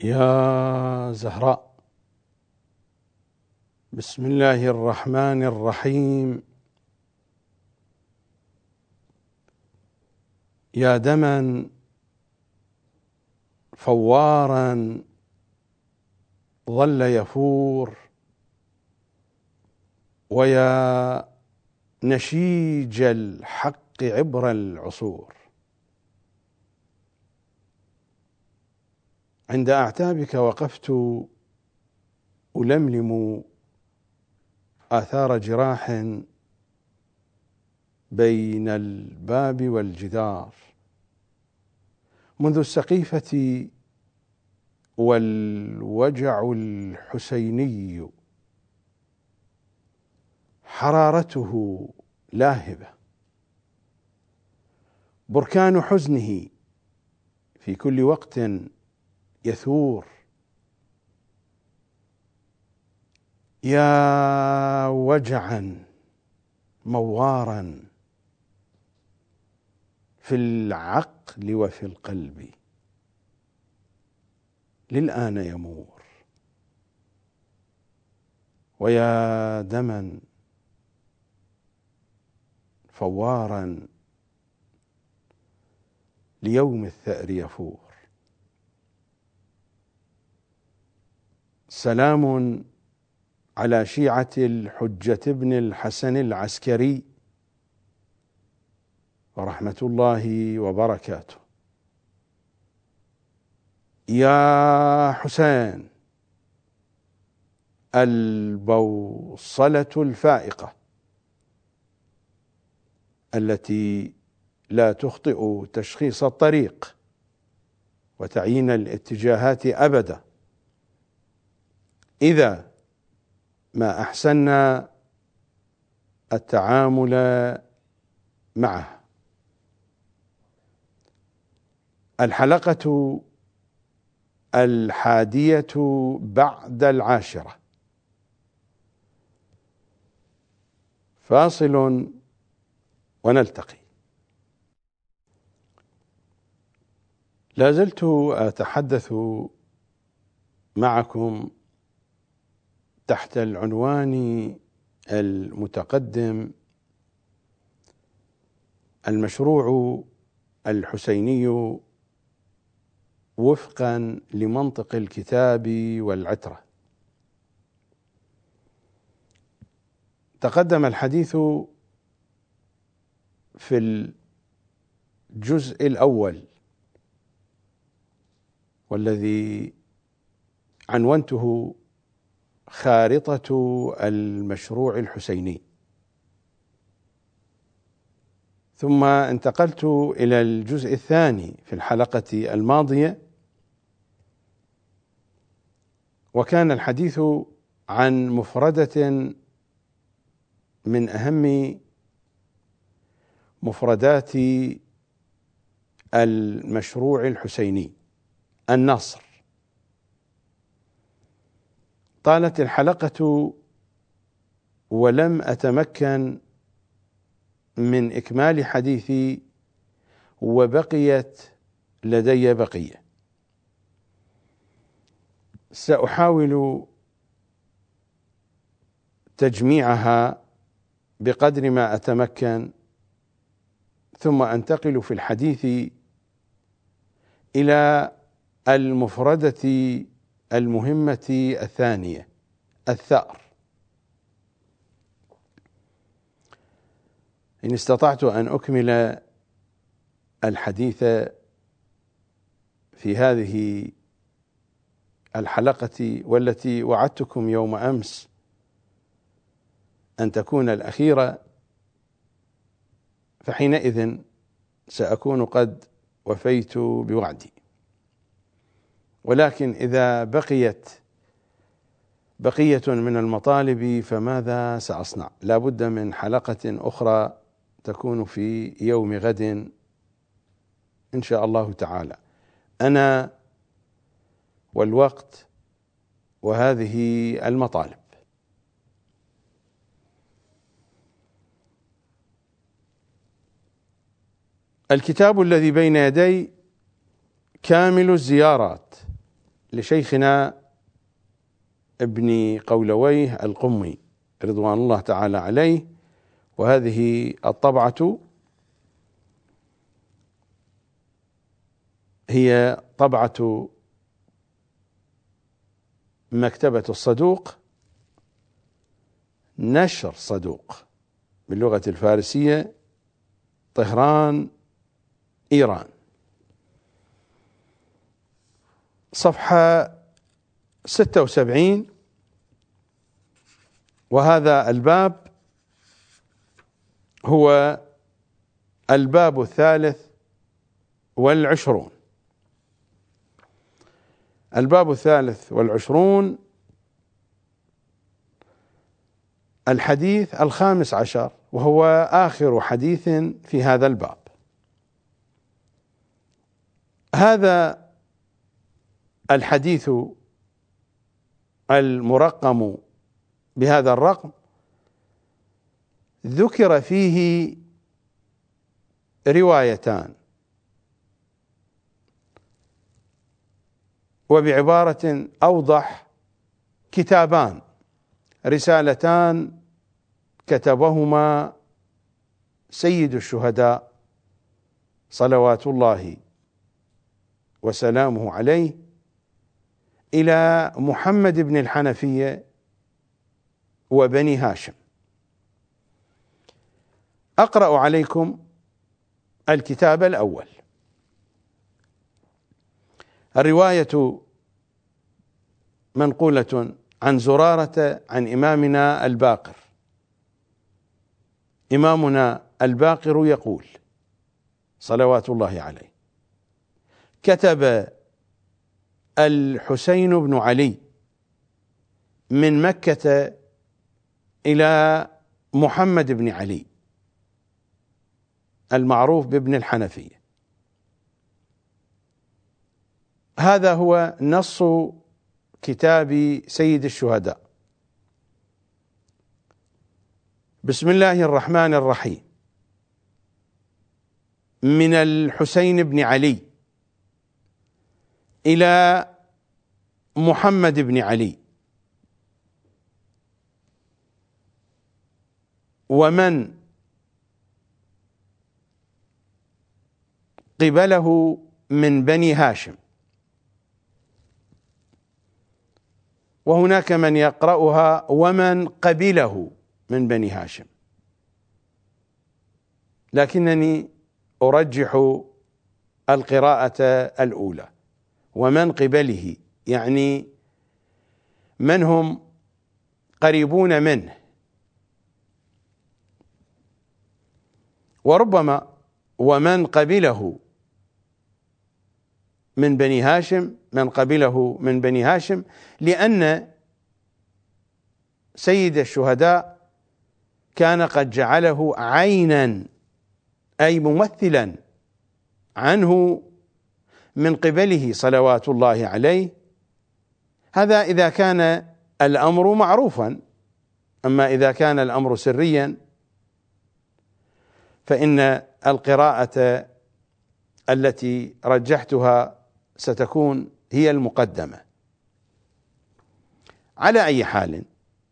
يا زهراء، بسم الله الرحمن الرحيم. يا دما فوارا ظل يفور، ويا نشيج الحق عبر العصور، عند أعتابك وقفت ألملم آثار جراح بين الباب والجدار، منذ السقيفة والوجع الحسيني حرارته لاهبة، بركان حزنه في كل وقت يثور. يا وجعا موارا في العقل وفي القلب، للآن يمور. ويا دما فوارا ليوم الثأر يفور. سلام على شيعة الحجة بن الحسن العسكري ورحمة الله وبركاته. يا حسين، البوصلة الفائقة التي لا تخطئ تشخيص الطريق وتعيين الاتجاهات أبدا، إذا ما أحسننا التعامل معه. الحلقة 11 فاصل ونلتقي. لا زلت أتحدث معكم تحت العنوان المتقدم: المشروع الحسيني وفقا لمنطق الكتاب والعترة. تقدم الحديث في الجزء الأول والذي عنونته خارطة المشروع الحسيني، ثم انتقلت إلى الجزء الثاني في الحلقة الماضية، وكان الحديث عن مفردة من أهم مفردات المشروع الحسيني: النصر. طالت الحلقة ولم أتمكن من إكمال حديثي، وبقيت لدي بقية. سأحاول تجميعها بقدر ما أتمكن، ثم أنتقل في الحديث إلى المفردة المهمة الثانية: الثأر. إن استطعت أن أكمل الحديث في هذه الحلقة، والتي وعدتكم يوم أمس أن تكون الأخيرة، فحينئذ سأكون قد وفيت بوعدي. ولكن إذا بقيت بقية من المطالب فماذا سأصنع؟ لا بد من حلقة أخرى تكون في يوم غد إن شاء الله تعالى. أنا والوقت وهذه المطالب. الكتاب الذي بين يدي كامل الزيارات لشيخنا ابن قولويه القمي رضوان الله تعالى عليه. وهذه الطبعة هي طبعة مكتبة الصدوق، نشر صدوق باللغة الفارسية، طهران، إيران. صفحة 76. وهذا الباب هو الباب 23. الباب 23، الحديث 15، وهو آخر حديث في هذا الباب. هذا الحديث المرقم بهذا الرقم ذكر فيه روايتان، وبعبارة أوضح كتابان، رسالتان كتبهما سيد الشهداء صلوات الله وسلامه عليه إلى محمد بن الحنفية وبني هاشم. أقرأ عليكم الكتاب الأول. الرواية منقولة عن زرارة عن إمامنا الباقر. إمامنا الباقر يقول صلوات الله عليه: كتب الحسين بن علي من مكة إلى محمد بن علي المعروف بابن الحنفية. هذا هو نص كتاب سيد الشهداء. بسم الله الرحمن الرحيم. من الحسين بن علي إلى محمد بن علي ومن قبله من بني هاشم. وهناك من يقرأها ومن قبله من بني هاشم، لكنني أرجح القراءة الأولى، ومن قبله يعني من هم قريبون منه. وربما ومن قبله من بني هاشم، من قبله من بني هاشم، لأن سيد الشهداء كان قد جعله عينا، أي ممثلا عنه من قبله صلوات الله عليه. هذا إذا كان الأمر معروفا. أما إذا كان الأمر سريا فإن القراءة التي رجحتها ستكون هي المقدمة. على أي حال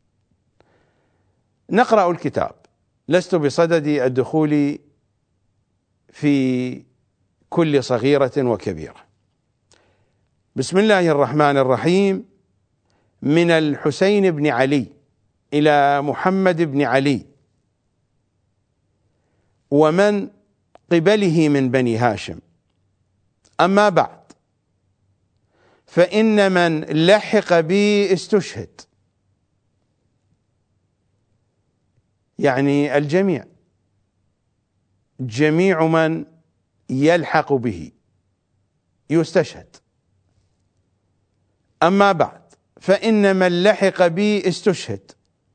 نقرأ الكتاب. لست بصدد الدخول في كل صغيرة وكبيرة. بسم الله الرحمن الرحيم. من الحسين بن علي إلى محمد بن علي ومن قبله من بني هاشم. أما بعد، فإن من لحق بي استشهد، يعني الجميع، جميع من يلحق به يستشهد. أما بعد، فإن من لحق بي استشهد،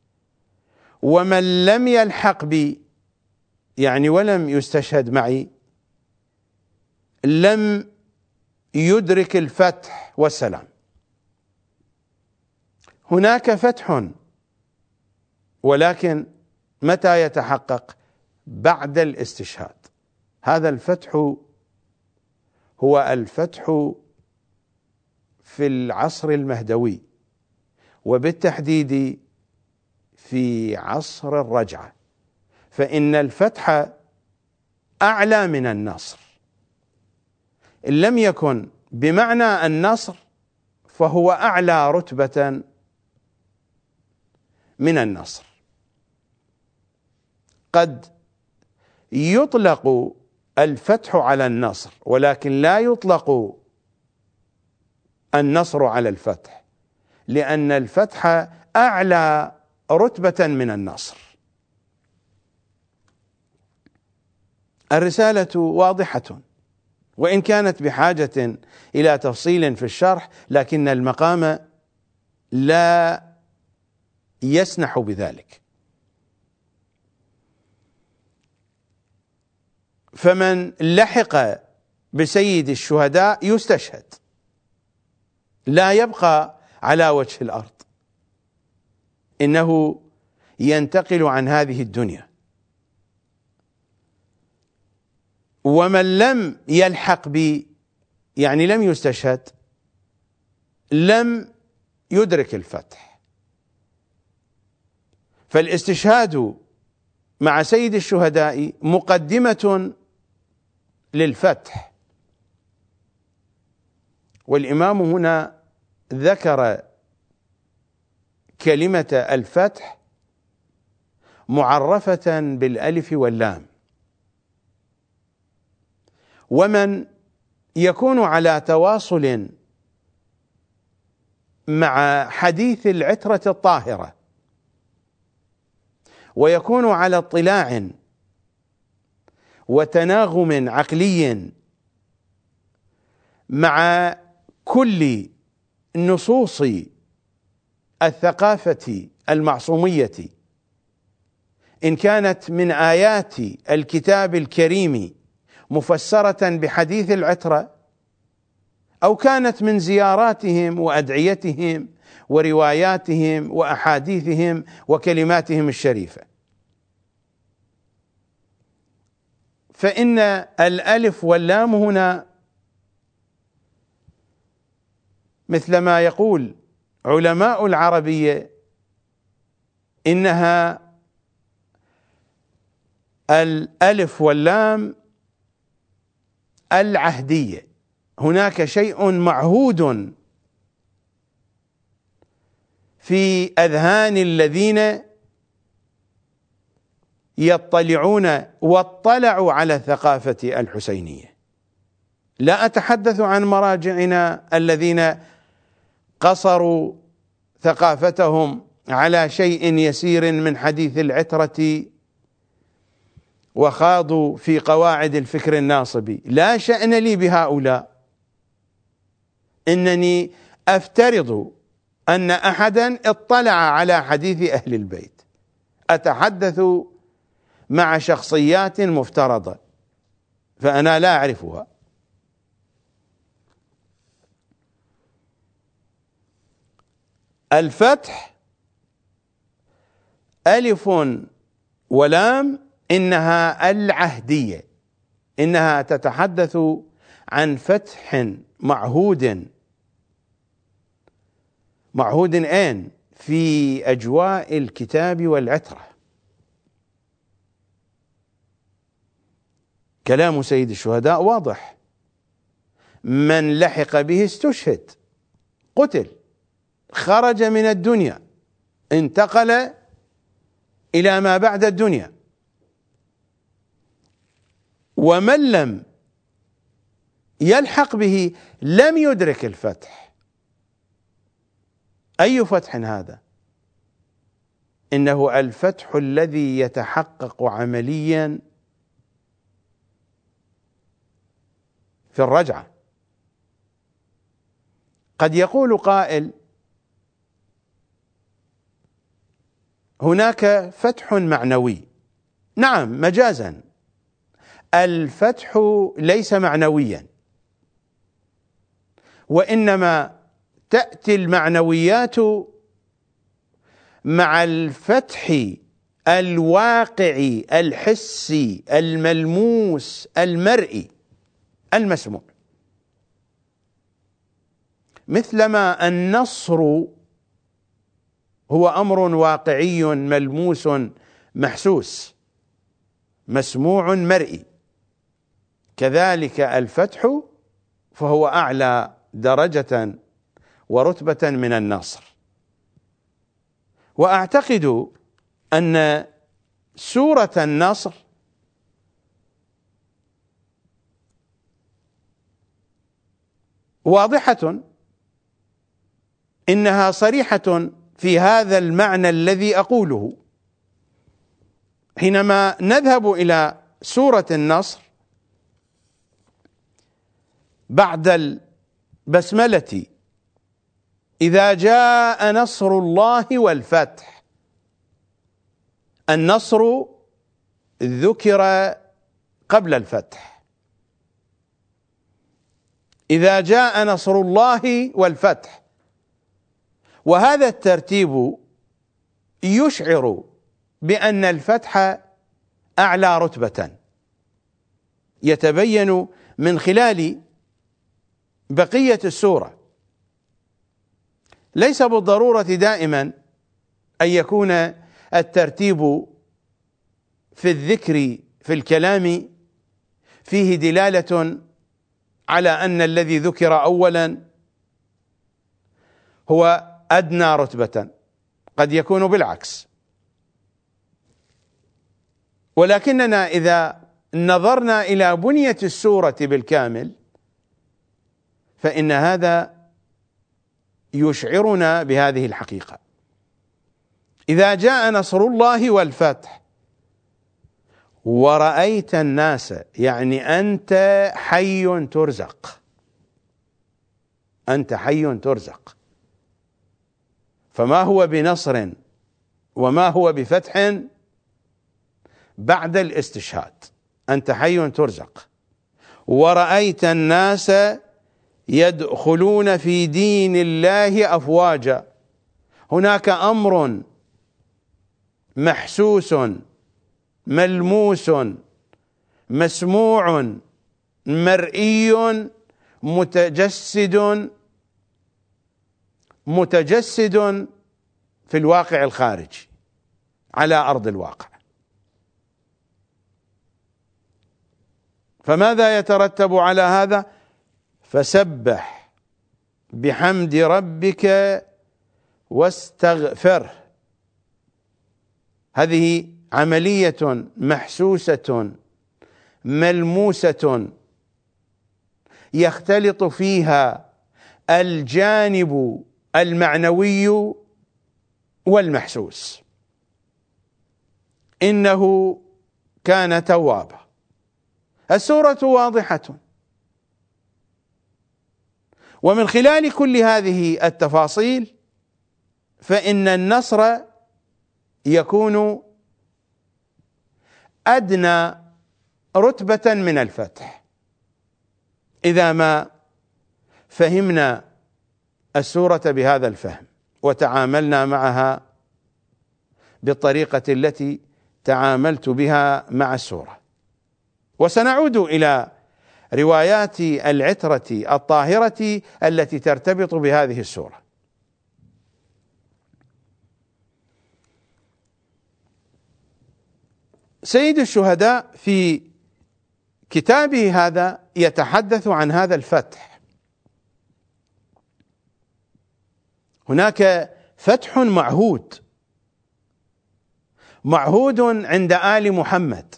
ومن لم يلحق بي يعني ولم يستشهد معي لم يدرك الفتح والسلام. هناك فتح، ولكن متى يتحقق؟ بعد الاستشهاد. هذا الفتح هو الفتح في العصر المهدوي، وبالتحديد في عصر الرجعة، فإن الفتح أعلى من النصر، إن لم يكن بمعنى النصر فهو أعلى رتبة من النصر. قد يطلق الفتح على النصر، ولكن لا يطلق النصر على الفتح، لأن الفتح أعلى رتبة من النصر. الرسالة واضحة، وإن كانت بحاجة إلى تفصيل في الشرح، لكن المقام لا يسنح بذلك. فمن لحق بسيد الشهداء يستشهد، لا يبقى على وجه الأرض، إنه ينتقل عن هذه الدنيا. ومن لم يلحق يعني لم يستشهد، لم يدرك الفتح. فالاستشهاد مع سيد الشهداء مقدمة للفتح. والإمام هنا ذكر كلمة الفتح معرفة بالألف واللام. ومن يكون على تواصل مع حديث العترة الطاهرة، ويكون على اطلاع وتناغم عقلي مع كل نصوص الثقافة المعصومية، إن كانت من آيات الكتاب الكريم مفسرة بحديث العترة، أو كانت من زياراتهم وأدعيتهم ورواياتهم وأحاديثهم وكلماتهم الشريفة، فإن الألف واللام هنا مثل ما يقول علماء العربية إنها الألف واللام العهدية. هناك شيء معهود في أذهان الذين يطلعون واطلعوا على الثقافة الحسينية. لا أتحدث عن مراجعنا الذين قصروا ثقافتهم على شيء يسير من حديث العترة وخاضوا في قواعد الفكر الناصبي. لا شأن لي بهؤلاء، إنني أفترض أن أحدا اطلع على حديث أهل البيت، أتحدث مع شخصيات مفترضة، فأنا لا أعرفها. الفتح ألف ولام إنها العهدية، إنها تتحدث عن فتح معهود أين؟ في أجواء الكتاب والعترة. كلام سيد الشهداء واضح، من لحق به استشهد، قتل، خرج من الدنيا، انتقل إلى ما بعد الدنيا. ومن لم يلحق به لم يدرك الفتح. أي فتح هذا؟ إنه الفتح الذي يتحقق عمليا في الرجعة. قد يقول قائل هناك فتح معنوي. نعم، مجازا، الفتح ليس معنويا، وإنما تأتي المعنويات مع الفتح الواقعي الحسي الملموس المرئي المسموع. مثلما النصر هو أمر واقعي ملموس محسوس مسموع مرئي، كذلك الفتح فهو أعلى درجة ورتبة من النصر. وأعتقد أن سورة النصر واضحة، إنها صريحة في هذا المعنى الذي أقوله. حينما نذهب إلى سورة النصر بعد البسملة: إذا جاء نصر الله والفتح، النصر ذكر قبل الفتح. إذا جاء نصر الله والفتح، وهذا الترتيب يشعر بأن الفتح أعلى رتبة، يتبين من خلال بقية السورة. ليس بالضرورة دائما أن يكون الترتيب في الذكر في الكلام فيه دلالة على أن الذي ذكر أولا هو أدنى رتبة، قد يكون بالعكس. ولكننا إذا نظرنا إلى بنية السورة بالكامل فإن هذا يشعرنا بهذه الحقيقة: إذا جاء نصر الله والفتح ورأيت الناس، يعني أنت حي ترزق، أنت حي ترزق. فما هو بنصر وما هو بفتح بعد الاستشهاد، أنت حي ترزق. ورأيت الناس يدخلون في دين الله أفواجا، هناك أمر محسوس ملموس مسموع مرئي متجسد في الواقع الخارجي على أرض الواقع. فماذا يترتب على هذا؟ فسبح بحمد ربك واستغفره. هذه عملية محسوسة ملموسة يختلط فيها الجانب المعنوي والمحسوس. إنه كان توابا. السورة واضحة، ومن خلال كل هذه التفاصيل فإن النصر يكون أدنى رتبة من الفتح إذا ما فهمنا السورة بهذا الفهم وتعاملنا معها بالطريقة التي تعاملت بها مع السورة. وسنعود إلى روايات العترة الطاهرة التي ترتبط بهذه السورة. سيد الشهداء في كتابه هذا يتحدث عن هذا الفتح. هناك فتح معهود عند آل محمد،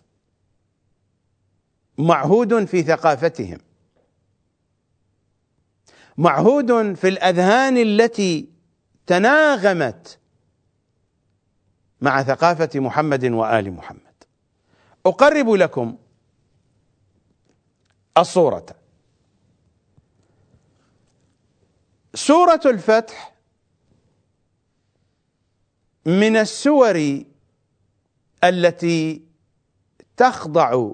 معهود في ثقافتهم، معهود في الأذهان التي تناغمت مع ثقافة محمد وآل محمد. أقرب لكم الصورة. سورة الفتح من السور التي تخضع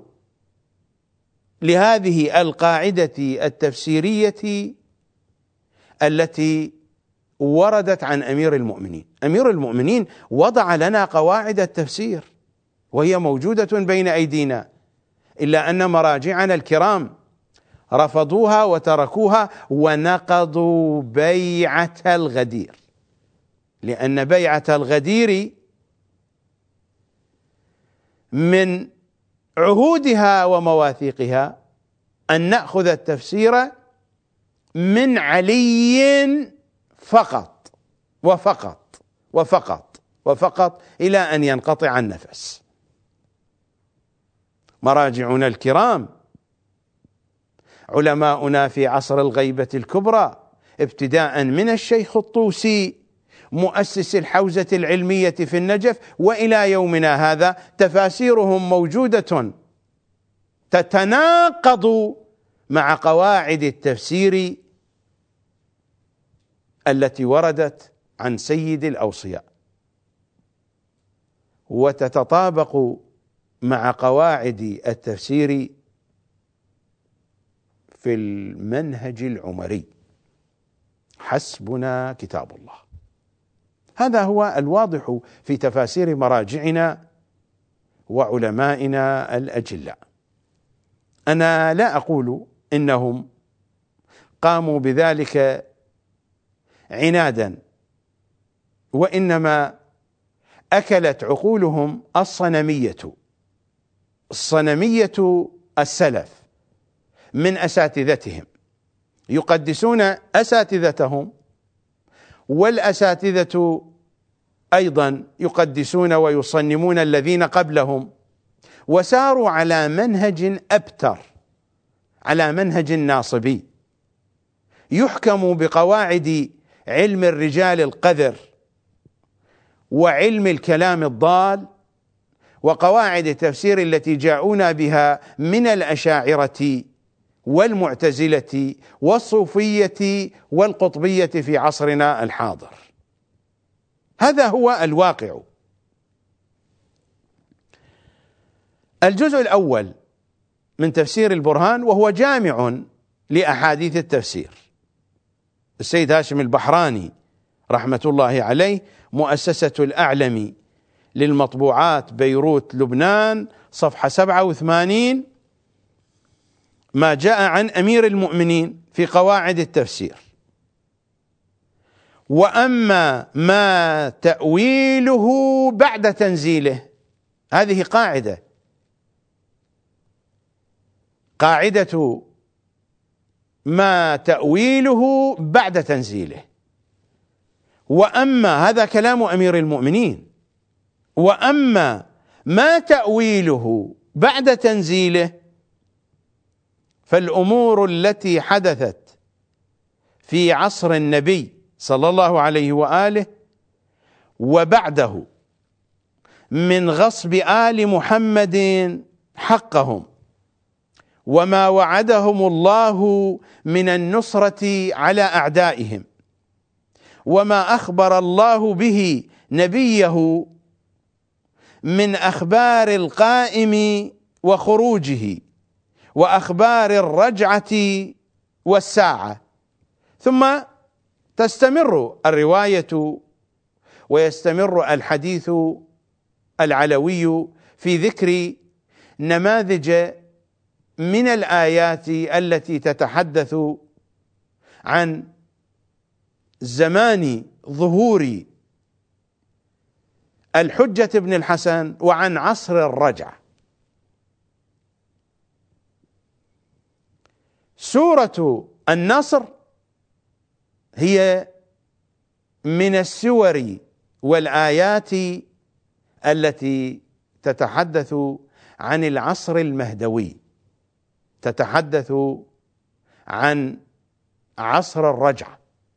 لهذه القاعدة التفسيرية التي وردت عن أمير المؤمنين. أمير المؤمنين وضع لنا قواعد التفسير وهي موجودة بين أيدينا، إلا أن مراجعنا الكرام رفضوها وتركوها ونقضوا بيعة الغدير، لأن بيعة الغدير من عهودها ومواثيقها أن نأخذ التفسير من علي فقط وفقط وفقط وفقط إلى أن ينقطع النفس. مراجعنا الكرام، علماؤنا في عصر الغيبة الكبرى، ابتداء من الشيخ الطوسي مؤسس الحوزة العلمية في النجف وإلى يومنا هذا، تفاسيرهم موجودة تتناقض مع قواعد التفسير التي وردت عن سيد الأوصياء، وتتطابق مع قواعد التفسير في المنهج العمري. حسبنا كتاب الله. هذا هو الواضح في تفاسير مراجعنا وعلمائنا الأجلاء. أنا لا أقول إنهم قاموا بذلك عنادا، وإنما أكلت عقولهم الصنمية السلف من أساتذتهم، يقدسون أساتذتهم، والأساتذة أيضا يقدسون ويصنمون الذين قبلهم، وساروا على منهج أبتر، على منهج ناصبي يحكم بقواعد علم الرجال القذر وعلم الكلام الضال وقواعد التفسير التي جاءونا بها من الأشاعرة والمعتزلة والصوفية والقطبية في عصرنا الحاضر. هذا هو الواقع. الجزء الأول من تفسير البرهان، وهو جامع لأحاديث التفسير، السيد هاشم البحراني رحمة الله عليه، مؤسسة الأعلمي للمطبوعات بيروت لبنان، صفحة 87، ما جاء عن أمير المؤمنين في قواعد التفسير: وأما ما تأويله بعد تنزيله. هذه قاعدة ما تأويله بعد تنزيله. وأما، هذا كلام أمير المؤمنين، وأما ما تأويله بعد تنزيله فالأمور التي حدثت في عصر النبي صلى الله عليه وآله وبعده من غصب آل محمد حقهم، وما وعدهم الله من النصرة على أعدائهم، وما أخبر الله به نبيه من أخبار القائم وخروجه وأخبار الرجعة والساعة. ثم تستمر الرواية ويستمر الحديث العلوي في ذكر نماذج من الآيات التي تتحدث عن زمان ظهور الحجة بن الحسن وعن عصر الرجعة. سورة النصر هي من السور والآيات التي تتحدث عن العصر المهدوي، تتحدث عن عصر الرجعة.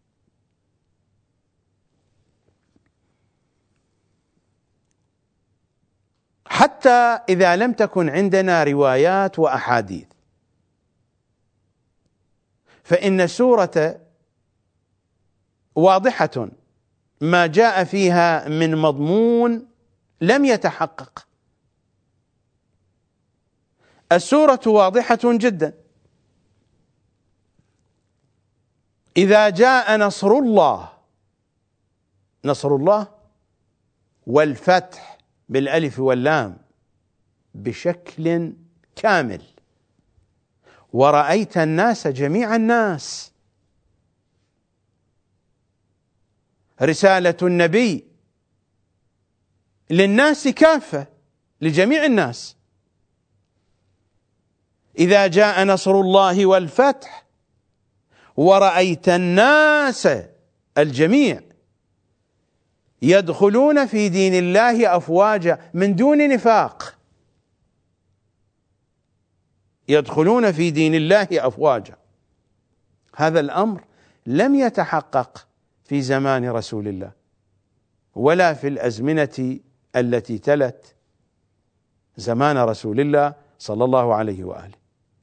حتى إذا لم تكن عندنا روايات وأحاديث، فإن السورة واضحة، ما جاء فيها من مضمون لم يتحقق. السورة واضحة جدا. إذا جاء نصر الله والفتح بالألف واللام بشكل كامل، ورأيت الناس جميع الناس. رسالة النبي للناس كافة، لجميع الناس. إذا جاء نصر الله والفتح ورأيت الناس الجميع يدخلون في دين الله أفواجا من دون نفاق، يدخلون في دين الله أفواجا. هذا الأمر لم يتحقق في زمان رسول الله ولا في الأزمنة التي تلت زمان رسول الله صلى الله عليه وآله.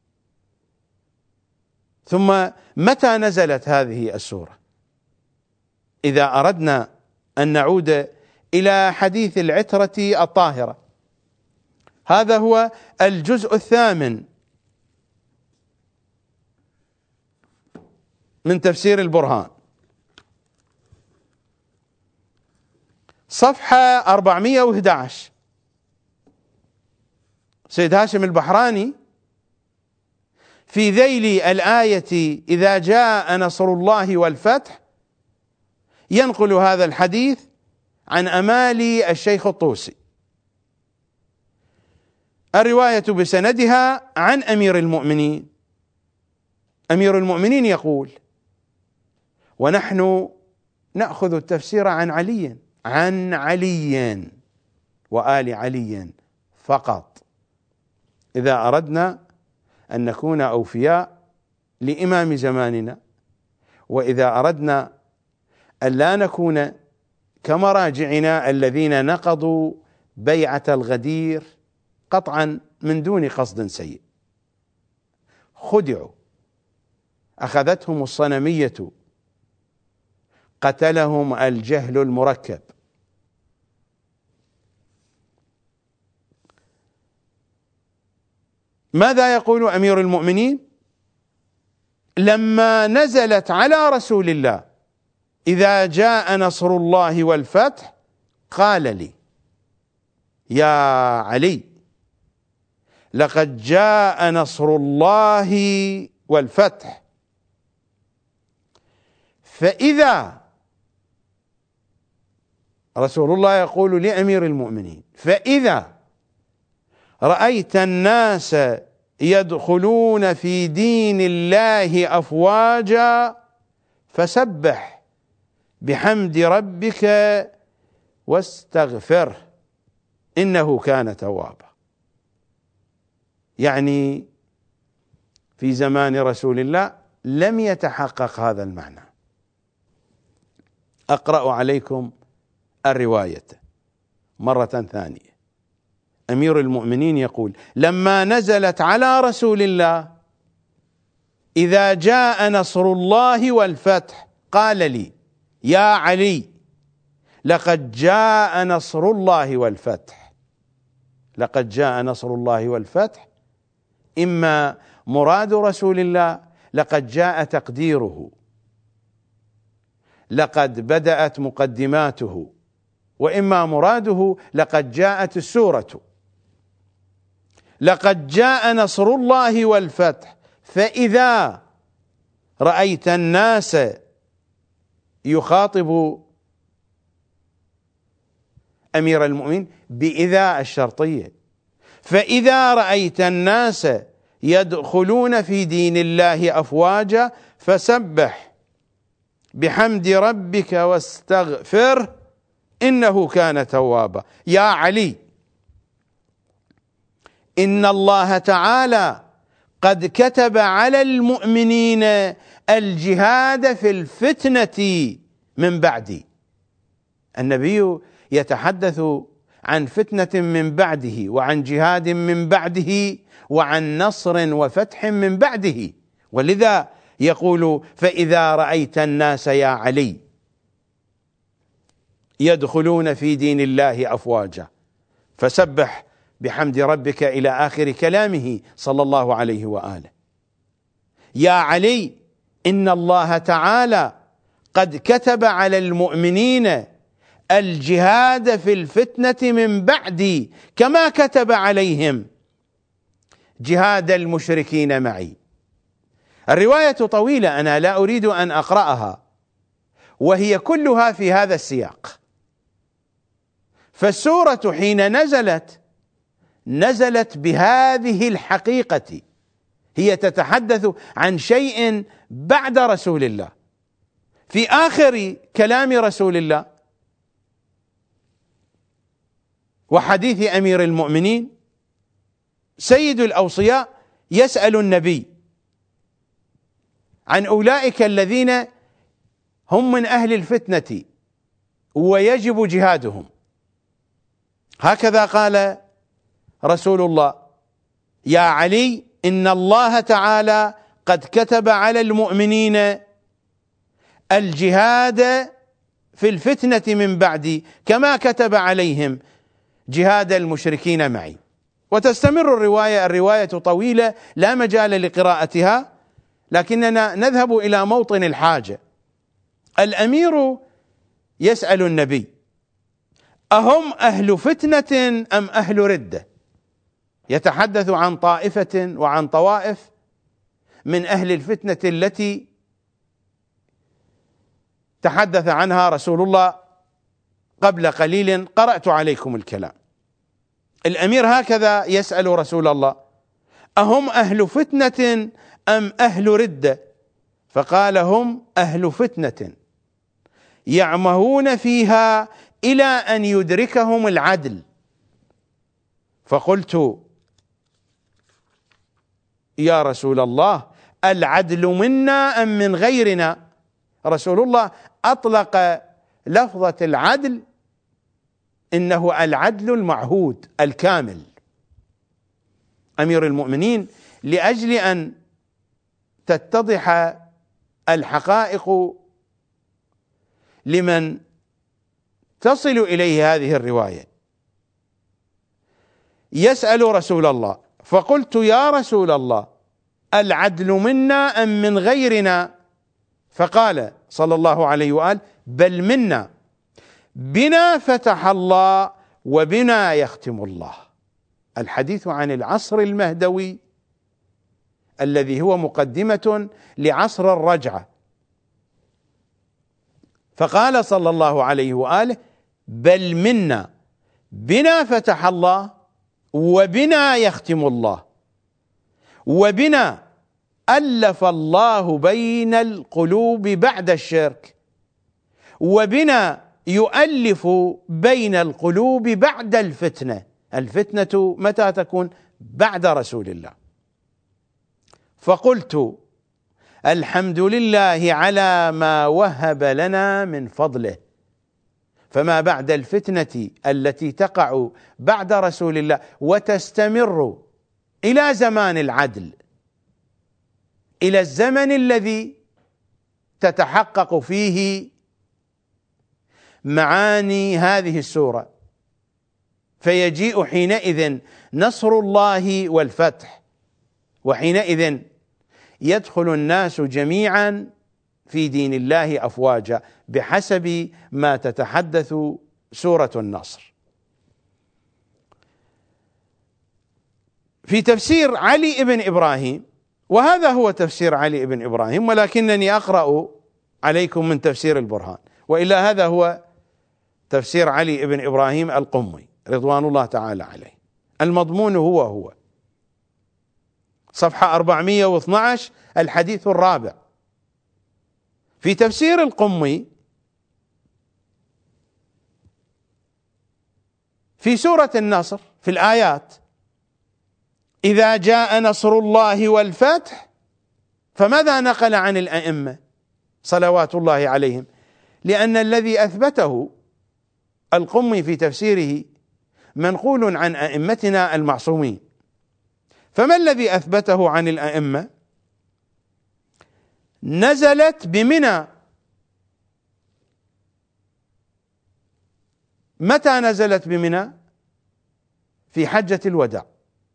ثم متى نزلت هذه السورة؟ إذا أردنا أن نعود إلى حديث العترة الطاهرة، هذا هو الجزء 8 من تفسير البرهان، صفحة 411. سيد هاشم البحراني في ذيل الآية إذا جاء نصر الله والفتح ينقل هذا الحديث عن أمالي الشيخ الطوسي، الرواية بسندها عن أمير المؤمنين. أمير المؤمنين يقول: ونحن نأخذ التفسير عن علي وآل علي فقط إذا أردنا أن نكون أوفياء لإمام زماننا، وإذا أردنا أن لا نكون كمراجعنا الذين نقضوا بيعة الغدير قطعا من دون قصد سيء. خدعوا، أخذتهم الصنمية، قتلهم الجهل المركب. ماذا يقول أمير المؤمنين لما نزلت على رسول الله إذا جاء نصر الله والفتح؟ قال لي: يا علي، لقد جاء نصر الله والفتح، فإذا، رسول الله يقول لأمير المؤمنين، فإذا رأيت الناس يدخلون في دين الله أفواجا فسبح بحمد ربك واستغفره إنه كان توابا. يعني في زمان رسول الله لم يتحقق هذا المعنى. أقرأ عليكم الرواية مرة ثانية. أمير المؤمنين يقول: لما نزلت على رسول الله إذا جاء نصر الله والفتح قال لي: يا علي، لقد جاء نصر الله والفتح. لقد جاء نصر الله والفتح، إما مراد رسول الله لقد جاء تقديره، لقد بدأت مقدماته، وإما مراده لقد جاءت السورة. لقد جاء نصر الله والفتح، فإذا رأيت الناس، يخاطب أمير المؤمنين بإذا الشرطية، فإذا رأيت الناس يدخلون في دين الله أفواجا فسبح بحمد ربك واستغفره إنه كان توابا. يا علي، إن الله تعالى قد كتب على المؤمنين الجهاد في الفتنة من بعدي. النبي يتحدث عن فتنة من بعده، وعن جهاد من بعده، وعن نصر وفتح من بعده، ولذا يقول: فإذا رأيت الناس يا علي يدخلون في دين الله أفواجا فسبح بحمد ربك إلى آخر كلامه صلى الله عليه وآله. يا علي، إن الله تعالى قد كتب على المؤمنين الجهاد في الفتنة من بعدي كما كتب عليهم جهاد المشركين معي. الرواية طويلة، أنا لا أريد أن أقرأها، وهي كلها في هذا السياق. فالسورة حين نزلت بهذه الحقيقة، هي تتحدث عن شيء بعد رسول الله، في آخر كلام رسول الله وحديث أمير المؤمنين سيد الأوصياء، يسأل النبي عن أولئك الذين هم من أهل الفتنة ويجب جهادهم. هكذا قال رسول الله: يا علي، إن الله تعالى قد كتب على المؤمنين الجهاد في الفتنة من بعدي كما كتب عليهم جهاد المشركين معي. وتستمر الرواية طويلة لا مجال لقراءتها، لكننا نذهب إلى موطن الحاجة. الأمير يسأل النبي: أهم أهل فتنة أم أهل ردة؟ يتحدث عن طائفة وعن طوائف من أهل الفتنة التي تحدث عنها رسول الله قبل قليل، قرأت عليكم الكلام. الأمير هكذا يسأل رسول الله: أهم أهل فتنة أم أهل ردة؟ فقال: هم أهل فتنة يعمهون فيها إلى أن يدركهم العدل. فقلت: يا رسول الله، العدل منا أم من غيرنا؟ رسول الله أطلق لفظة العدل، إنه العدل المعهود الكامل. أمير المؤمنين لأجل أن تتضح الحقائق لمن تصل إليه هذه الرواية يسأل رسول الله. فقلت: يا رسول الله، العدل منا أم من غيرنا؟ فقال صلى الله عليه وآله: بل منا، بنا فتح الله وبنا يختم الله. الحديث عن العصر المهدوي الذي هو مقدمة لعصر الرجعة. فقال صلى الله عليه وآله: بل منا، بنا فتح الله وبنا يختم الله، وبنا ألف الله بين القلوب بعد الشرك، وبنا يؤلف بين القلوب بعد الفتنة. الفتنة متى تكون؟ بعد رسول الله. فقلت: الحمد لله على ما وهب لنا من فضله. فما بعد الفتنة التي تقع بعد رسول الله وتستمر إلى زمان العدل، إلى الزمن الذي تتحقق فيه معاني هذه السورة، فيجيء حينئذ نصر الله والفتح، وحينئذ يدخل الناس جميعا في دين الله أفواجا بحسب ما تتحدث سورة النصر. في تفسير علي بن إبراهيم، وهذا هو تفسير علي بن إبراهيم، ولكنني أقرأ عليكم من تفسير البرهان، وإلا هذا هو تفسير علي بن إبراهيم القمي رضوان الله تعالى عليه. المضمون هو صفحة 412 الحديث الرابع. في تفسير القمي في سورة النصر في الآيات: إذا جاء نصر الله والفتح. فماذا نقل عن الأئمة صلوات الله عليهم؟ لأن الذي أثبته القمي في تفسيره منقول عن أئمتنا المعصومين. فما الذي أثبته عن الأئمة؟ نزلت بمنى. متى نزلت بمنى؟ في حجة الوداع.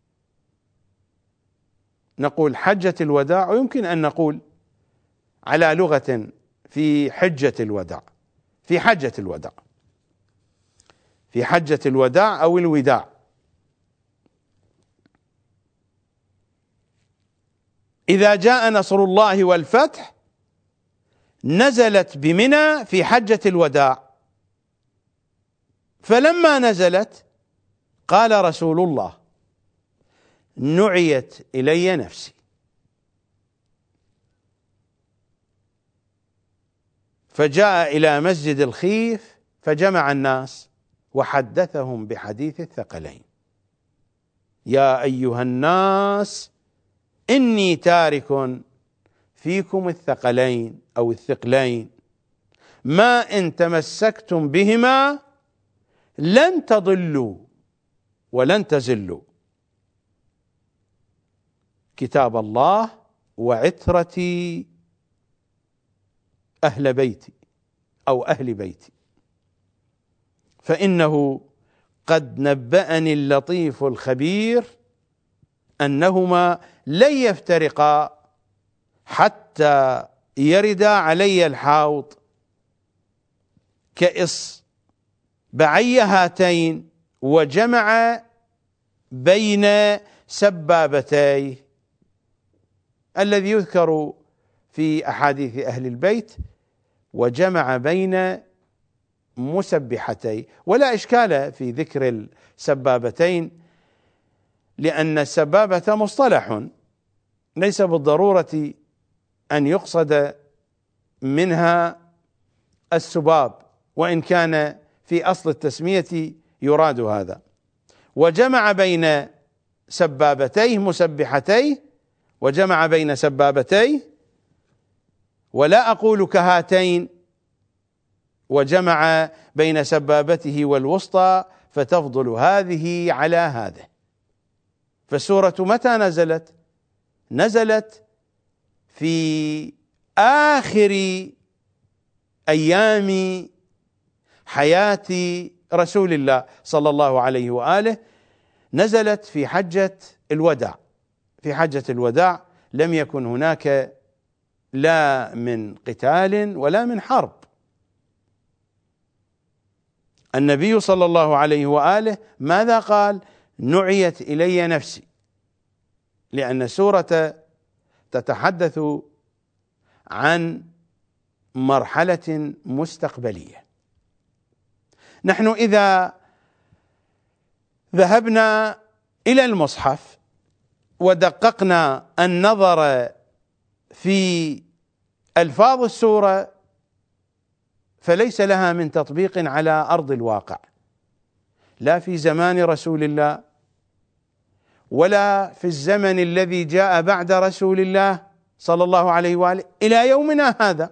نقول حجة الوداع، ويمكن أن نقول على لغة في حجة الوداع، في حجة الوداع، في حجة الوداع أو الوداع. إذا جاء نصر الله والفتح نزلت بمنى في حجة الوداع، فلما نزلت قال رسول الله: نعيت إلي نفسي. فجاء إلى مسجد الخيف فجمع الناس وحدثهم بحديث الثقلين: يا أيها الناس إني تارك فيكم الثقلين أو الثقلين، ما إن تمسكتم بهما لن تضلوا ولن تزلوا، كتاب الله وعترتي أهل بيتي أو أهل بيتي، فإنه قد نبأني اللطيف الخبير أنهما لن يفترقا حتى يردا علي الحوض كإصبعي هاتين، وجمع بين سبابتيه الذي يذكر في أحاديث أهل البيت، وجمع بين مسبحتيه. ولا إشكال في ذكر السبابتين، لأن السبابة مصطلح ليس بالضرورة أن يقصد منها السباب، وإن كان في أصل التسمية يراد هذا. وجمع بين سبابتيه مسبحتيه، وجمع بين سبابتيه، ولا أقول كهاتين، وجمع بين سبابته والوسطى، فتفضل هذه على هذا. فالسورة متى نزلت؟ نزلت في آخر أيام حياة رسول الله صلى الله عليه وآله، نزلت في حجة الوداع. في حجة الوداع لم يكن هناك لا من قتال ولا من حرب. النبي صلى الله عليه وآله ماذا قال؟ نعيت إلي نفسي، لأن السورة تتحدث عن مرحلة مستقبلية. نحن إذا ذهبنا إلى المصحف ودققنا النظر في ألفاظ السورة فليس لها من تطبيق على أرض الواقع، لا في زمان رسول الله ولا في الزمن الذي جاء بعد رسول الله صلى الله عليه وآله إلى يومنا هذا.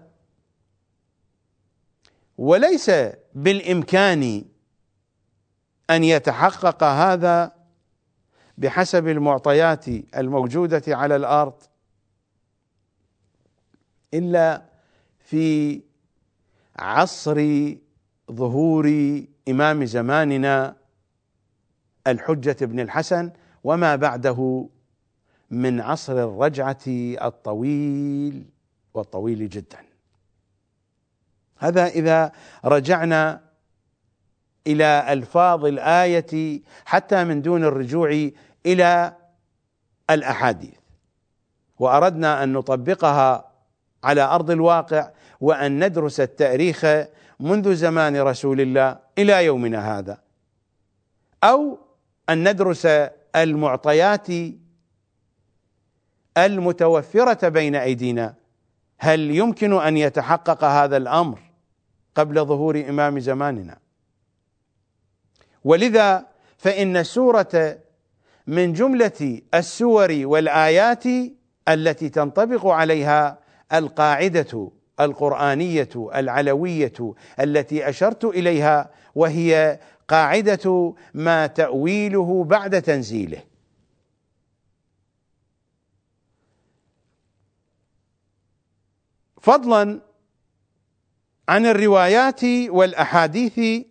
وليس بالإمكان أن يتحقق هذا بحسب المعطيات الموجودة على الأرض إلا في عصر ظهور إمام زماننا الحجة بن الحسن، وما بعده من عصر الرجعة الطويل والطويل جدا. هذا إذا رجعنا إلى ألفاظ الآية حتى من دون الرجوع إلى الأحاديث، وأردنا أن نطبقها على أرض الواقع، وأن ندرس التاريخ منذ زمان رسول الله إلى يومنا هذا، أو أن ندرس المعطيات المتوفرة بين أيدينا. هل يمكن أن يتحقق هذا الأمر قبل ظهور إمام زماننا؟ ولذا فإن السورة من جملة السور والآيات التي تنطبق عليها القاعدة القرآنية العلوية التي أشرت إليها، وهي قاعدة ما تأويله بعد تنزيله. فضلا عن الروايات والأحاديث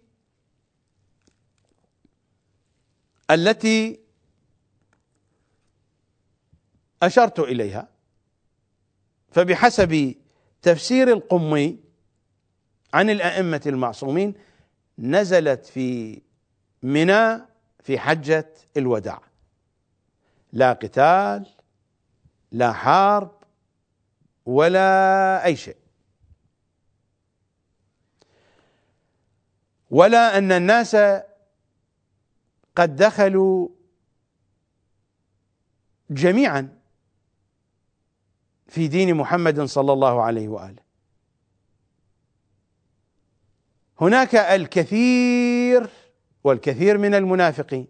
التي أشرت إليها، فبحسب تفسير القمي عن الأئمة المعصومين نزلت في منى في حجة الوداع، لا قتال لا حرب ولا أي شيء، ولا أن الناس قد دخلوا جميعا في دين محمد صلى الله عليه وآله. هناك الكثير والكثير من المنافقين.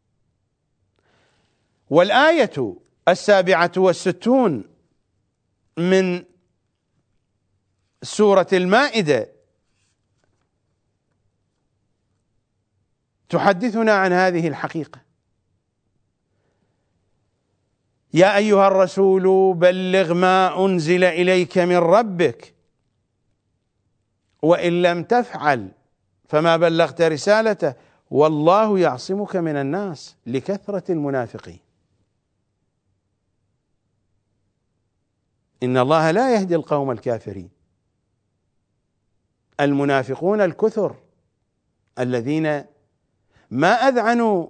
والآية 67 من سورة المائدة تحدثنا عن هذه الحقيقة: يا أيها الرسول بلغ ما أنزل إليك من ربك وإن لم تفعل فما بلغت رسالته والله يعصمك من الناس، لكثرة المنافقين. إن الله لا يهدي القوم الكافرين. المنافقون الكثر الذين ما أذعنوا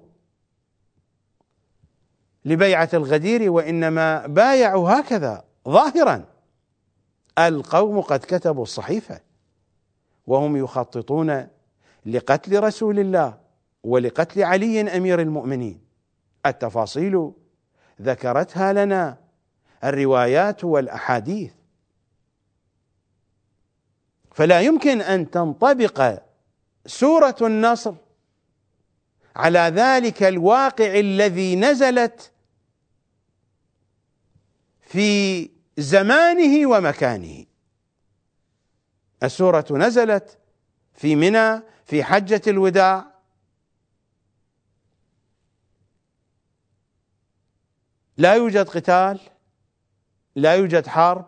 لبيعة الغدير وإنما بايعوا هكذا ظاهرا. القوم قد كتبوا الصحيفة وهم يخططون لقتل رسول الله ولقتل علي أمير المؤمنين. التفاصيل ذكرتها لنا الروايات والأحاديث، فلا يمكن أن تنطبق سورة النصر على ذلك الواقع الذي نزلت في زمانه ومكانه. السورة نزلت في منى في حجة الوداع، لا يوجد قتال، لا يوجد حرب،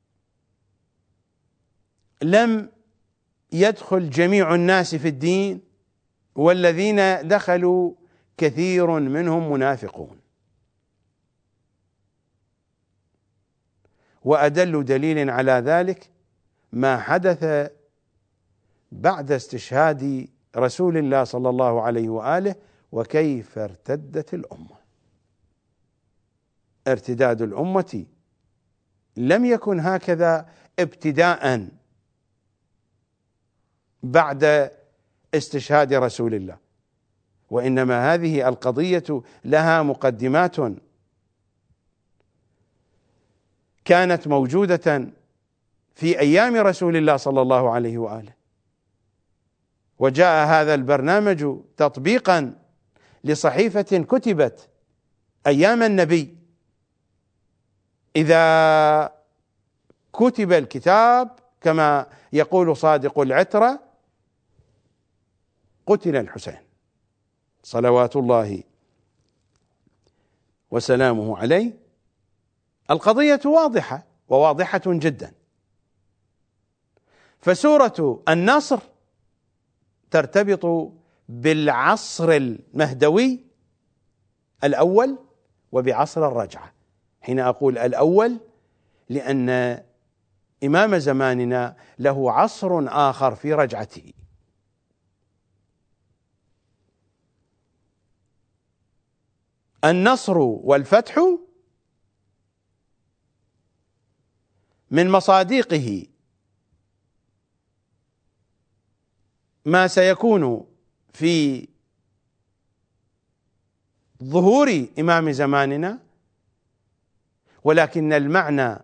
لم يدخل جميع الناس في الدين، والذين دخلوا كثير منهم منافقون. وأدل دليل على ذلك ما حدث بعد استشهاد رسول الله صلى الله عليه وآله وكيف ارتدت الأمة. ارتداد الأمة لم يكن هكذا ابتداء بعد استشهاد رسول الله، وإنما هذه القضية لها مقدمات كانت موجودة في أيام رسول الله صلى الله عليه وآله، وجاء هذا البرنامج تطبيقا لصحيفة كتبت أيام النبي. إذا كتب الكتاب كما يقول صادق العترة قتل الحسين صلوات الله وسلامه عليه. القضية واضحة وواضحة جدا. فسورة النصر ترتبط بالعصر المهدوي الأول وبعصر الرجعة. حين أقول الأول لأن إمام زماننا له عصر آخر في رجعته. النصر والفتح من مصادقه ما سيكون في ظهور إمام زماننا، ولكن المعنى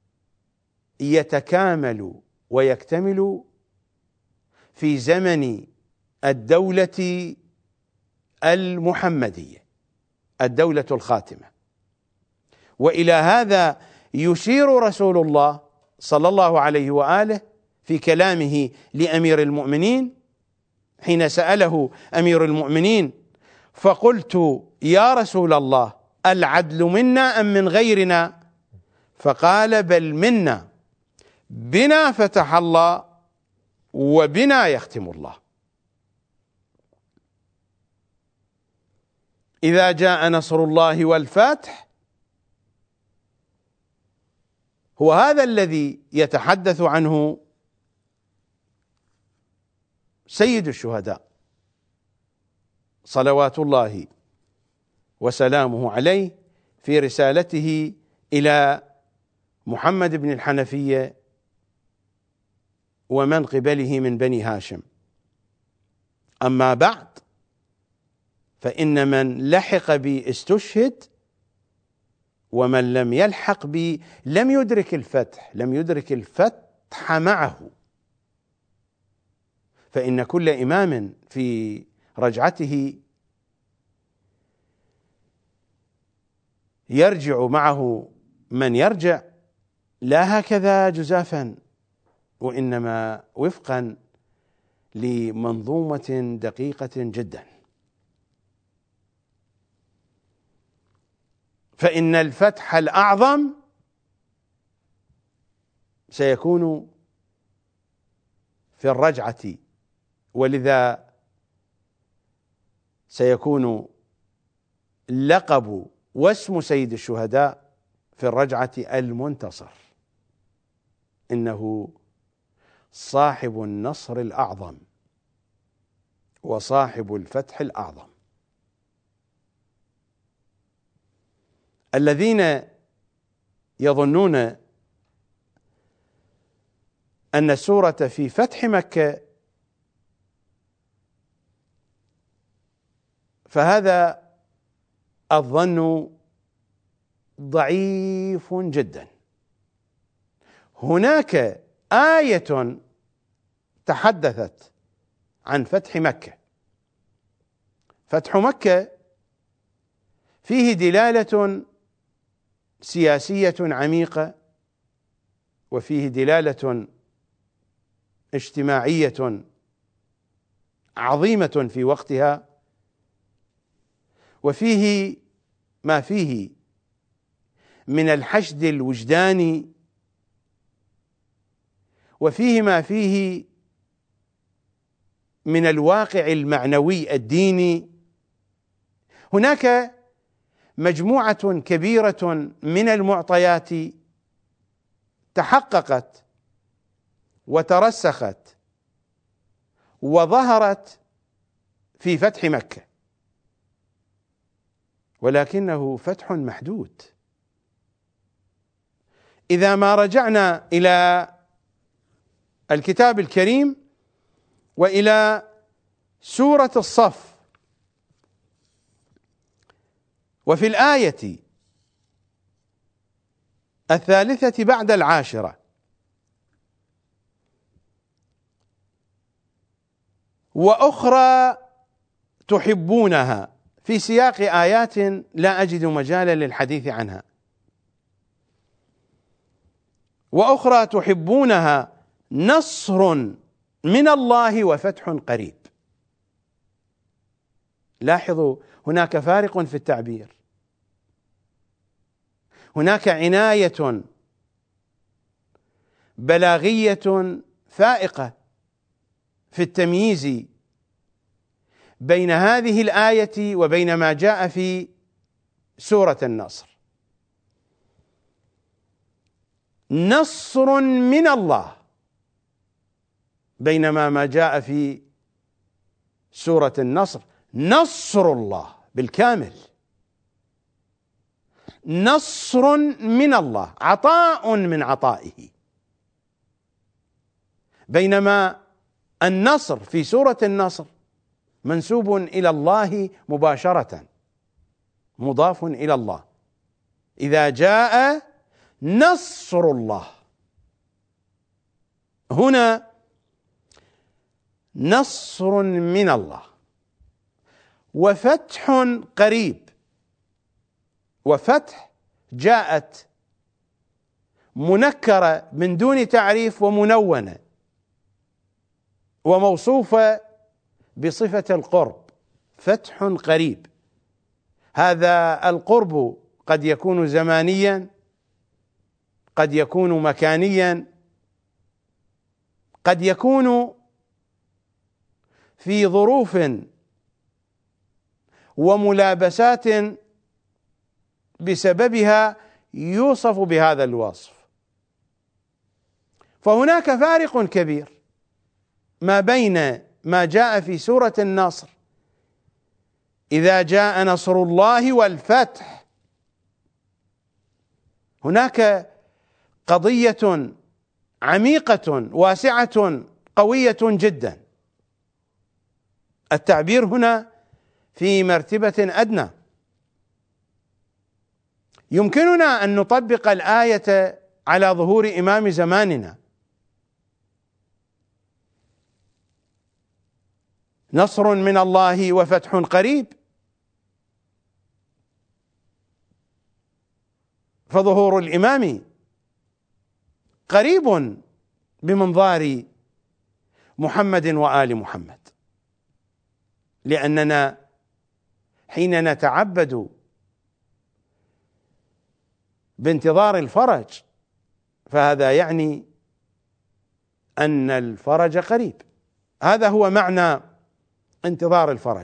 يتكامل ويكتمل في زمن الدولة المحمدية، الدولة الخاتمة. وإلى هذا يشير رسول الله صلى الله عليه وآله في كلامه لأمير المؤمنين حين سأله أمير المؤمنين فقلت يا رسول الله العدل منا أم من غيرنا؟ فقال بل منا، بنا فتح الله وبنا يختم الله. إذا جاء نصر الله والفتح هو هذا الذي يتحدث عنه سيد الشهداء صلوات الله وسلامه عليه في رسالته إلى محمد بن الحنفية ومن قبله من بني هاشم. أما بعد، فإن من لحق بي استشهد، ومن لم يلحق بي لم يدرك الفتح معه. فإن كل إمام في رجعته يرجع معه من يرجع، لا هكذا جزافا، وإنما وفقا لمنظومة دقيقة جدا. فإن الفتح الأعظم سيكون في الرجعة، ولذا سيكون لقب واسم سيد الشهداء في الرجعة المنتصر، إنه صاحب النصر الأعظم وصاحب الفتح الأعظم. الذين يظنون أن السورة في فتح مكة فهذا الظن ضعيف جدا. هناك آية تحدثت عن فتح مكة. فتح مكة فيه دلالة سياسية عميقة، وفيه دلالة اجتماعية عظيمة في وقتها، وفيه ما فيه من الحشد الوجداني، وفيه ما فيه من الواقع المعنوي الديني. هناك مجموعة كبيرة من المعطيات تحققت وترسخت وظهرت في فتح مكة، ولكنه فتح محدود. إذا ما رجعنا إلى الكتاب الكريم وإلى سورة الصف، وفي الآية 13 وأخرى تحبونها، في سياق آيات لا أجد مجالا للحديث عنها. وأخرى تحبونها نصر من الله وفتح قريب. لاحظوا، هناك فارق في التعبير، هناك عناية بلاغية فائقة في التمييز بين هذه الآية وبين ما جاء في سورة النصر. نصر من الله، بينما ما جاء في سورة النصر نصر الله بالكامل، نصر من الله، عطاء من عطائه. بينما النصر في سورة النصر منسوب إلى الله مباشرة، مضاف إلى الله. إذا جاء نصر الله، هنا نصر من الله وفتح قريب. وفتح جاءت منكرة من دون تعريف ومنونة وموصوفة بصفة القرب، فتح قريب. هذا القرب قد يكون زمانيا، قد يكون مكانيا، قد يكون في ظروف وملابسات بسببها يوصف بهذا الوصف. فهناك فارق كبير ما بين ما جاء في سورة النصر إذا جاء نصر الله والفتح، هناك قضية عميقة واسعة قوية جدا. التعبير هنا في مرتبة أدنى. يمكننا أن نطبق الآية على ظهور إمام زماننا: نصر من الله وفتح قريب. فظهور الإمام قريب بمنظار محمد وآل محمد، لأننا حين نتعبد بانتظار الفرج فهذا يعني أن الفرج قريب. هذا هو معنى انتظار الفرج،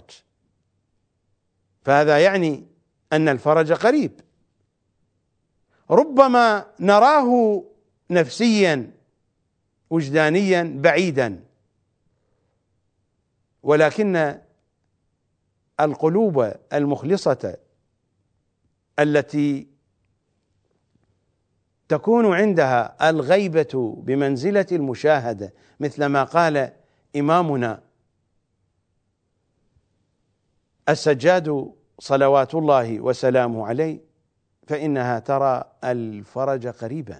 فهذا يعني أن الفرج قريب. ربما نراه نفسيا وجدانيا بعيدا، ولكن القلوب المخلصة التي تكون عندها الغيبة بمنزلة المشاهدة، مثل ما قال إمامنا السجاد صلوات الله وسلامه عليه: فإنها ترى الفرج قريبا.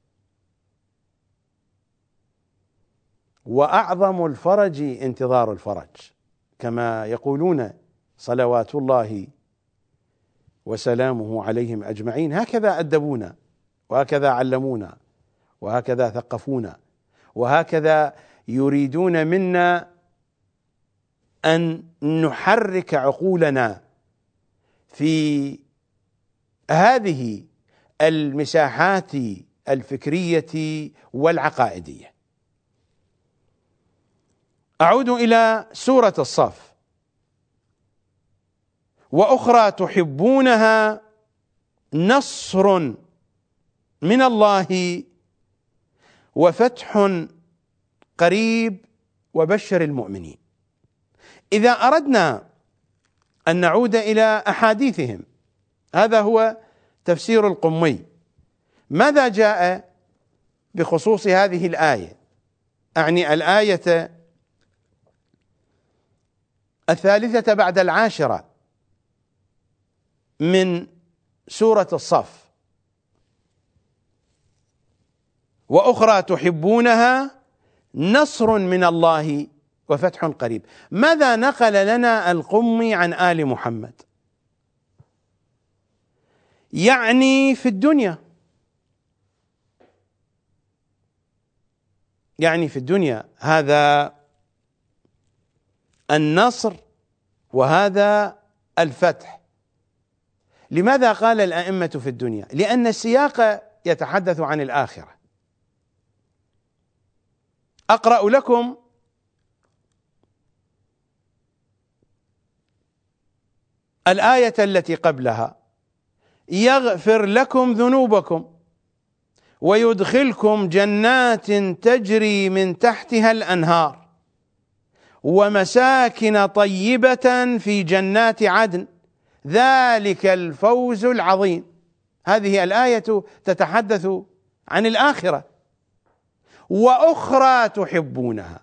وأعظم الفرج انتظار الفرج، كما يقولون صلوات الله وسلامه عليهم أجمعين. هكذا أدبونا، وهكذا علمونا، وهكذا ثقفونا، وهكذا يريدون منا أن نحرك عقولنا في هذه المساحات الفكرية والعقائدية. أعود إلى سورة الصف: وأخرى تحبونها نصر من الله وفتح قريب وبشر المؤمنين. إذا أردنا أن نعود إلى أحاديثهم، هذا هو تفسير القمي. ماذا جاء بخصوص هذه الآية؟ أعني الآية 13 من سورة الصف: وأخرى تحبونها نصر من الله وفتح قريب. ماذا نقل لنا القمي عن آل محمد؟ يعني في الدنيا، يعني في الدنيا، هذا النصر وهذا الفتح. لماذا قال الأئمة في الدنيا؟ لأن السياق يتحدث عن الآخرة. أقرأ لكم الآية التي قبلها: يغفر لكم ذنوبكم ويدخلكم جنات تجري من تحتها الأنهار ومساكن طيبة في جنات عدن ذلك الفوز العظيم. هذه الآية تتحدث عن الآخرة. وأخرى تحبونها،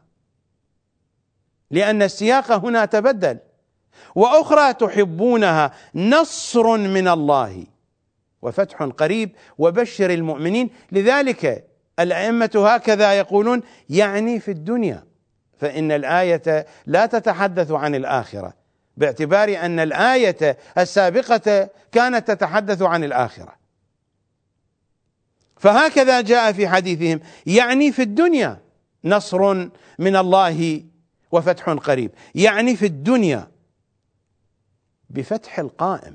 لأن السياق هنا تبدل. وأخرى تحبونها نصر من الله وفتح قريب وبشر المؤمنين. لذلك الأئمة هكذا يقولون: يعني في الدنيا، فإن الآية لا تتحدث عن الآخرة، باعتبار أن الآية السابقة كانت تتحدث عن الآخرة. فهكذا جاء في حديثهم: يعني في الدنيا نصر من الله وفتح قريب، يعني في الدنيا بفتح القائم.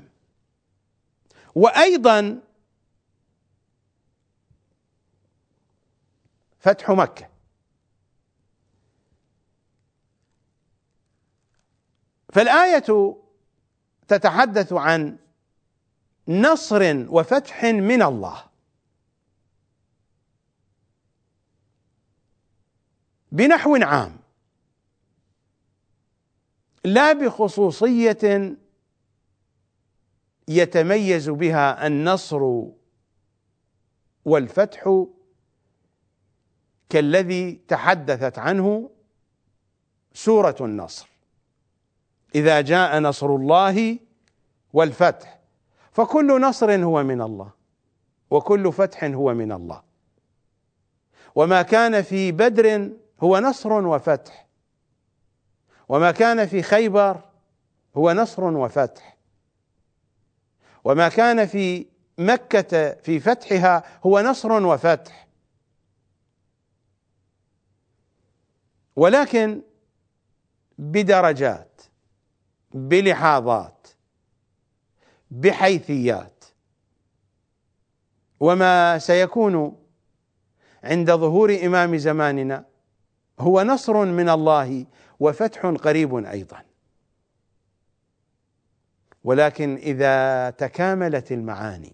وأيضا فتح مكة. فالآية تتحدث عن نصر وفتح من الله بنحو عام، لا بخصوصية يتميز بها النصر والفتح كالذي تحدثت عنه سورة النصر: إذا جاء نصر الله والفتح. فكل نصر هو من الله، وكل فتح هو من الله، وما كان في بدر هو نصر وفتح، وما كان في خيبر هو نصر وفتح، وما كان في مكة في فتحها هو نصر وفتح. ولكن بدرجات، بلحاظات، بحيثيات. وما سيكون عند ظهور إمام زماننا هو نصر من الله وفتح قريب أيضا. ولكن إذا تكاملت المعاني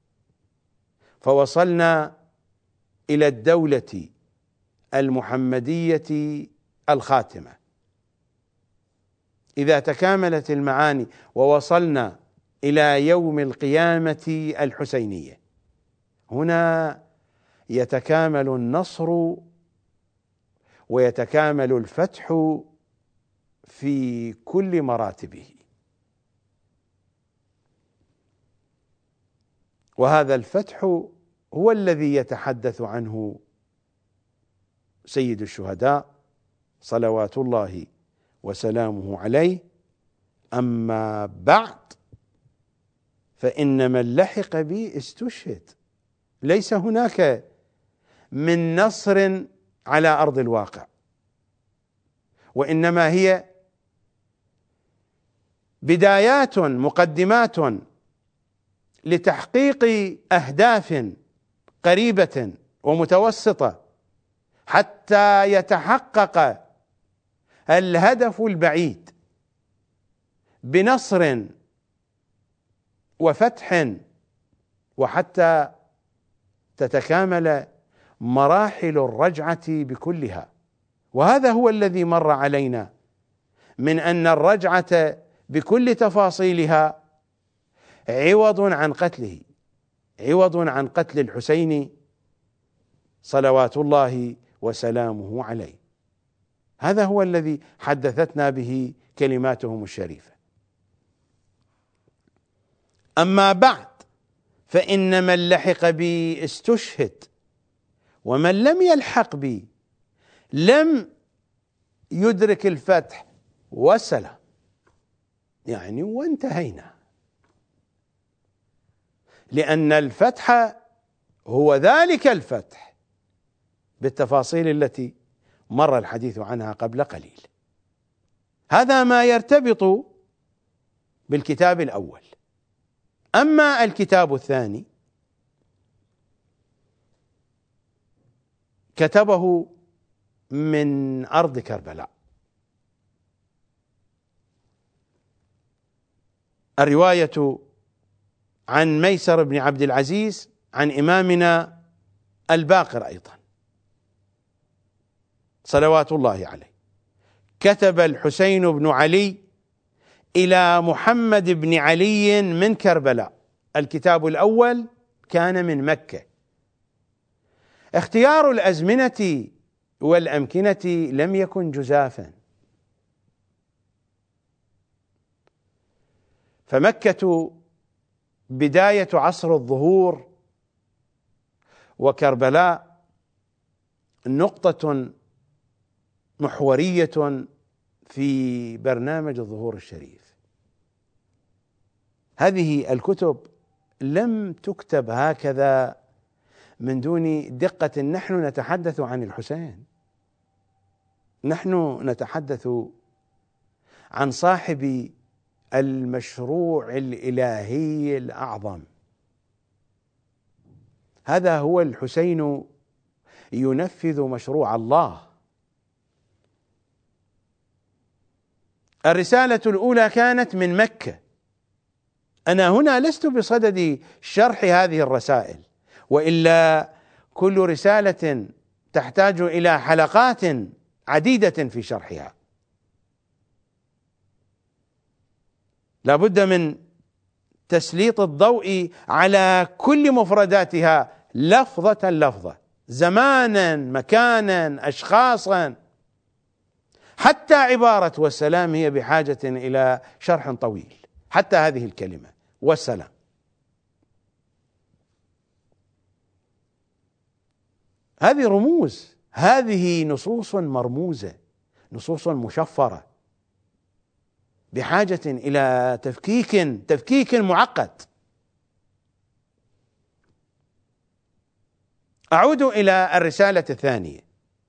فوصلنا إلى الدولة المحمدية الخاتمة، إذا تكاملت المعاني ووصلنا إلى يوم القيامة الحسينية، هنا يتكامل النصر ويتكامل الفتح في كل مراتبه. وهذا الفتح هو الذي يتحدث عنه سيد الشهداء صلوات الله وسلامه عليه: أما بعد فإن من لحق بي استشهد. ليس هناك من نصر على أرض الواقع، وإنما هي بدايات، مقدمات لتحقيق أهداف قريبة ومتوسطة حتى يتحقق الهدف البعيد بنصر وفتح، وحتى تتكامل مراحل الرجعة بكلها. وهذا هو الذي مر علينا من أن الرجعة بكل تفاصيلها عوض عن قتله، عوض عن قتل الحسين صلوات الله وسلامه عليه. هذا هو الذي حدثتنا به كلماتهم الشريفة: أما بعد فإن من لحق بي استشهد، ومن لم يلحق بي لم يدرك الفتح والسلام. يعني وانتهينا، لأن الفتح هو ذلك الفتح بالتفاصيل التي مر الحديث عنها قبل قليل. هذا ما يرتبط بالكتاب الأول. أما الكتاب الثاني كتبه من أرض كربلاء. الرواية عن ميسر بن عبد العزيز عن إمامنا الباقر أيضا صلوات الله عليه: كتب الحسين بن علي إلى محمد بن علي من كربلاء. الكتاب الأول كان من مكة. اختيار الأزمنة والأمكنة لم يكن جزافا، فمكة بداية عصر الظهور، وكربلاء نقطة محورية في برنامج الظهور الشريف. هذه الكتب لم تكتب هكذا من دون دقة. نحن نتحدث عن الحسين، نحن نتحدث عن صاحب المشروع الإلهي الأعظم. هذا هو الحسين ينفذ مشروع الله. الرسالة الأولى كانت من مكة. أنا هنا لست بصدد شرح هذه الرسائل، وإلا كل رسالة تحتاج إلى حلقات عديدة في شرحها. لا بد من تسليط الضوء على كل مفرداتها لفظة لفظة، زمانا مكانا أشخاصا، حتى عبارة والسلام هي بحاجة إلى شرح طويل، حتى هذه الكلمة والسلام. هذه رموز، هذه نصوص مرموزة، نصوص مشفرة بحاجة إلى تفكيك معقد. أعود إلى الرسالة الثانية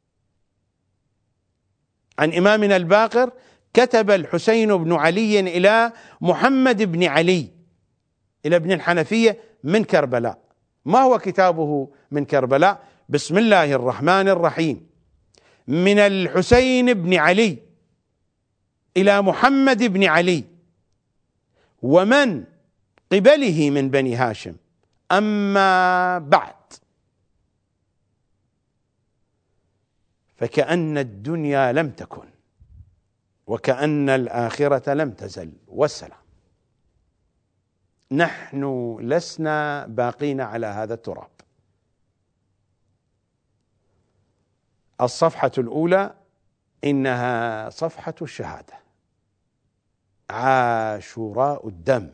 عن إمامنا الباقر. كتب الحسين بن علي إلى محمد بن علي إلى ابن الحنفية من كربلاء. ما هو كتابه من كربلاء؟ بسم الله الرحمن الرحيم. من الحسين بن علي إلى محمد بن علي ومن قبله من بني هاشم، أما بعد، فكأن الدنيا لم تكن وكأن الآخرة لم تزل، والسلام. نحن لسنا باقين على هذا التراب. الصفحة الأولى إنها صفحة الشهادة، عاشوراء الدم.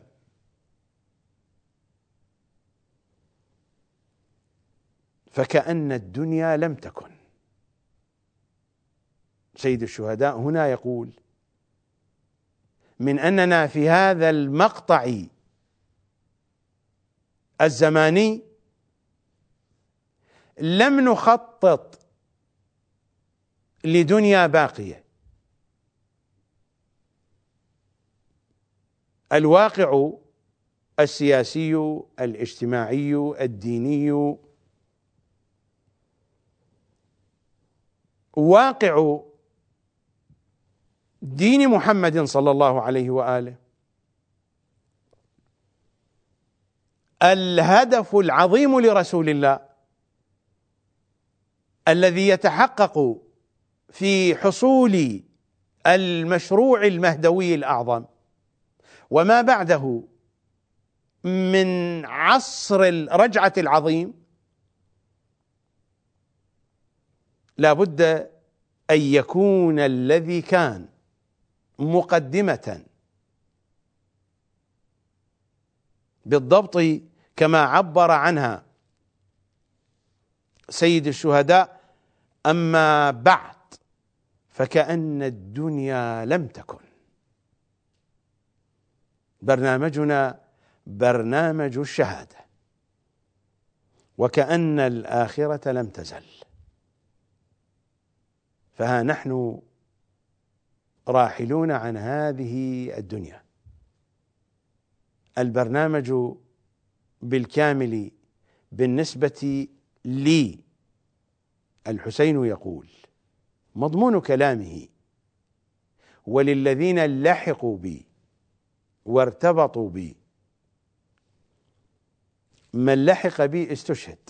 فكأن الدنيا لم تكن. سيد الشهداء هنا يقول من أننا في هذا المقطع الزماني لم نخطط لدنيا باقية. الواقع السياسي الاجتماعي الديني، واقع دين محمد صلى الله عليه وآله، الهدف العظيم لرسول الله الذي يتحقق في حصول المشروع المهدوي الأعظم وما بعده من عصر الرجعة العظيم، لا بد أن يكون الذي كان مقدمة بالضبط كما عبر عنها سيد الشهداء، أما بعد فكأن الدنيا لم تكن. برنامجنا برنامج الشهادة، وكأن الآخرة لم تزل. فها نحن راحلون عن هذه الدنيا. البرنامج بالكامل بالنسبة لي. الحسين يقول مضمون كلامه: وللذين لحقوا بي وارتبطوا بي، من لحق بي استشهد،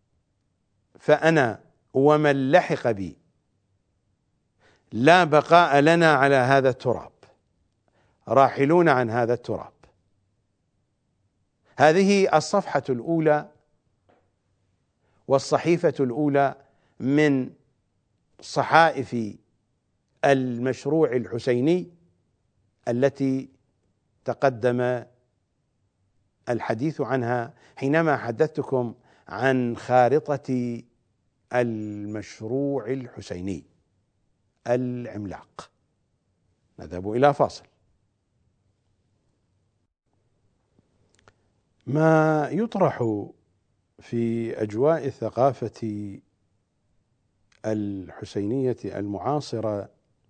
فأنا ومن لحق بي لا بقاء لنا على هذا التراب، راحلون عن هذا التراب. هذه الصفحة الأولى والصحيفة الأولى من صحائف المشروع الحسيني التي تقدم الحديث عنها حينما حدثتكم عن خارطة المشروع الحسيني العملاق. نذهب إلى فاصل. ما يطرح في أجواء الثقافة الحسينية المعاصرة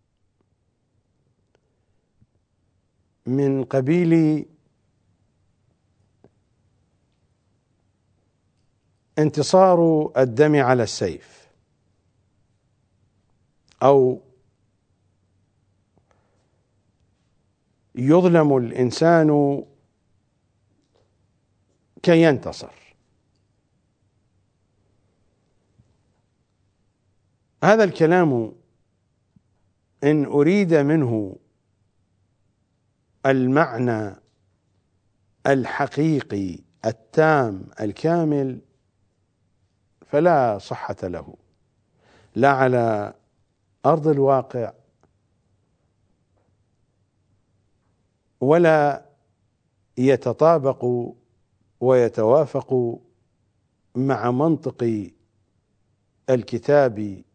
من قبيل انتصار الدم على السيف، أو يظلم الإنسان كي ينتصر. هذا الكلام إن أريد منه المعنى الحقيقي التام الكامل فلا صحة له، لا على أرض الواقع ولا يتطابق ويتوافق مع منطق الكتاب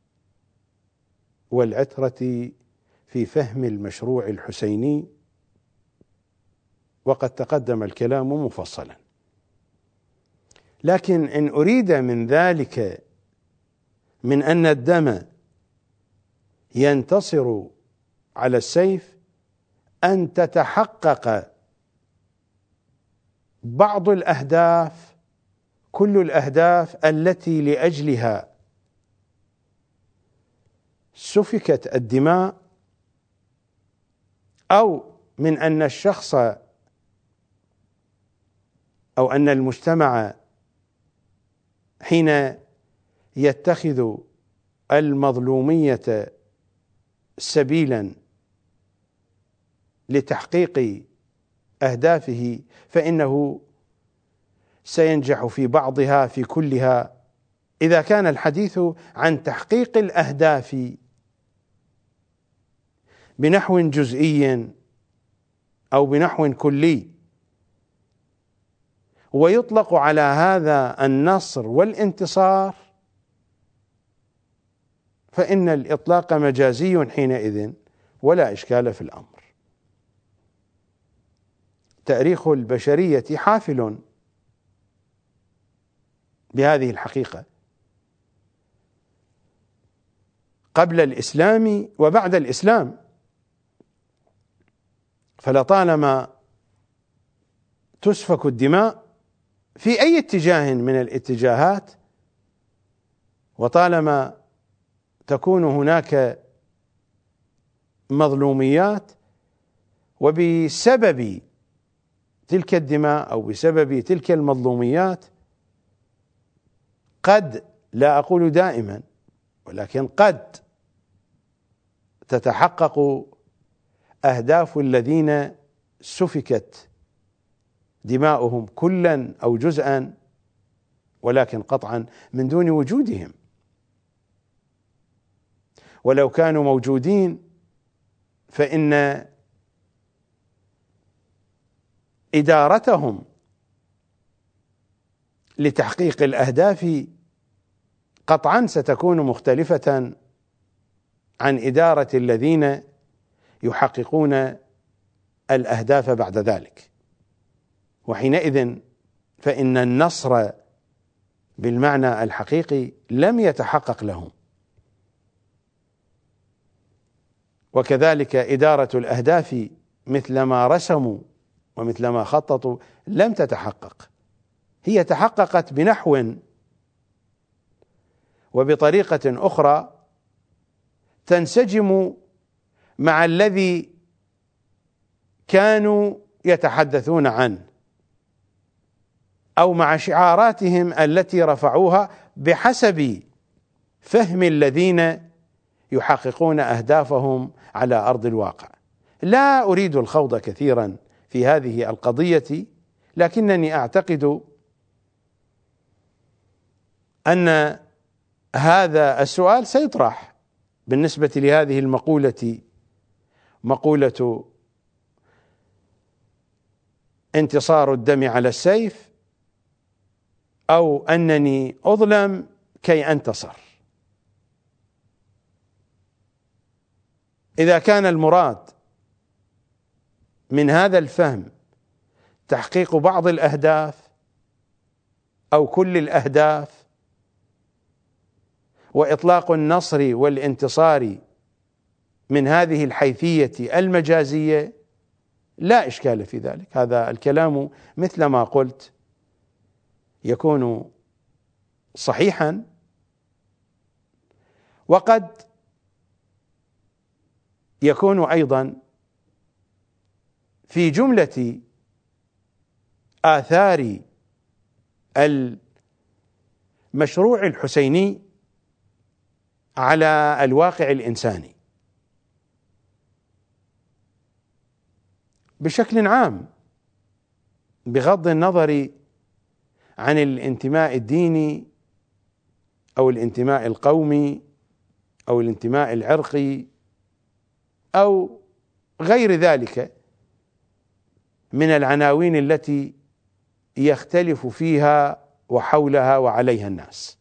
والعترة في فهم المشروع الحسيني، وقد تقدم الكلام مفصلا. لكن إن أريد من ذلك من أن الدم ينتصر على السيف أن تتحقق بعض الأهداف، كل الأهداف التي لأجلها سفكت الدماء، أو من أن الشخص أو أن المجتمع حين يتخذ المظلومية سبيلا لتحقيق أهدافه فإنه سينجح في بعضها في كلها، إذا كان الحديث عن تحقيق الأهداف بنحو جزئي أو بنحو كلي، ويطلق على هذا النصر والانتصار، فإن الإطلاق مجازي حينئذ ولا إشكال في الأمر. تاريخ البشرية حافل بهذه الحقيقة قبل الإسلام وبعد الإسلام، فلطالما تسفك الدماء في أي اتجاه من الاتجاهات، وطالما تكون هناك مظلوميات، وبسبب تلك الدماء أو بسبب تلك المظلوميات قد، لا أقول دائما ولكن قد، تتحقق أهداف الذين سفكت دماؤهم كلا أو جزءا، ولكن قطعا من دون وجودهم. ولو كانوا موجودين فإن إدارتهم لتحقيق الأهداف قطعا ستكون مختلفة عن إدارة الذين يحققون الأهداف بعد ذلك، وحينئذ فإن النصر بالمعنى الحقيقي لم يتحقق لهم، وكذلك إدارة الأهداف مثل ما رسموا ومثل ما خططوا لم تتحقق. هي تحققت بنحو وبطريقة أخرى تنسجم مع الذي كانوا يتحدثون عنه، أو مع شعاراتهم التي رفعوها بحسب فهم الذين يحققون أهدافهم على أرض الواقع. لا أريد الخوض كثيرا في هذه القضية، لكنني أعتقد أن هذا السؤال سيطرح بالنسبة لهذه المقولة، مقولة انتصار الدم على السيف، أو أنني أظلم كي أنتصر. إذا كان المراد من هذا الفهم تحقيق بعض الأهداف أو كل الأهداف وإطلاق النصر والانتصار من هذه الحيثية المجازية، لا إشكال في ذلك. هذا الكلام مثل ما قلت يكون صحيحا، وقد يكون أيضا في جملة آثار المشروع الحسيني على الواقع الإنساني بشكل عام، بغض النظر عن الانتماء الديني أو الانتماء القومي أو الانتماء العرقي أو غير ذلك من العناوين التي يختلف فيها وحولها وعليها الناس.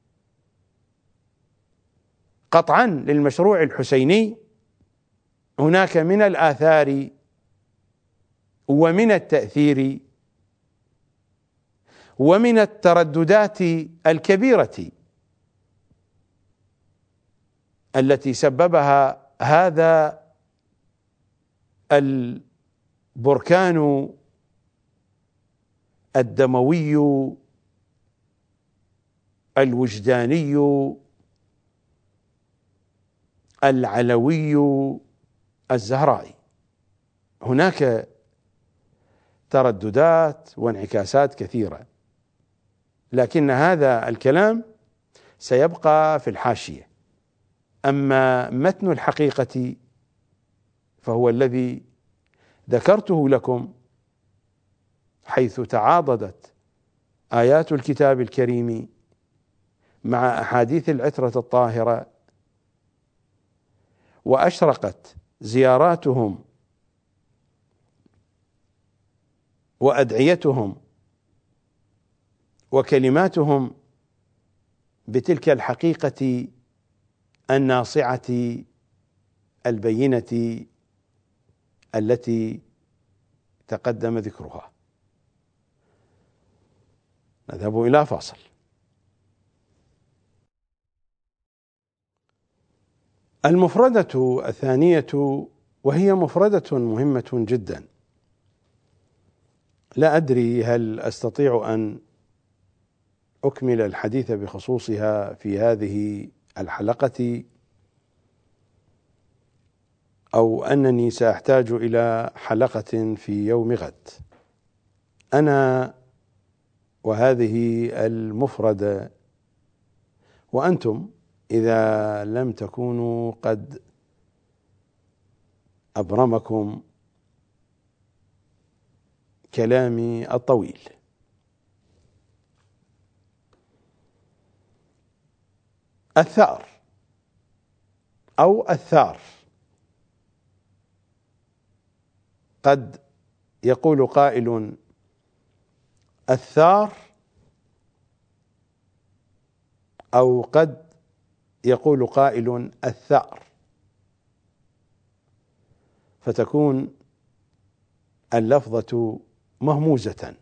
قطعا للمشروع الحسيني هناك من الآثار ومن التأثير ومن الترددات الكبيرة التي سببها هذا البركان الدموي الوجداني العلوي الزهرائي. هناك ترددات وانعكاسات كثيرة، لكن هذا الكلام سيبقى في الحاشية. أما متن الحقيقة فهو الذي ذكرته لكم، حيث تعاضدت آيات الكتاب الكريم مع أحاديث العترة الطاهرة، وأشرقت زياراتهم وأدعيتهم وكلماتهم بتلك الحقيقة الناصعة البينة التي تقدم ذكرها. نذهب إلى فاصل. المفردة الثانية، وهي مفردة مهمة جدا، لا أدري هل أستطيع أن أكمل الحديث بخصوصها في هذه الحلقة أو أنني سأحتاج إلى حلقة في يوم غد. أنا وهذه المفردة، وأنتم إذا لم تكونوا قد أبرمكم كلامي الطويل. الثأر أو الثار، قد يقول قائل الثار، أو قد يقول قائل الثأر، فتكون اللفظة مهموزة.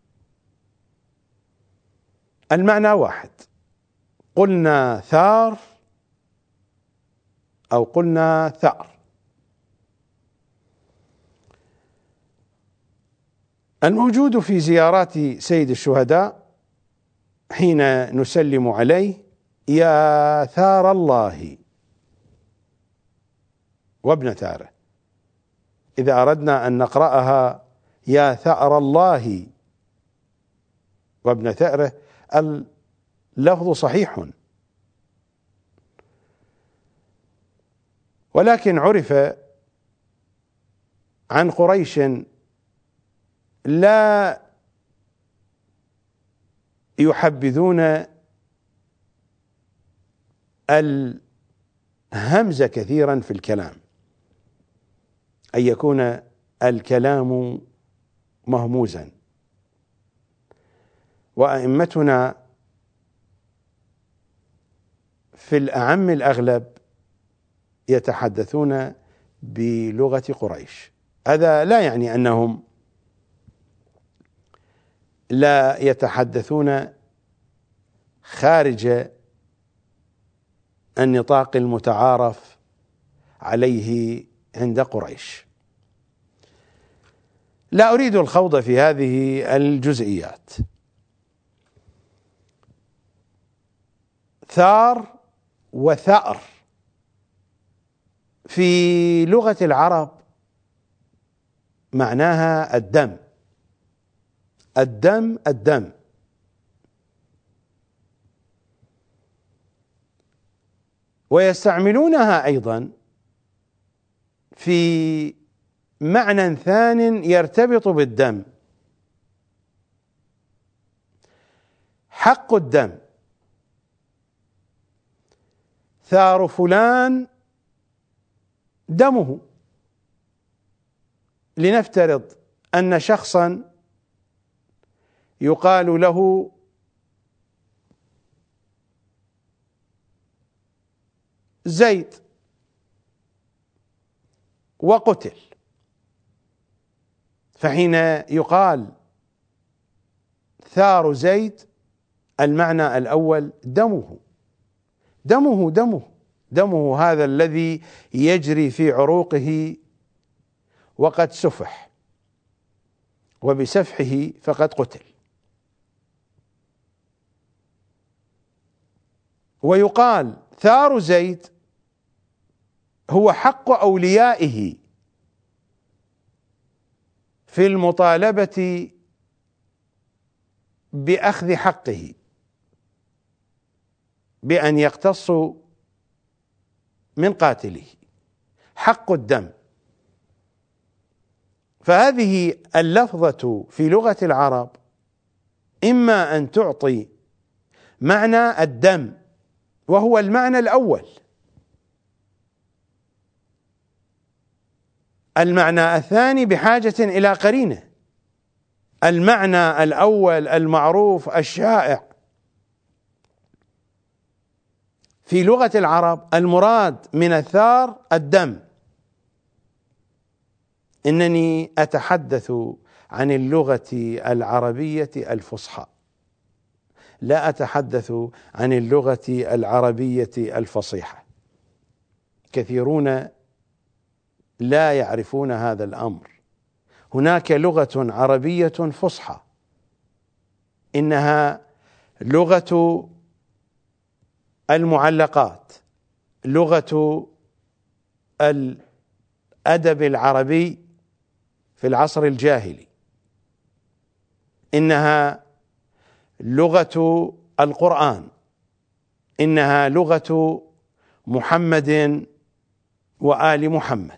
المعنى واحد، قلنا ثار أو قلنا ثأر. الموجود في زيارات سيد الشهداء حين نسلم عليه: يا ثار الله وابن ثاره. إذا أردنا أن نقرأها يا ثأر الله وابن ثأره، اللفظ صحيح، ولكن عرف عن قريش لا يحبذون الهمز كثيرا في الكلام، أن يكون الكلام مهموزا. وأئمتنا في الأعم الأغلب يتحدثون بلغة قريش. هذا لا يعني أنهم لا يتحدثون خارج النطاق المتعارف عليه عند قريش. لا أريد الخوض في هذه الجزئيات. ثار وثأر في لغة العرب معناها الدم، الدم الدم. ويستعملونها أيضا في معنى ثان يرتبط بالدم: حق الدم. ثار فلان دمه. لنفترض أن شخصا يقال له زيد وقتل، فحين يقال ثار زيد المعنى الأول دمه، دمه دمه دمه هذا الذي يجري في عروقه وقد سفح، وبسفحه فقد قتل. ويقال ثار زيد هو حق أوليائه في المطالبة بأخذ حقه بأن يقتصوا من قاتله، حق الدم. فهذه اللفظة في لغة العرب إما أن تعطي معنى الدم وهو المعنى الأول، المعنى الثاني بحاجة إلى قرينة. المعنى الأول المعروف الشائع في لغة العرب المراد من الثار الدم. إنني أتحدث عن اللغة العربية الفصحى، لا أتحدث عن اللغة العربية الفصيحة. كثيرون لا يعرفون هذا الأمر. هناك لغة عربية فصحى، إنها لغة المعلقات، لغة الأدب العربي في العصر الجاهلي، إنها لغة القرآن، إنها لغة محمد وآل محمد،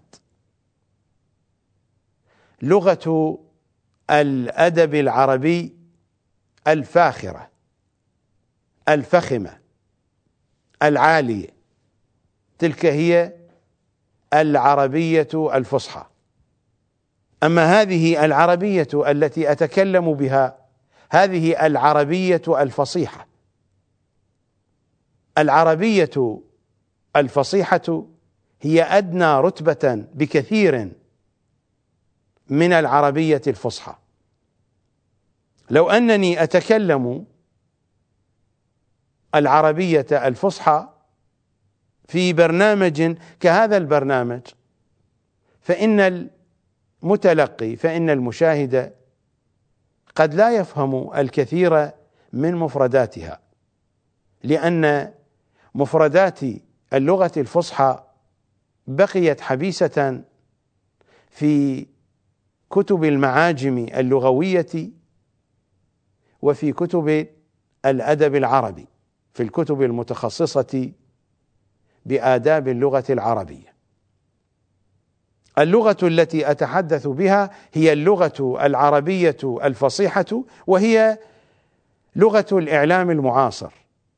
لغة الأدب العربي الفاخرة الفخمة العالية، تلك هي العربية الفصحى. أما هذه العربية التي أتكلم بها هذه العربية الفصيحة. العربية الفصيحة هي أدنى رتبة بكثير من العربية الفصحى. لو أنني أتكلم العربية الفصحى في برنامج كهذا البرنامج، فإن المتلقي، فإن المشاهد قد لا يفهم الكثير من مفرداتها، لأن مفردات اللغة الفصحى بقيت حبيسة في كتب المعاجم اللغوية وفي كتب الأدب العربي، في الكتب المتخصصة بآداب اللغة العربية. اللغة التي أتحدث بها هي اللغة العربية الفصيحة، وهي لغة الإعلام المعاصر،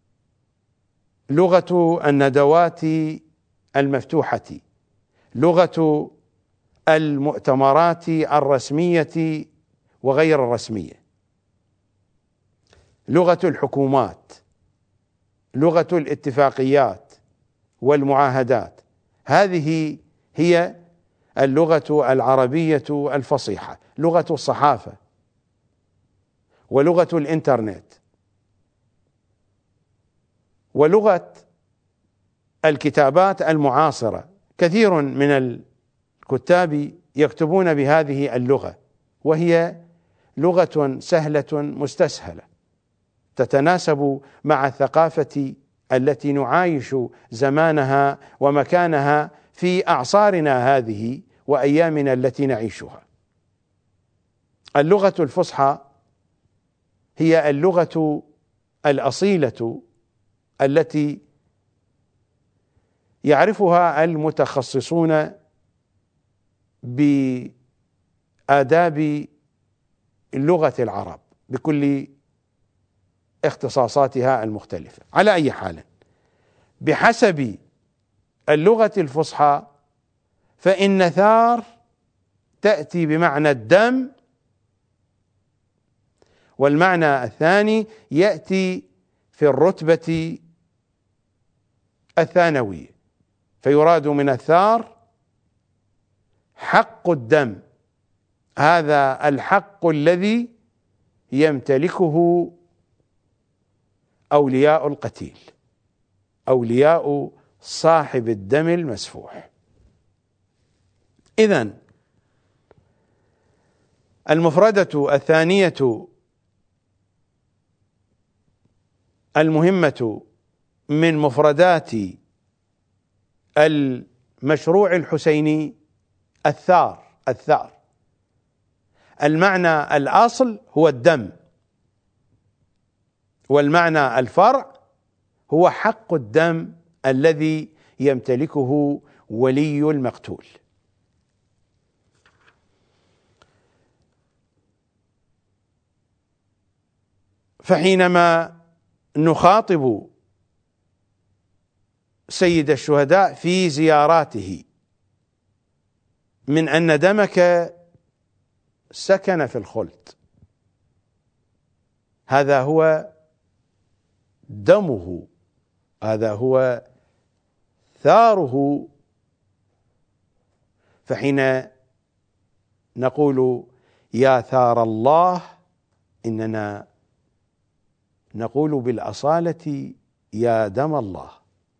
لغة الندوات المفتوحة، لغة المؤتمرات الرسمية وغير الرسمية، لغة الحكومات، لغة الاتفاقيات والمعاهدات. هذه هي اللغة العربية الفصيحة، لغة الصحافة ولغة الإنترنت ولغة الكتابات المعاصرة. كثير من الكتاب يكتبون بهذه اللغة، وهي لغة سهلة مستسهلة تتناسب مع الثقافة التي نعايش زمانها ومكانها في أعصارنا هذه وأيامنا التي نعيشها. اللغة الفصحى هي اللغة الأصيلة التي يعرفها المتخصصون بآداب لغة العرب بكل اختصاصاتها المختلفة. على أي حال، بحسب اللغة الفصحى فإن ثار تأتي بمعنى الدم، والمعنى الثاني يأتي في الرتبة الثانوية، فيراد من الثار حق الدم، هذا الحق الذي يمتلكه أولياء القتيل، أولياء صاحب الدم المسفوح. إذن المفردة الثانية المهمة من مفردات المشروع الحسيني الثار. المعنى الأصل هو الدم، والمعنى الفرع هو حق الدم الذي يمتلكه ولي المقتول. فحينما نخاطب سيد الشهداء في زياراته من أن دمك سكن في الخلد، هذا هو دمه، هذا هو ثاره، فحين نقول يا ثار الله إننا نقول بالأصالة يا دم الله،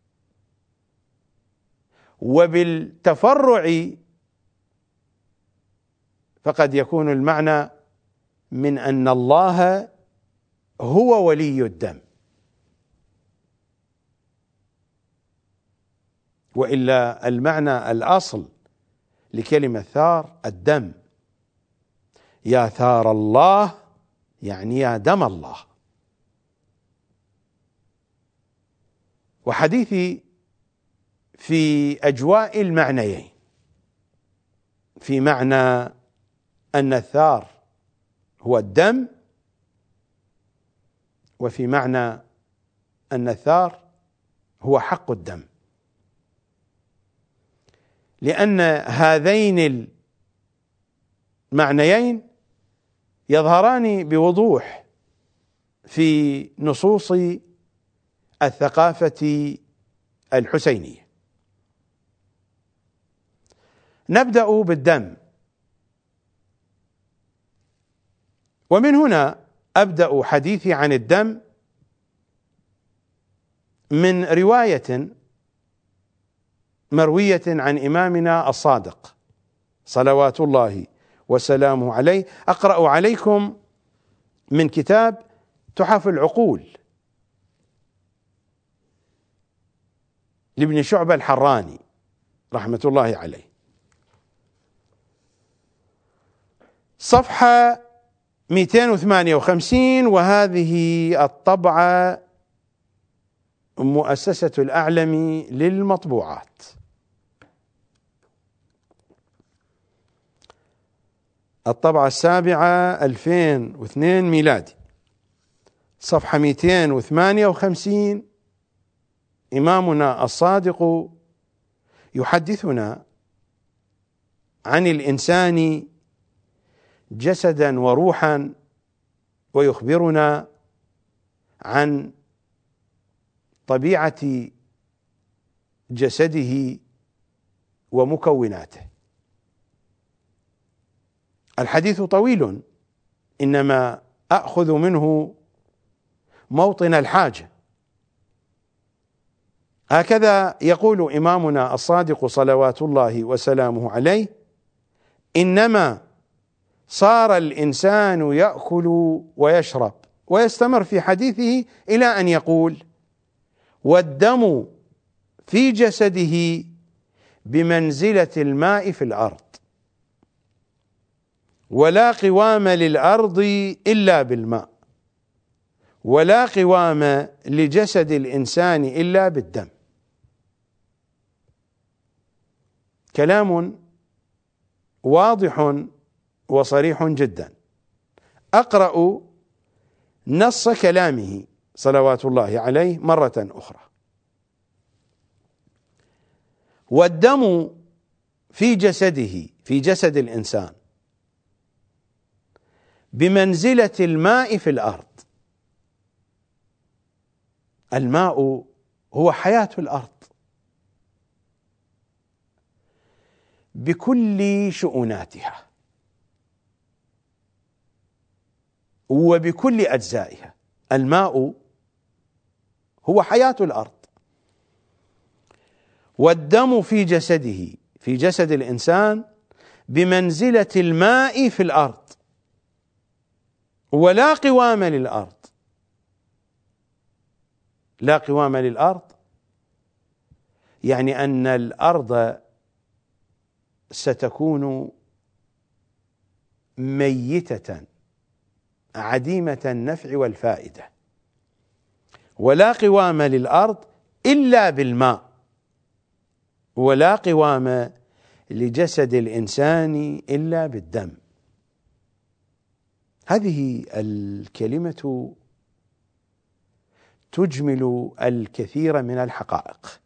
وبالتفرع فقد يكون المعنى من أن الله هو ولي الدم، وإلا المعنى الأصل لكلمة ثار الدم، يا ثار الله يعني يا دم الله. وحديثي في أجواء المعنيين، في معنى أن الثار هو الدم، وفي معنى أن الثار هو حق الدم، لأن هذين المعنيين يظهران بوضوح في نصوص الثقافة الحسينية. نبدأ بالدم، ومن هنا أبدأ حديثي عن الدم من رواية مروية عن إمامنا الصادق صلوات الله وسلامه عليه. أقرأ عليكم من كتاب تحف العقول لابن شعبة الحراني رحمة الله عليه، صفحة 258، وهذه الطبعة مؤسسة الأعلمي للمطبوعات. الطبعة 7 2002 ميلادي، صفحة 258. إمامنا الصادق يحدثنا عن الإنسان جسدا وروحا، ويخبرنا عن طبيعة جسده ومكوناته. الحديث طويل، إنما أخذ منه موطن الحاجة. هكذا يقول إمامنا الصادق صلوات الله وسلامه عليه: إنما صار الإنسان يأكل ويشرب، ويستمر في حديثه إلى أن يقول: والدم في جسده بمنزلة الماء في الأرض، ولا قوام للأرض إلا بالماء، ولا قوام لجسد الإنسان إلا بالدم. كلام واضح وصريح جدا. أقرأ نص كلامه صلوات الله عليه مرة أخرى: والدم في جسده، في جسد الإنسان، بمنزلة الماء في الأرض. الماء هو حياة الأرض بكل شؤوناتها وبكل أجزائها. الماء هو حياة الأرض. والدم في جسده، في جسد الإنسان، بمنزلة الماء في الأرض، ولا قوام للأرض. لا قوام للأرض يعني أن الأرض ستكون ميتة عديمة النفع والفائدة. ولا قوام للأرض إلا بالماء، ولا قوام لجسد الإنسان إلا بالدم. هذه الكلمة تجمل الكثير من الحقائق.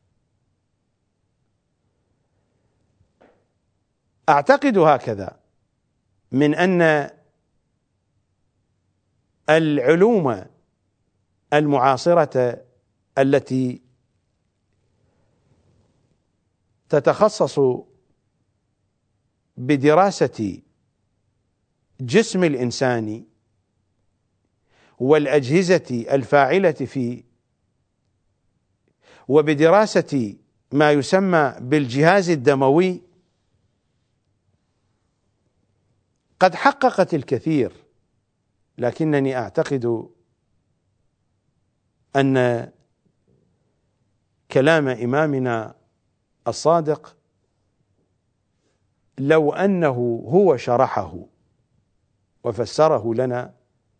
أعتقد هكذا من أن العلوم المعاصرة التي تتخصص بدراسة جسم الإنسان والأجهزة الفاعلة فيه، وبدراسة ما يسمى بالجهاز الدموي، قد حققت الكثير، لكنني أعتقد أن كلام إمامنا الصادق لو أنه هو شرحه وفسره لنا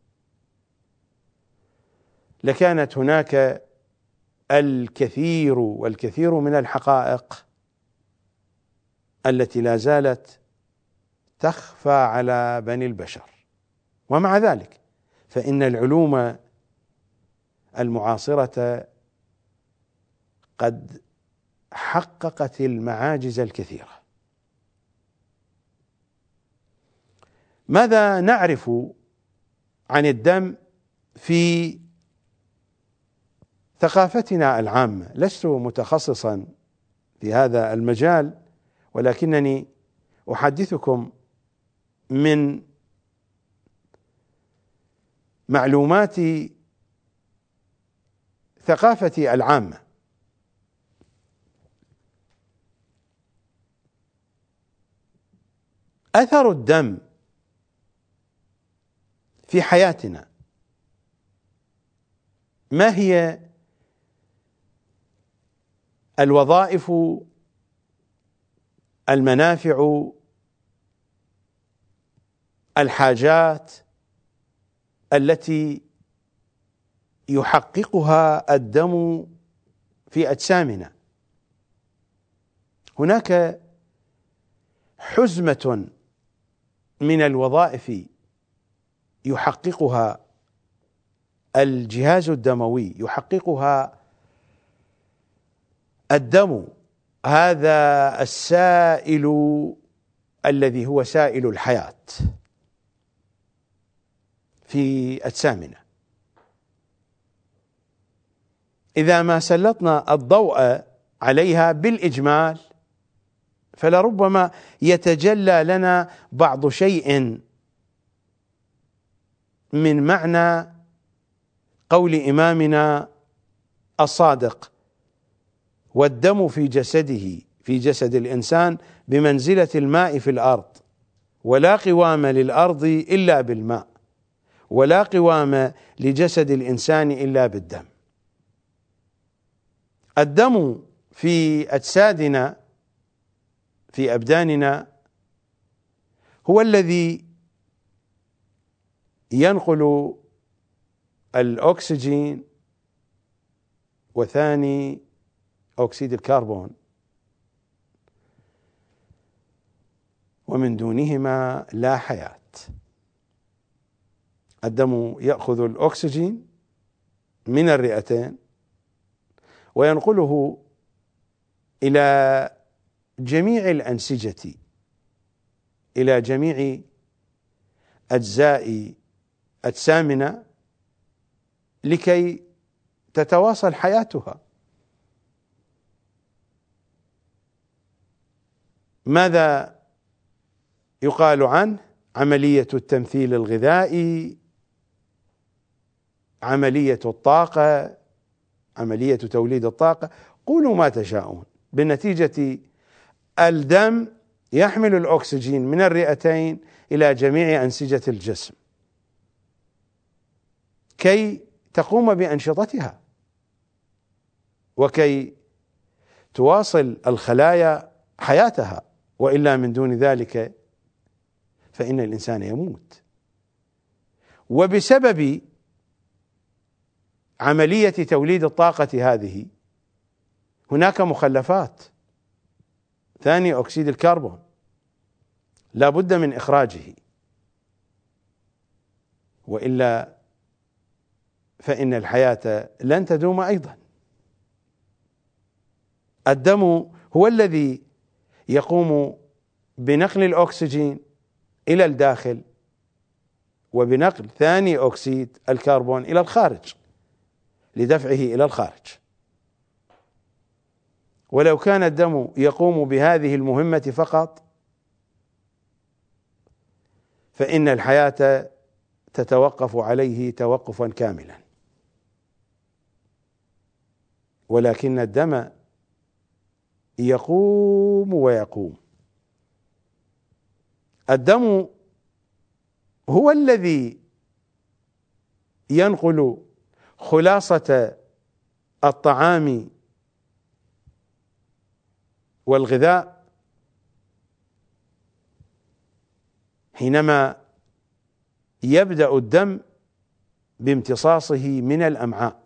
لكانت هناك الكثير والكثير من الحقائق التي لا زالت تخفى على بني البشر. ومع ذلك فإن العلوم المعاصرة قد حققت المعاجز الكثيرة. ماذا نعرف عن الدم في ثقافتنا العامة؟ لست متخصصا في هذا المجال، ولكنني أحدثكم من معلومات ثقافتي العامة. أثر الدم في حياتنا، ما هي الوظائف، المنافع، الحاجات التي يحققها الدم في أجسامنا؟ هناك حزمة من الوظائف يحققها الجهاز الدموي، يحققها الدم، هذا السائل الذي هو سائل الحياة في أجسامنا. إذا ما سلطنا الضوء عليها بالإجمال فلربما يتجلى لنا بعض شيء من معنى قول إمامنا الصادق: والدم في جسده، في جسد الإنسان، بمنزلة الماء في الأرض، ولا قوام للأرض إلا بالماء، ولا قوام لجسد الإنسان إلا بالدم. الدم في أجسادنا، في أبداننا، هو الذي ينقل الأكسجين وثاني أكسيد الكربون، ومن دونهما لا حياة. الدم يأخذ الأكسجين من الرئتين وينقله إلى جميع الأنسجة إلى جميع أجزاء أجسامنا لكي تتواصل حياتها. ماذا يقال عنه؟ عملية التمثيل الغذائي، عملية الطاقة، عملية توليد الطاقة، قولوا ما تشاءون. بالنتيجة الدم يحمل الأكسجين من الرئتين إلى جميع أنسجة الجسم كي تقوم بأنشطتها وكي تواصل الخلايا حياتها، وإلا من دون ذلك فإن الإنسان يموت. وبسبب عملية توليد الطاقة هذه هناك مخلفات، ثاني أكسيد الكربون لا بد من إخراجه، وإلا فإن الحياة لن تدوم أيضا. الدم هو الذي يقوم بنقل الأكسجين إلى الداخل وبنقل ثاني أكسيد الكربون إلى الخارج لدفعه إلى الخارج. ولو كان الدم يقوم بهذه المهمة فقط فإن الحياة تتوقف عليه توقفا كاملا، ولكن الدم يقوم ويقوم. الدم هو الذي ينقل خلاصة الطعام والغذاء حينما يبدأ الدم بامتصاصه من الأمعاء،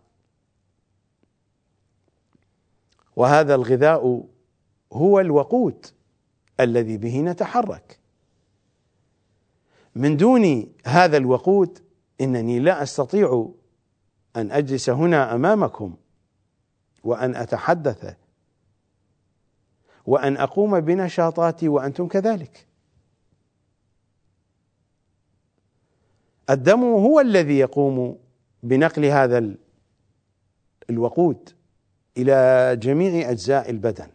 وهذا الغذاء هو الوقود الذي به نتحرك. من دون هذا الوقود إنني لا أستطيع أن أجلس هنا أمامكم وأن أتحدث وأن أقوم بنشاطاتي وأنتم كذلك. الدم هو الذي يقوم بنقل هذا الوقود إلى جميع أجزاء البدن.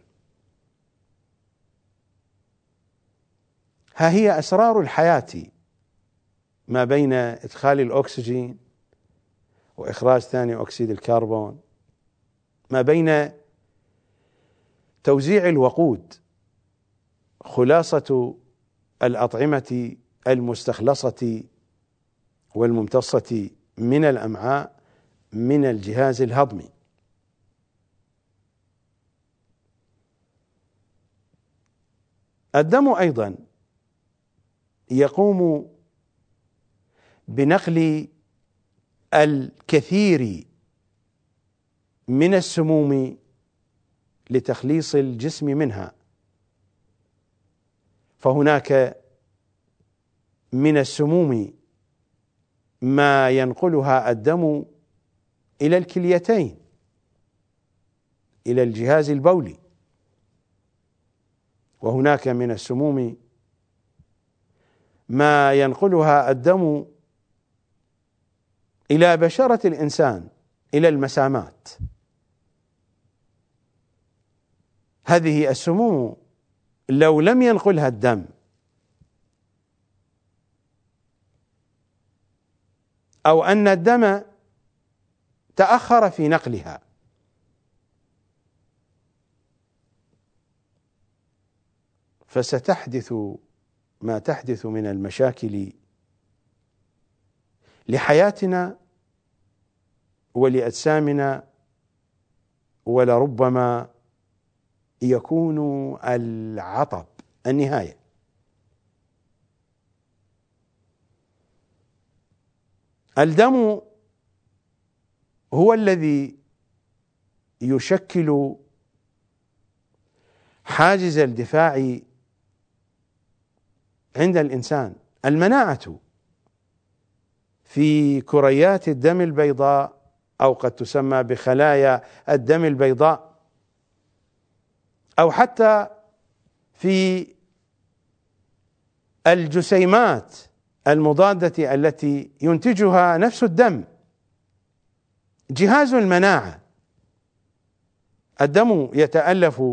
ها هي أسرار الحياة ما بين إدخال الأكسجين وإخراج ثاني أكسيد الكربون، ما بين توزيع الوقود، خلاصة الأطعمة المستخلصة والممتصة من الأمعاء من الجهاز الهضمي. الدم أيضا يقوم بنقل الكثير من السموم لتخليص الجسم منها، فهناك من السموم ما ينقلها الدم إلى الكليتين، إلى الجهاز البولي، وهناك من السموم ما ينقلها الدم إلى بشرة الإنسان، إلى المسامات. هذه السموم لو لم ينقلها الدم أو أن الدم تأخر في نقلها فستحدث ما تحدث من المشاكل لحياتنا ولأجسامنا، ولربما يكون العطب النهاية. الدم هو الذي يشكل حاجز الدفاع عند الإنسان. المناعة في كريات الدم البيضاء، أو قد تسمى بخلايا الدم البيضاء، أو حتى في الجسيمات المضادة التي ينتجها نفس الدم. جهاز المناعة، الدم يتألف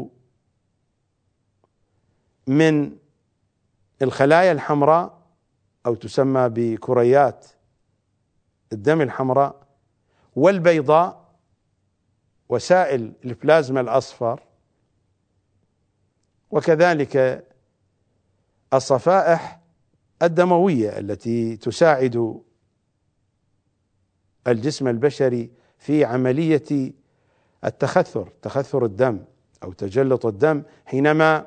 من الخلايا الحمراء أو تسمى بكريات الدم الحمراء والبيضاء وسائل البلازما الأصفر، وكذلك الصفائح الدموية التي تساعد الجسم البشري في عملية تخثر الدم أو تجلط الدم حينما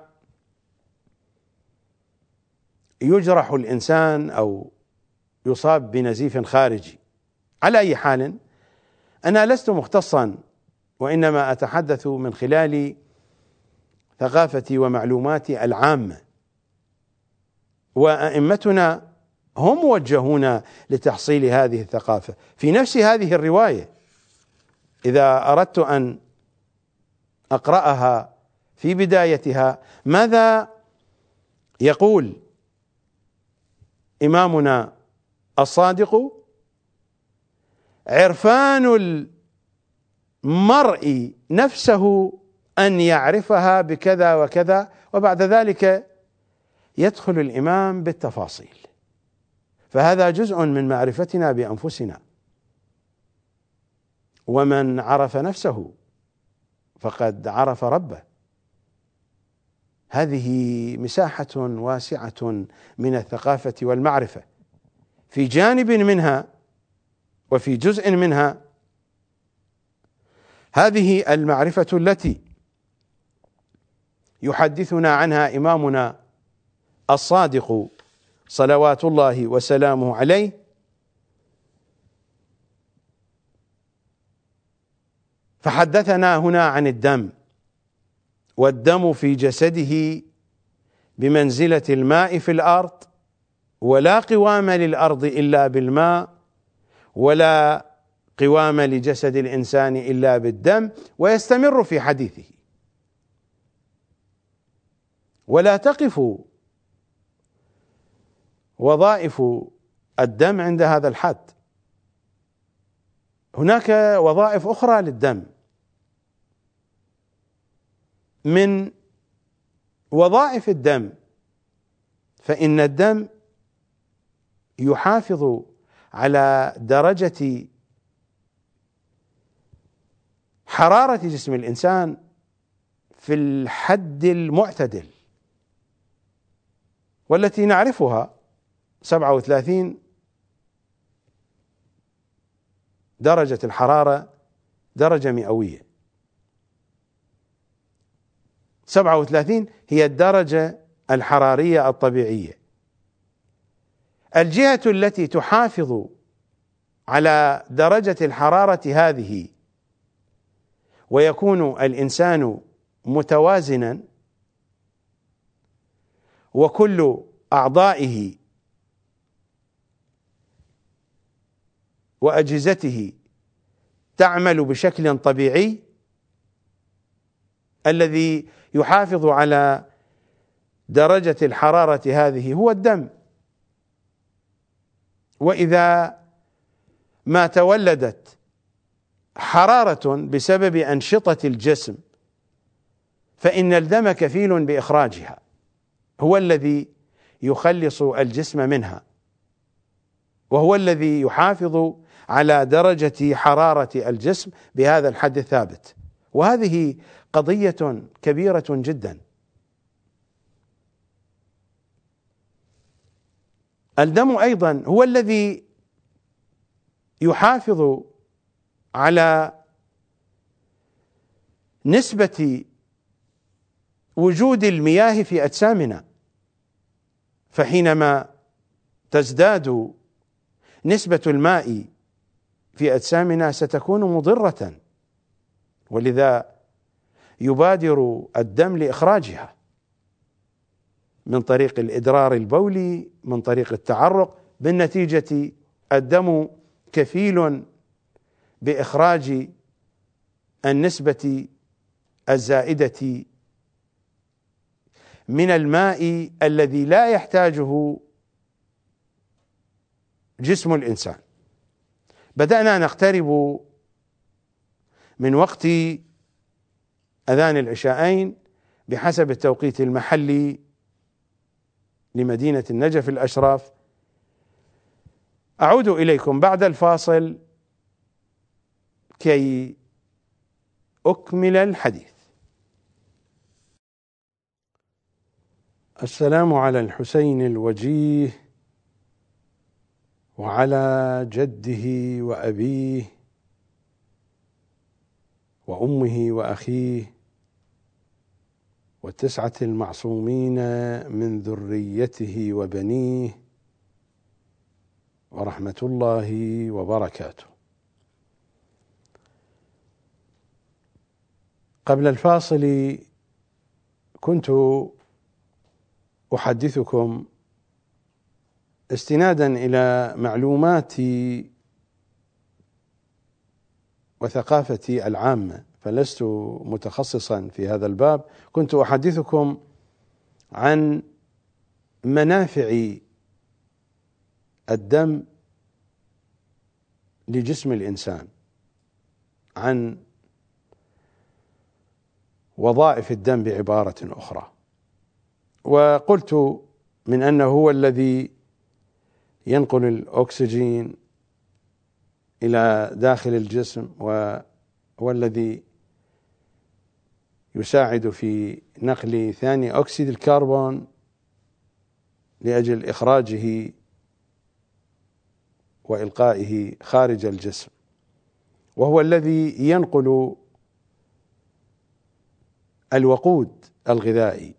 يجرح الإنسان أو يصاب بنزيف خارجي. على أي حال، أنا لست مختصا، وإنما أتحدث من خلال ثقافتي ومعلوماتي العامة، وأئمتنا هم موجهون لتحصيل هذه الثقافة. في نفس هذه الرواية إذا أردت أن أقرأها في بدايتها، ماذا يقول إمامنا الصادق؟ عرفان المرء نفسه أن يعرفها بكذا وكذا، وبعد ذلك يدخل الإمام بالتفاصيل. فهذا جزء من معرفتنا بأنفسنا، ومن عرف نفسه فقد عرف ربه. هذه مساحة واسعة من الثقافة والمعرفة. في جانب منها وفي جزء منها هذه المعرفة التي يحدثنا عنها إمامنا الصادق صلوات الله وسلامه عليه، فحدثنا هنا عن الدم، والدم في جسده بمنزلة الماء في الأرض، ولا قوام للأرض إلا بالماء، ولا قوام لجسد الإنسان إلا بالدم. ويستمر في حديثه، ولا تقف وظائف الدم عند هذا الحد. هناك وظائف أخرى للدم. من وظائف الدم فإن الدم يحافظ على درجة حرارة جسم الإنسان في الحد المعتدل، والتي نعرفها 37 درجة الحرارة درجة مئوية. 37 هي الدرجة الحرارية الطبيعية. الجهة التي تحافظ على درجة الحرارة هذه ويكون الإنسان متوازنا وكل أعضائه وأجهزته تعمل بشكل طبيعي، الذي يحافظ على درجة الحرارة هذه هو الدم. وإذا ما تولدت حرارة بسبب أنشطة الجسم فإن الدم كفيل بإخراجها، هو الذي يخلص الجسم منها، وهو الذي يحافظ على درجة حرارة الجسم بهذا الحد الثابت. وهذه قضية كبيرة جدا. الدم أيضا هو الذي يحافظ على نسبة وجود المياه في أجسامنا، فحينما تزداد نسبة الماء في أجسامنا ستكون مضرة، ولذا يبادر الدم لإخراجها من طريق الإدرار البولي، من طريق التعرق. بالنتيجة الدم كفيل بإخراج النسبة الزائدة من الماء الذي لا يحتاجه جسم الإنسان. بدأنا نقترب من وقت أذان العشاءين بحسب التوقيت المحلي لمدينة النجف الأشراف. أعود إليكم بعد الفاصل كي أكمل الحديث. السلام على الحسين الوجيه وعلى جده وأبيه وأمه وأخيه والتسعة المعصومين من ذريته وبنيه ورحمة الله وبركاته. قبل الفاصل كنت أحدثكم استنادا إلى معلوماتي وثقافتي العامة، فلست متخصصا في هذا الباب. كنت أحدثكم عن منافع الدم لجسم الإنسان، عن وظائف الدم بعبارة أخرى، وقلت من أنه هو الذي ينقل الأكسجين إلى داخل الجسم، وهو الذي يساعد في نقل ثاني أكسيد الكربون لأجل إخراجه وإلقائه خارج الجسم، وهو الذي ينقل الوقود الغذائي،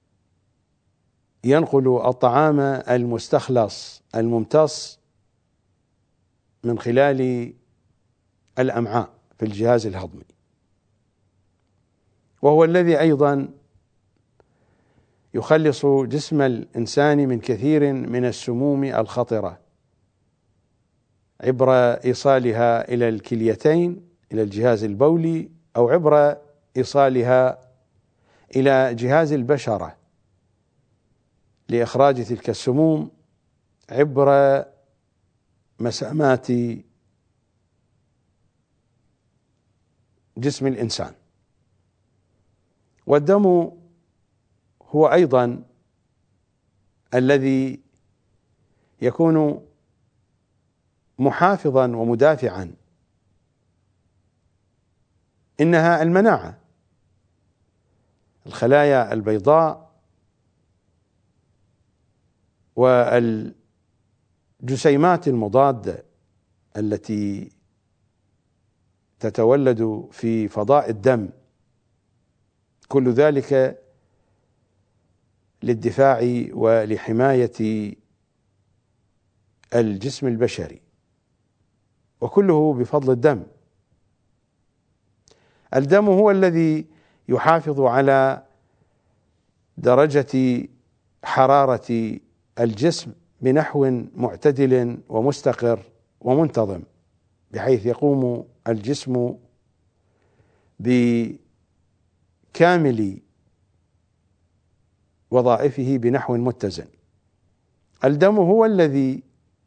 ينقل الطعام المستخلص الممتص من خلال الأمعاء في الجهاز الهضمي، وهو الذي أيضا يخلص جسم الإنسان من كثير من السموم الخطرة عبر إيصالها إلى الكليتين، إلى الجهاز البولي، أو عبر إيصالها إلى جهاز البشرة لإخراج تلك السموم عبر مسامات جسم الإنسان. والدم هو أيضا الذي يكون محافظا ومدافعا. إنها المناعة، الخلايا البيضاء والجسيمات المضادة التي تتولد في فضاء الدم، كل ذلك للدفاع ولحماية الجسم البشري، وكله بفضل الدم. الدم هو الذي يحافظ على درجة حرارة الجسم بنحو معتدل ومستقر ومنتظم، بحيث يقوم الجسم بكامل وظائفه بنحو متزن. الدم هو الذي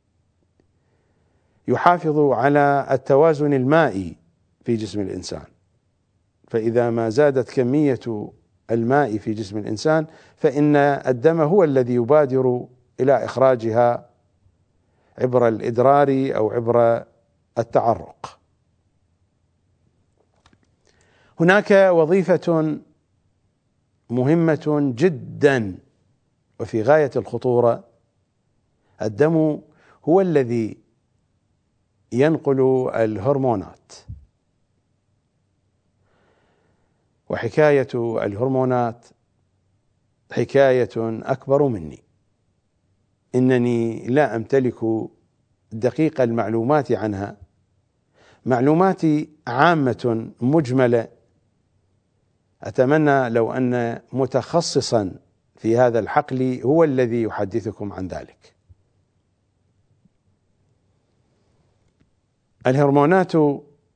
يحافظ على التوازن المائي في جسم الإنسان، فإذا ما زادت كمية الماء في جسم الإنسان فإن الدم هو الذي يبادر إلى إخراجها عبر الإدرار أو عبر التعرق. هناك وظيفة مهمة جدا وفي غاية الخطورة. الدم هو الذي ينقل الهرمونات، وحكاية الهرمونات حكاية أكبر مني. إنني لا أمتلك دقيق المعلومات عنها، معلوماتي عامة مجملة. أتمنى لو أن متخصصا في هذا الحقل هو الذي يحدثكم عن ذلك. الهرمونات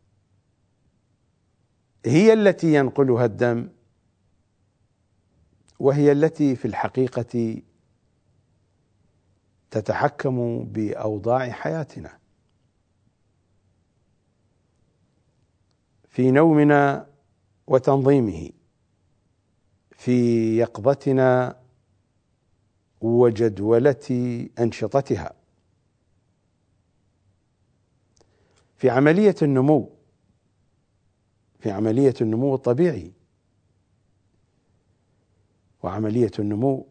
هي التي ينقلها الدم وهي التي في الحقيقة تتحكم بأوضاع حياتنا، في نومنا وتنظيمه، في يقظتنا وجدولة أنشطتها، في عملية النمو، في عملية النمو الطبيعي. وعملية النمو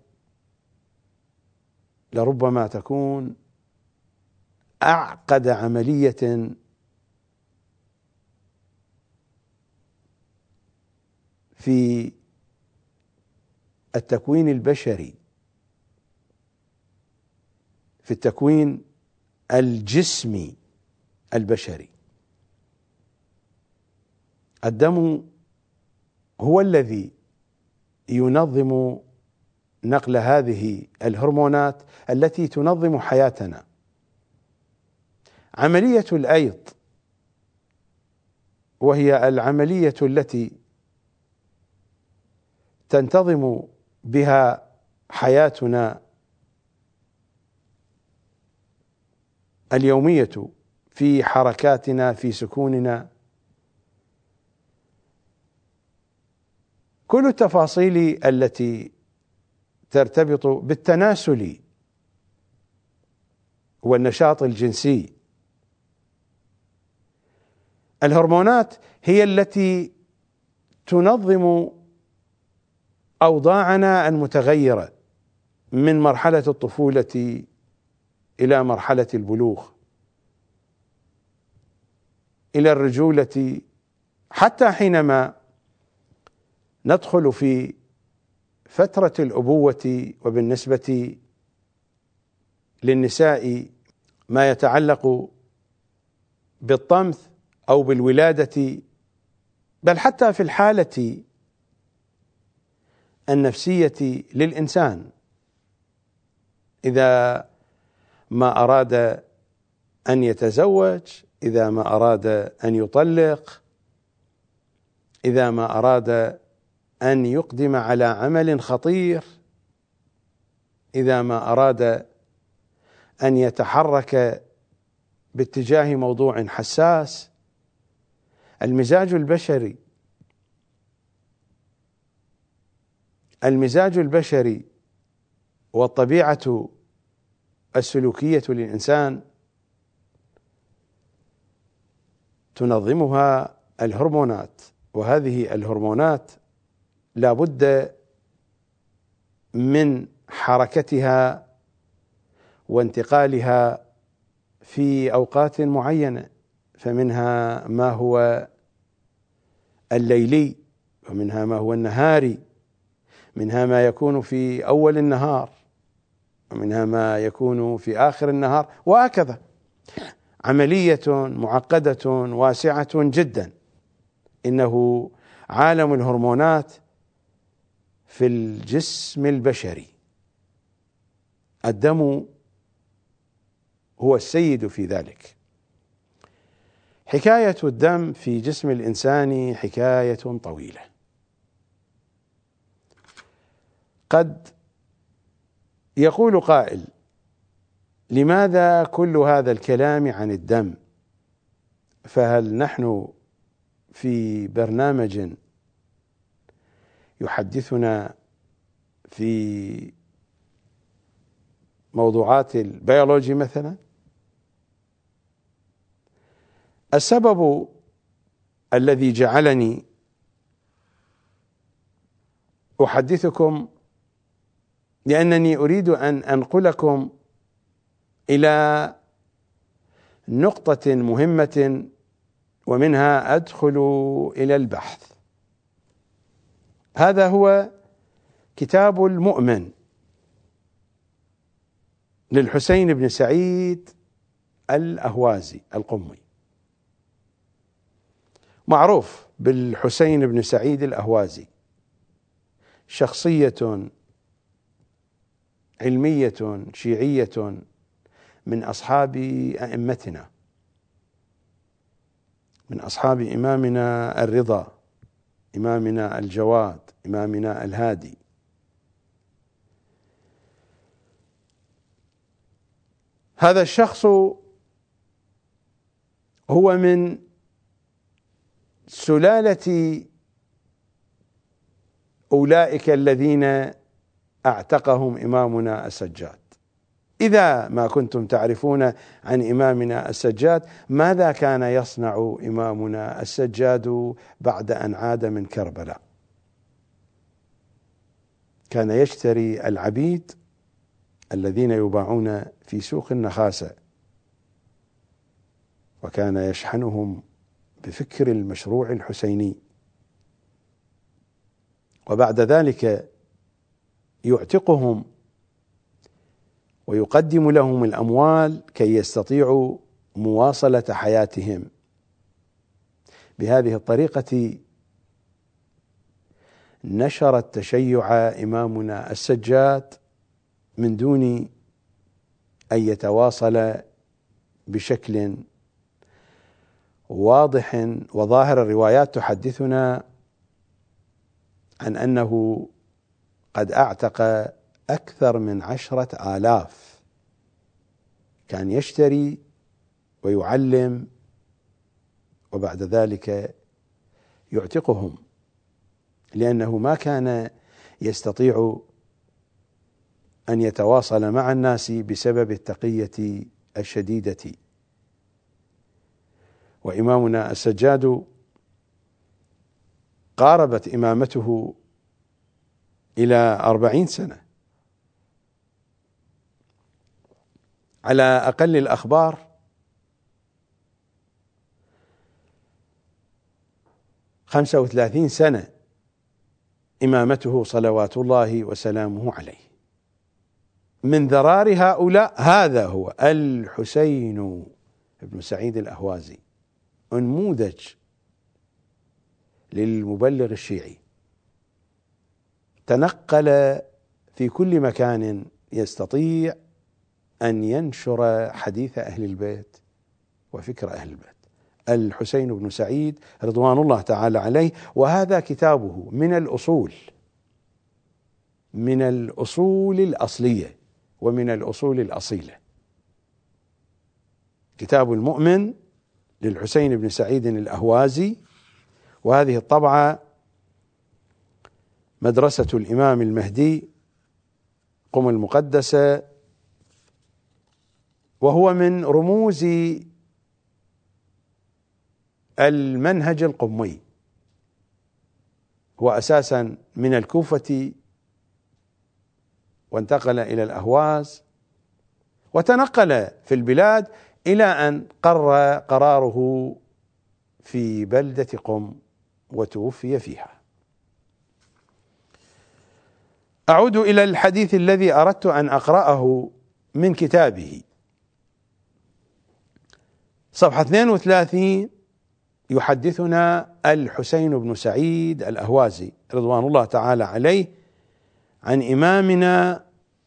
لربما تكون أعقد عملية في التكوين البشري، في التكوين الجسمي البشري. الدم هو الذي ينظم نقل هذه الهرمونات التي تنظم حياتنا. عملية الأيض وهي العملية التي تنتظم بها حياتنا اليومية، في حركاتنا، في سكوننا، كل التفاصيل التي ترتبط بالتناسل والنشاط الجنسي. الهرمونات هي التي تنظم أوضاعنا المتغيرة من مرحلة الطفولة إلى مرحلة البلوغ، إلى الرجولة، حتى حينما ندخل في فترة الأبوة. وبالنسبة للنساء ما يتعلق بالطمث أو بالولادة، بل حتى في الحالة النفسية للإنسان، إذا ما أراد أن يتزوج، إذا ما أراد أن يطلق، إذا ما أراد أن يقدم على عمل خطير، إذا ما أراد أن يتحرك باتجاه موضوع حساس. المزاج البشري والطبيعة السلوكية للإنسان تنظمها الهرمونات، وهذه الهرمونات لا بد من حركتها وانتقالها في أوقات معينة، فمنها ما هو الليلي، ومنها ما هو النهاري، منها ما يكون في أول النهار، ومنها ما يكون في آخر النهار، وهكذا. عملية معقدة واسعة جدا. إنه عالم الهرمونات في الجسم البشري. الدم هو السيد في ذلك. حكاية الدم في جسم الإنسان حكاية طويلة. قد يقول قائل: لماذا كل هذا الكلام عن الدم؟ فهل نحن في برنامج يحدثنا في موضوعات البيولوجي مثلا؟ السبب الذي جعلني أحدثكم لأنني أريد أن أنقلكم إلى نقطة مهمة، ومنها أدخل إلى البحث. هذا هو كتاب المؤمن للحسين بن سعيد الأهوازي القمي. معروف بالحسين بن سعيد الأهوازي، شخصية علمية شيعية من أصحاب أئمتنا، من أصحاب إمامنا الرضا، إمامنا الجواد، إمامنا الهادي. هذا الشخص هو من سلالة أولئك الذين أعتقهم إمامنا السجاد. إذا ما كنتم تعرفون عن إمامنا السجاد، ماذا كان يصنع إمامنا السجاد بعد أن عاد من كربلاء؟ كان يشتري العبيد الذين يباعون في سوق النخاسة، وكان يشحنهم بفكر المشروع الحسيني، وبعد ذلك يعتقهم ويقدم لهم الأموال كي يستطيعوا مواصلة حياتهم. بهذه الطريقة نشر التشيع إمامنا السجاد من دون أن يتواصل بشكل واضح وظاهر. الروايات تحدثنا عن أنه قد أعتق أكثر من 10,000. كان يشتري ويعلم وبعد ذلك يعتقهم، لأنه ما كان يستطيع أن يتواصل مع الناس بسبب التقية الشديدة. وإمامنا السجاد قاربت إمامته إلى 40 سنة على أقل الأخبار. 35 سنة إمامته صلوات الله وسلامه عليه. من ذرار هؤلاء هذا هو الحسين بن سعيد الأهوازي، نموذج للمبلغ الشيعي، تنقل في كل مكان يستطيع أن ينشر حديث أهل البيت وفكر أهل البيت. الحسين بن سعيد رضوان الله تعالى عليه، وهذا كتابه من الأصول الأصلية ومن الأصول الأصيلة. كتاب المؤمن للحسين بن سعيد الأهوازي، وهذه الطبعة مدرسة الإمام المهدي قم المقدسة، وهو من رموز المنهج القمي. هو أساسا من الكوفة وانتقل إلى الأهواز وتنقل في البلاد إلى أن قر قراره في بلدة قم وتوفي فيها. أعود إلى الحديث الذي أردت أن أقرأه من كتابه. صفحة 32 يحدثنا الحسين بن سعيد الأهوازي رضوان الله تعالى عليه عن إمامنا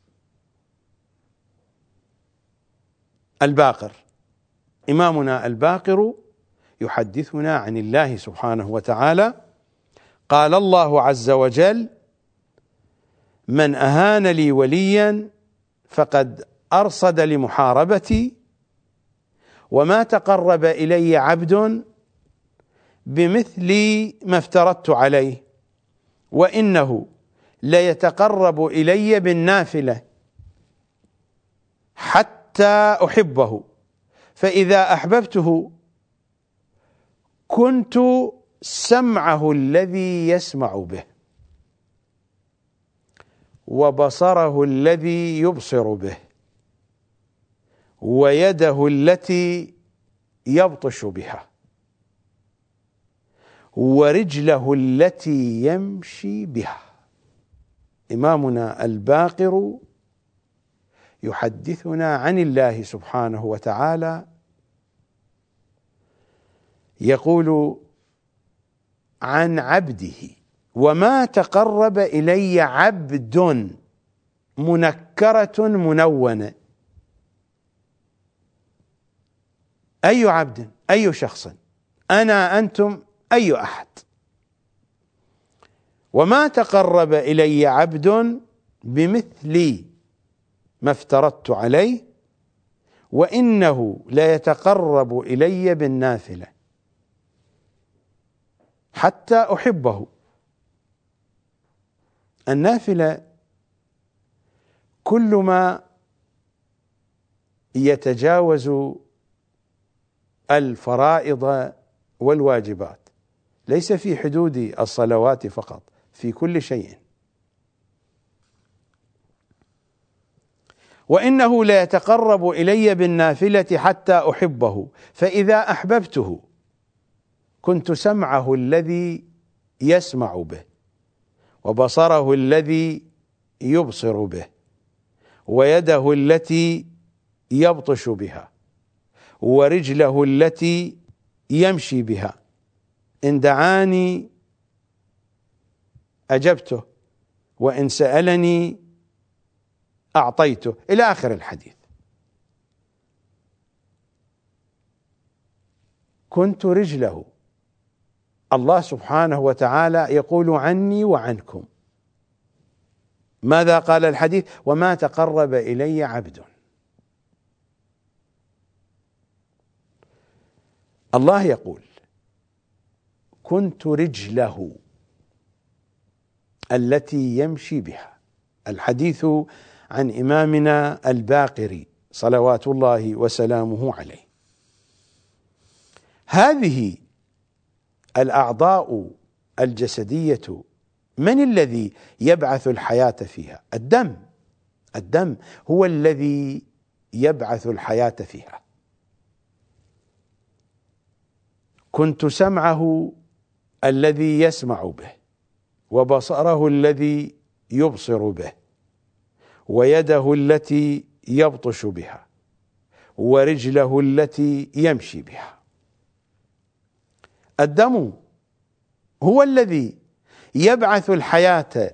الباقر. إمامنا الباقر يحدثنا عن الله سبحانه وتعالى: قال الله عز وجل: من أهان لي وليا فقد أرصد لمحاربتي، وما تقرب إلي عبد بمثل ما افترضت عليه، وإنه ليتقرب إلي بالنافلة حتى أحبه، فإذا أحببته كنت سمعه الذي يسمع به، وبصره الذي يبصر به، ويده التي يبطش بها، ورجله التي يمشي بها. إمامنا الباقر يحدثنا عن الله سبحانه وتعالى، يقول عن عبده: وما تقرب إلي عبد، منكرة منونة. أي عبد؟ أي شخص؟ أنا، أنتم، أي أحد. وما تقرب إلي عبد بمثل ما افترضت عليه، وإنه ليتقرب إلي بالنافلة حتى أحبه. النافلة كل ما يتجاوز الفرائض والواجبات، ليس في حدود الصلوات فقط، في كل شيء. وإنه ليتقرب إلي بالنافلة حتى أحبه، فإذا أحببته كنت سمعه الذي يسمع به، وبصره الذي يبصر به، ويده التي يبطش بها، ورجله التي يمشي بها. إن دعاني أجبته، وإن سألني أعطيته، إلى آخر الحديث. كنت رجله. الله سبحانه وتعالى يقول عني وعنكم. ماذا قال الحديث؟ وما تقرب إلي عبد. الله يقول كنت رجله التي يمشي بها. الحديث عن إمامنا الباقري صلوات الله وسلامه عليه. هذه الأعضاء الجسدية من الذي يبعث الحياة فيها؟ الدم. الدم هو الذي يبعث الحياة فيها. كنت سمعه الذي يسمع به، وبصره الذي يبصر به، ويده التي يبطش بها، ورجله التي يمشي بها. الدم هو الذي يبعث الحياة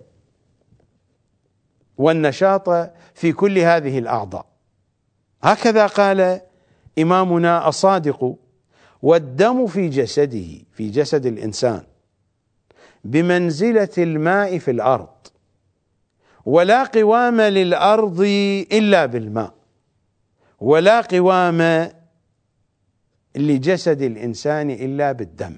والنشاط في كل هذه الأعضاء. هكذا قال إمامنا الصادق: والدم في جسده، في جسد الإنسان، بمنزلة الماء في الأرض، ولا قوام للأرض إلا بالماء، ولا قوام لجسد الإنسان إلا بالدم.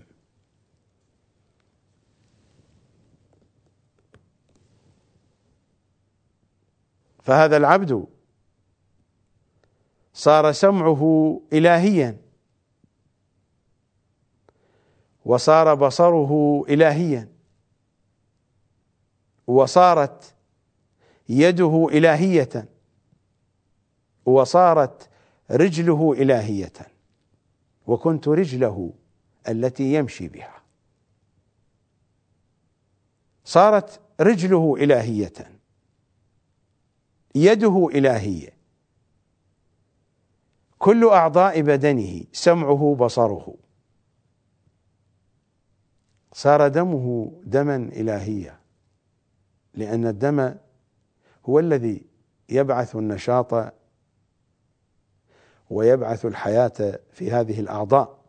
فهذا العبد صار سمعه إلهيا، وصار بصره إلهيا، وصارت يده إلهية، وصارت رجله إلهية. وكنت رجله التي يمشي بها. صارت رجله إلهية، يده إلهية، كل أعضاء بدنه، سمعه، بصره. صار دمه دما إلهيا، لأن الدم هو الذي يبعث النشاط ويبعث الحياة في هذه الأعضاء.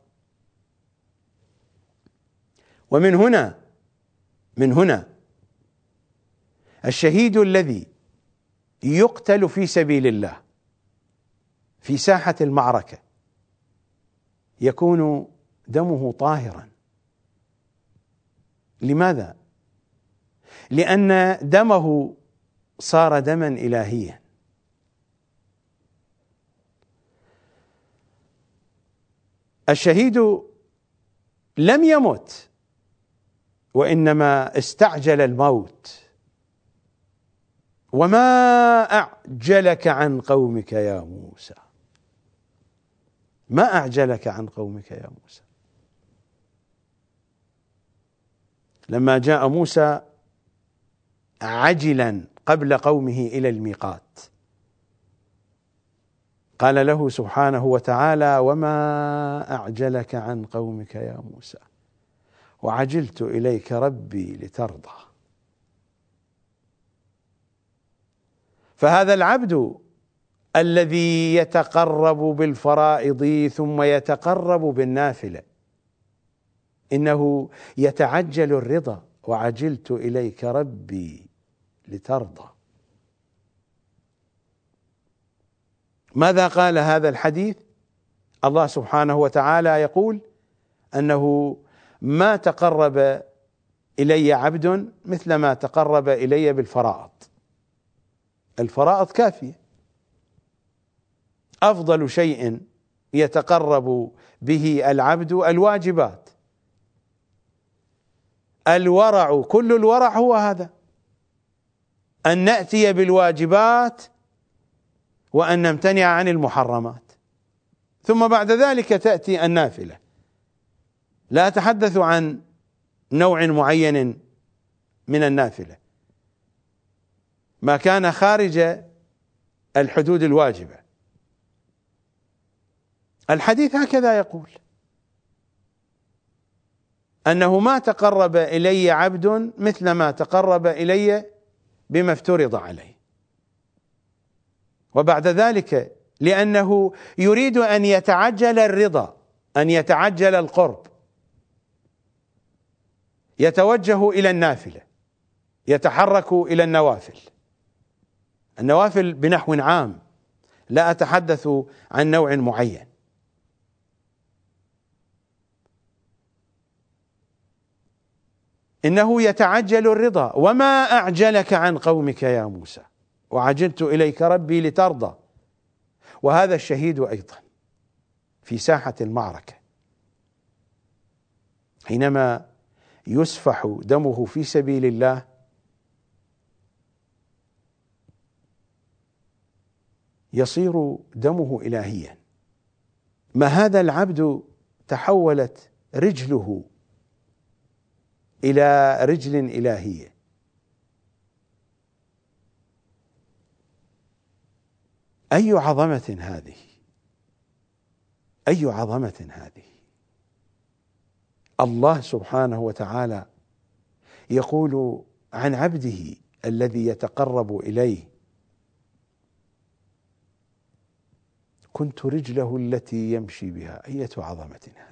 ومن هنا الشهيد الذي يقتل في سبيل الله في ساحة المعركة يكون دمه طاهرا. لماذا؟ لأن دمه صار دما إلهيا. الشهيد لم يمت، وإنما استعجل الموت. وما أعجلك عن قومك يا موسى. ما أعجلك عن قومك يا موسى. لما جاء موسى عجلا قبل قومه إلى الميقات، قال له سبحانه وتعالى: وما أعجلك عن قومك يا موسى وعجلت إليك ربي لترضى. فهذا العبد الذي يتقرب بالفرائض ثم يتقرب بالنافلة إنه يتعجل الرضا: وعجلت إليك ربي لترضى. ماذا قال هذا الحديث؟ الله سبحانه وتعالى يقول أنه ما تقرب إلي عبد مثل ما تقرب إلي بالفرائض. الفرائض كافية. أفضل شيء يتقرب به العبد الواجبات. الورع، كل الورع هو هذا، أن نأتي بالواجبات وأن نمتنع عن المحرمات، ثم بعد ذلك تأتي النافلة. لا أتحدث عن نوع معين من النافلة، ما كان خارج الحدود الواجبة. الحديث هكذا يقول، أنه ما تقرب إلي عبد مثل ما تقرب إلي بما افترض عليه. وبعد ذلك لأنه يريد أن يتعجل الرضا، أن يتعجل القرب، يتوجه إلى النافلة، يتحرك إلى النوافل. النوافل بنحو عام، لا أتحدث عن نوع معين. إنه يتعجل الرضا. وما أعجلك عن قومك يا موسى وعجلت إليك ربي لترضى. وهذا الشهيد أيضا في ساحة المعركة حينما يسفح دمه في سبيل الله، يصير دمه إلهيا. ما هذا العبد تحولت رجله إلى رجل إلهية. أي عظمة هذه، أي عظمة هذه. الله سبحانه وتعالى يقول عن عبده الذي يتقرب إليه: كنت رجله التي يمشي بها. أية عظمة هذه.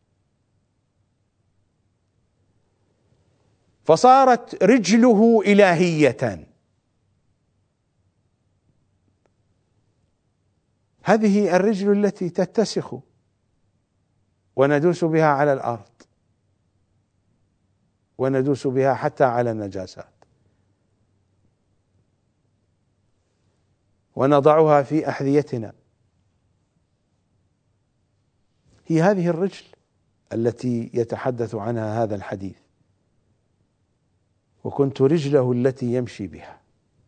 فصارت رجله إلهية. هذه الرجل التي تتسخ وندوس بها على الأرض، وندوس بها حتى على النجاسات، ونضعها في أحذيتنا. هي هذه الرجل التي يتحدث عنها هذا الحديث: وكنت رجله التي يمشي بها.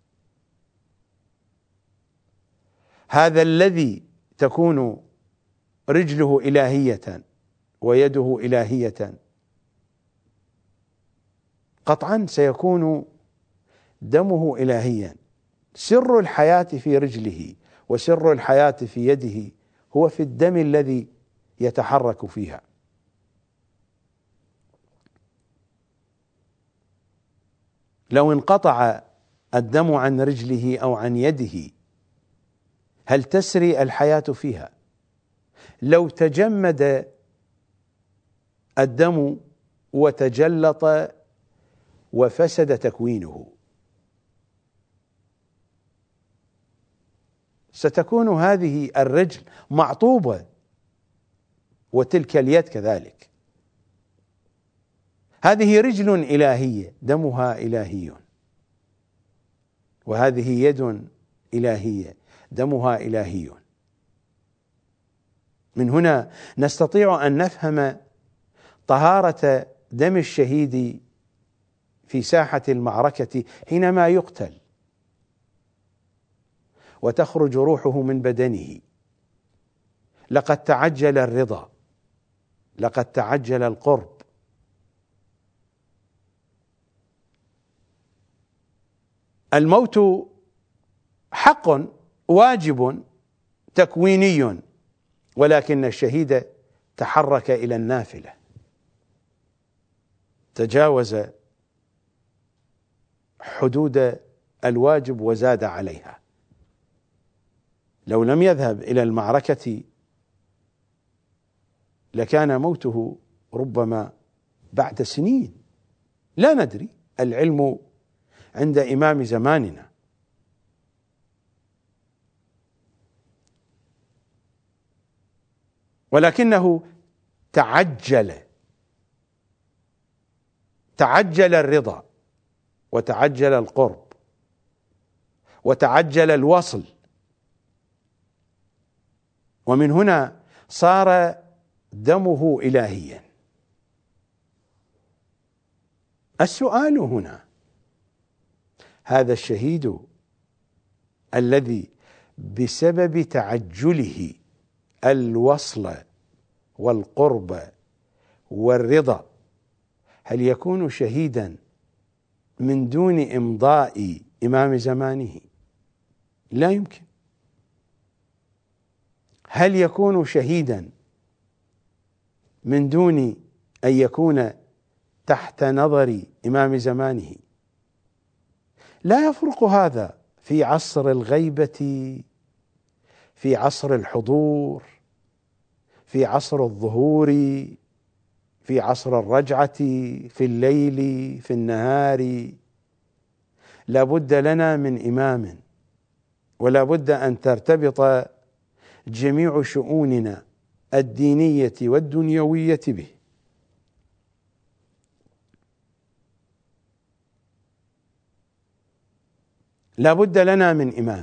هذا الذي تكون رجله إلهية ويده إلهية قطعا سيكون دمه إلهيا. سر الحياة في رجله وسر الحياة في يده هو في الدم الذي يتحرك فيها. لو انقطع الدم عن رجله أو عن يده هل تسري الحياة فيها؟ لو تجمد الدم وتجلط وفسد تكوينه ستكون هذه الرجل معطوبة، وتلك اليد كذلك. هذه رجل إلهية دمها إلهي، وهذه يد إلهية دمها إلهي. من هنا نستطيع أن نفهم طهارة دم الشهيد في ساحة المعركة حينما يقتل وتخرج روحه من بدنه. لقد تعجل الرضا، لقد تعجل القرب. الموت حق واجب تكويني، ولكن الشهيد تحرك إلى النافلة، تجاوز حدود الواجب وزاد عليها. لو لم يذهب إلى المعركة لكان موته ربما بعد سنين، لا ندري، العلم عند إمام زماننا. ولكنه تعجل الرضا، وتعجل القرب، وتعجل الوصل، ومن هنا صار دمه إلهيا. السؤال هنا: هذا الشهيد الذي بسبب تعجله الوصل والقرب والرضا، هل يكون شهيدا من دون إمضاء إمام زمانه؟ لا يمكن. هل يكون شهيدا من دون أن يكون تحت نظر إمام زمانه؟ لا يفرق هذا في عصر الغيبة، في عصر الحضور، في عصر الظهور، في عصر الرجعة، في الليل، في النهار. لا بد لنا من إمام، ولا بد أن ترتبط جميع شؤوننا الدينية والدنيوية به. لا بد لنا من إمام.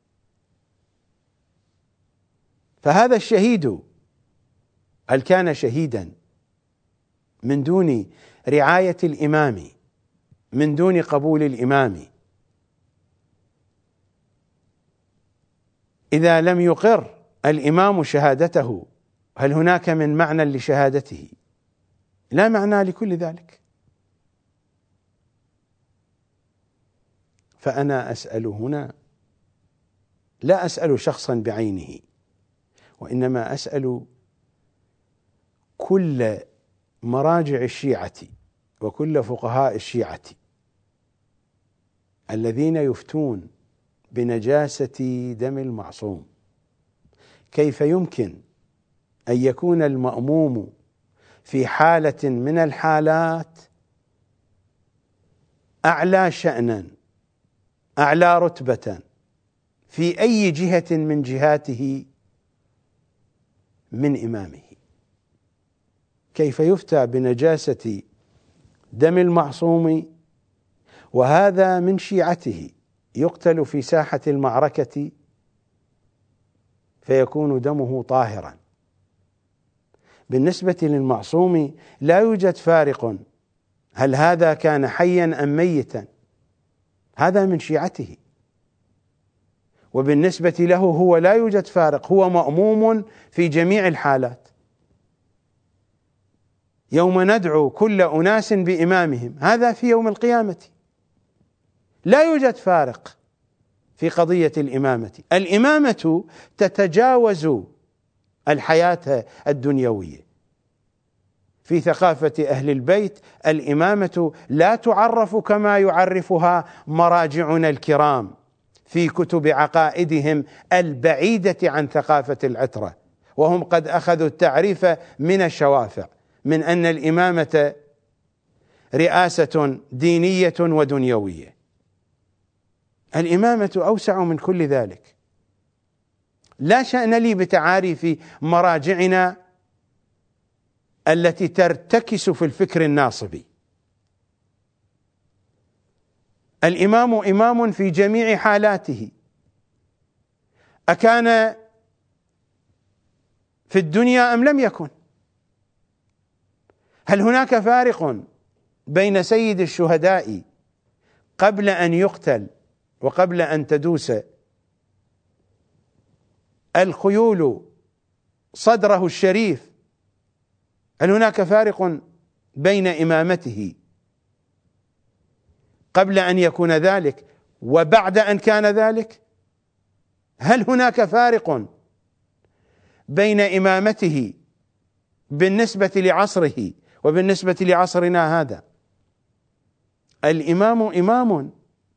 فهذا الشهيد هل كان شهيدا من دون رعاية الإمام، من دون قبول الإمام؟ إذا لم يقر الإمام شهادته، هل هناك من معنى لشهادته؟ لا معنى لكل ذلك. فأنا أسأل هنا، لا أسأل شخصا بعينه، وإنما أسأل كل مراجع الشيعة وكل فقهاء الشيعة الذين يفتون بنجاسة دم المعصوم: كيف يمكن أن يكون المأموم في حالة من الحالات أعلى شأنا، أعلى رتبة في أي جهة من جهاته من إمامه؟ كيف يفتى بنجاسة دم المعصوم وهذا من شيعته يقتل في ساحة المعركة فيكون دمه طاهرا؟ بالنسبة للمعصوم لا يوجد فارق، هل هذا كان حيا أم ميتا؟ هذا من شيعته. وبالنسبة له هو لا يوجد فارق، هو مأموم في جميع الحالات. يوم ندعو كل أناس بإمامهم، هذا في يوم القيامة. لا يوجد فارق في قضية الإمامة. الإمامة تتجاوز الحياة الدنيوية. في ثقافة أهل البيت الإمامة لا تعرف كما يعرفها مراجعنا الكرام في كتب عقائدهم البعيدة عن ثقافة العترة، وهم قد أخذوا التعريف من الشوافع، من أن الإمامة رئاسة دينية ودنيوية. الإمامة أوسع من كل ذلك. لا شأن لي بتعاريف مراجعنا التي ترتكس في الفكر الناصبي. الإمام إمام في جميع حالاته، أكان في الدنيا أم لم يكن؟ هل هناك فارق بين سيد الشهداء قبل أن يقتل وقبل أن تدوس الخيول صدره الشريف؟ هل هناك فارق بين إمامته قبل أن يكون ذلك وبعد أن كان ذلك؟ هل هناك فارق بين إمامته بالنسبة لعصره وبالنسبة لعصرنا هذا؟ الإمام إمام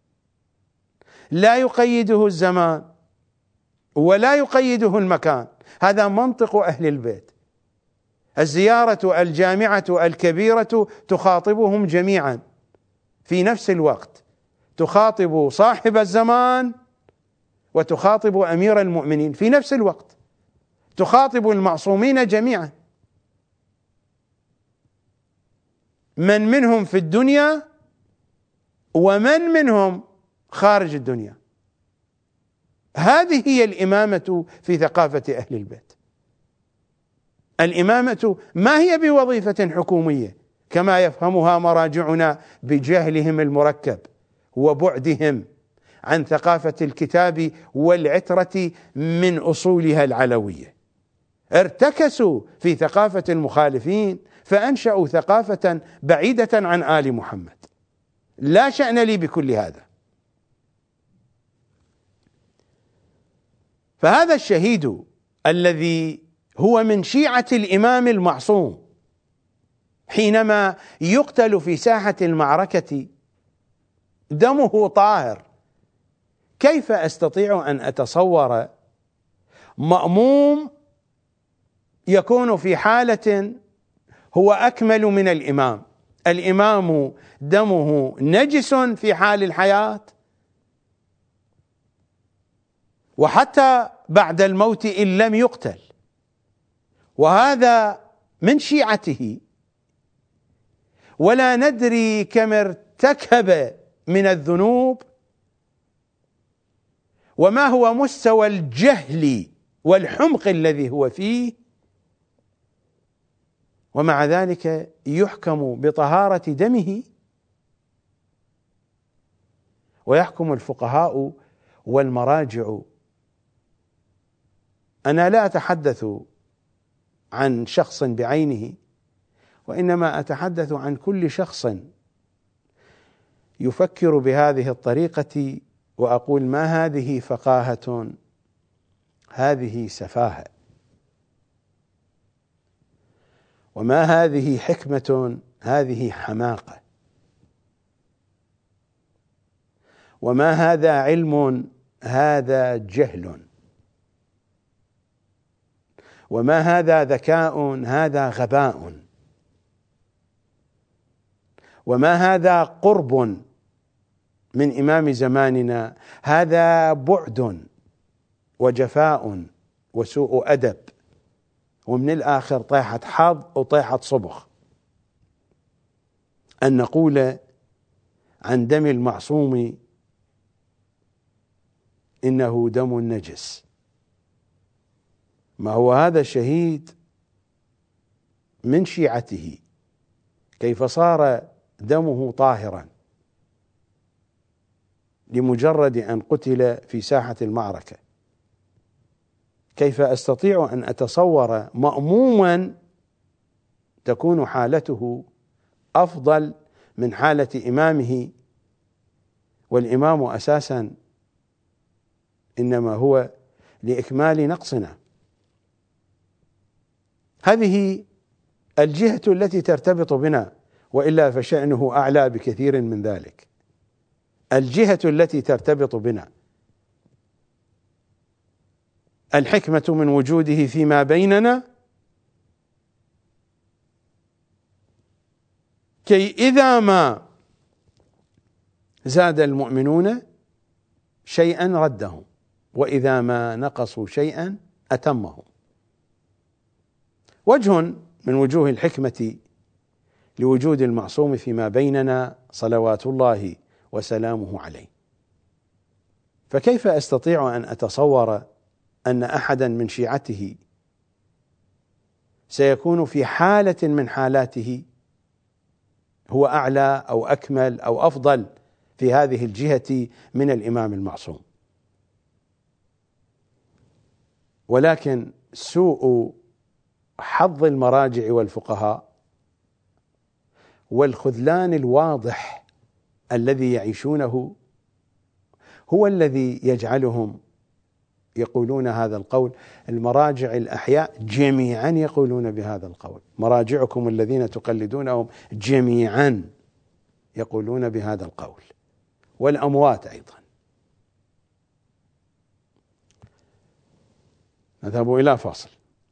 لا يقيده الزمان ولا يقيده المكان. هذا منطق أهل البيت. الزيارة الجامعة الكبيرة تخاطبهم جميعا في نفس الوقت، تخاطب صاحب الزمان وتخاطب أمير المؤمنين في نفس الوقت، تخاطب المعصومين جميعا، من منهم في الدنيا ومن منهم خارج الدنيا. هذه هي الإمامة في ثقافة أهل البيت. الإمامة ما هي بوظيفة حكومية كما يفهمها مراجعنا بجهلهم المركب وبعدهم عن ثقافة الكتاب والعترة من أصولها العلوية. ارتكسوا في ثقافة المخالفين فأنشأوا ثقافة بعيدة عن آل محمد. لا شأن لي بكل هذا. فهذا الشهيد الذي هو من شيعة الإمام المعصوم حينما يقتل في ساحة المعركة دمه طاهر، كيف أستطيع أن أتصور مأموم يكون في حالة هو أكمل من الإمام؟ الإمام دمه نجس في حال الحياة، وحتى بعد الموت إن لم يقتل، وهذا من شيعته، ولا ندري كم ارتكب من الذنوب وما هو مستوى الجهل والحمق الذي هو فيه، ومع ذلك يحكم بطهارة دمه. ويحكم الفقهاء والمراجع. أنا لا أتحدث عن شخص بعينه، وإنما أتحدث عن كل شخص يفكر بهذه الطريقة، وأقول ما هذه فقاهة، هذه سفاهة، وما هذه حكمة، هذه حماقة، وما هذا علم، هذا جهل، وما هذا ذكاء، هذا غباء، وما هذا قرب من إمام زماننا، هذا بعد وجفاء وسوء أدب، ومن الآخر طيحة حظ وطيحة صبخ أن نقول عن دم المعصوم إنه دم نجس. ما هو هذا الشهيد من شيعته، كيف صار دمه طاهرا لمجرد أن قتل في ساحة المعركة؟ كيف أستطيع أن أتصور مأموما تكون حالته أفضل من حالة إمامه، والإمام أساسا إنما هو لإكمال نقصنا. هذه الجهة التي ترتبط بنا، وإلا فشأنه أعلى بكثير من ذلك. الجهة التي ترتبط بنا، الحكمة من وجوده فيما بيننا، كي إذا ما زاد المؤمنون شيئا ردهم، وإذا ما نقصوا شيئا أتمهم. وجه من وجوه الحكمة لوجود المعصوم فيما بيننا صلوات الله وسلامه عليه. فكيف أستطيع أن أتصور أن أحدا من شيعته سيكون في حالة من حالاته هو أعلى أو أكمل أو أفضل في هذه الجهة من الإمام المعصوم؟ ولكن سوء حظ المراجع والفقهاء والخذلان الواضح الذي يعيشونه هو الذي يجعلهم يقولون هذا القول. المراجع الأحياء جميعا يقولون بهذا القول، مراجعكم الذين تقلدونهم جميعا يقولون بهذا القول، والأموات أيضا. نذهب إلى فاصل.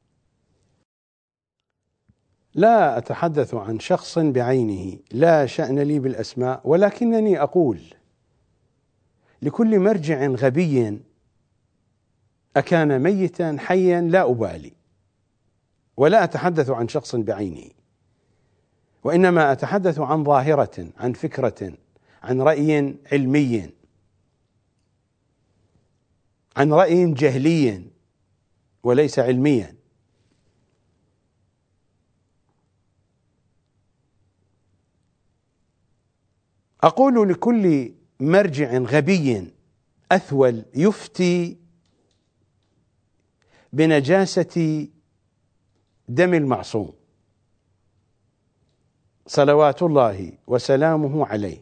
لا أتحدث عن شخص بعينه، لا شأن لي بالأسماء، ولكنني أقول لكل مرجع غبي أكان ميتا حيا لا أبالي، ولا أتحدث عن شخص بعينه، وإنما أتحدث عن ظاهرة، عن فكرة، عن رأي علمي، عن رأي جهلي وليس علميا. أقول لكل مرجع غبي أثول يفتي بنجاسة دم المعصوم صلوات الله وسلامه عليه،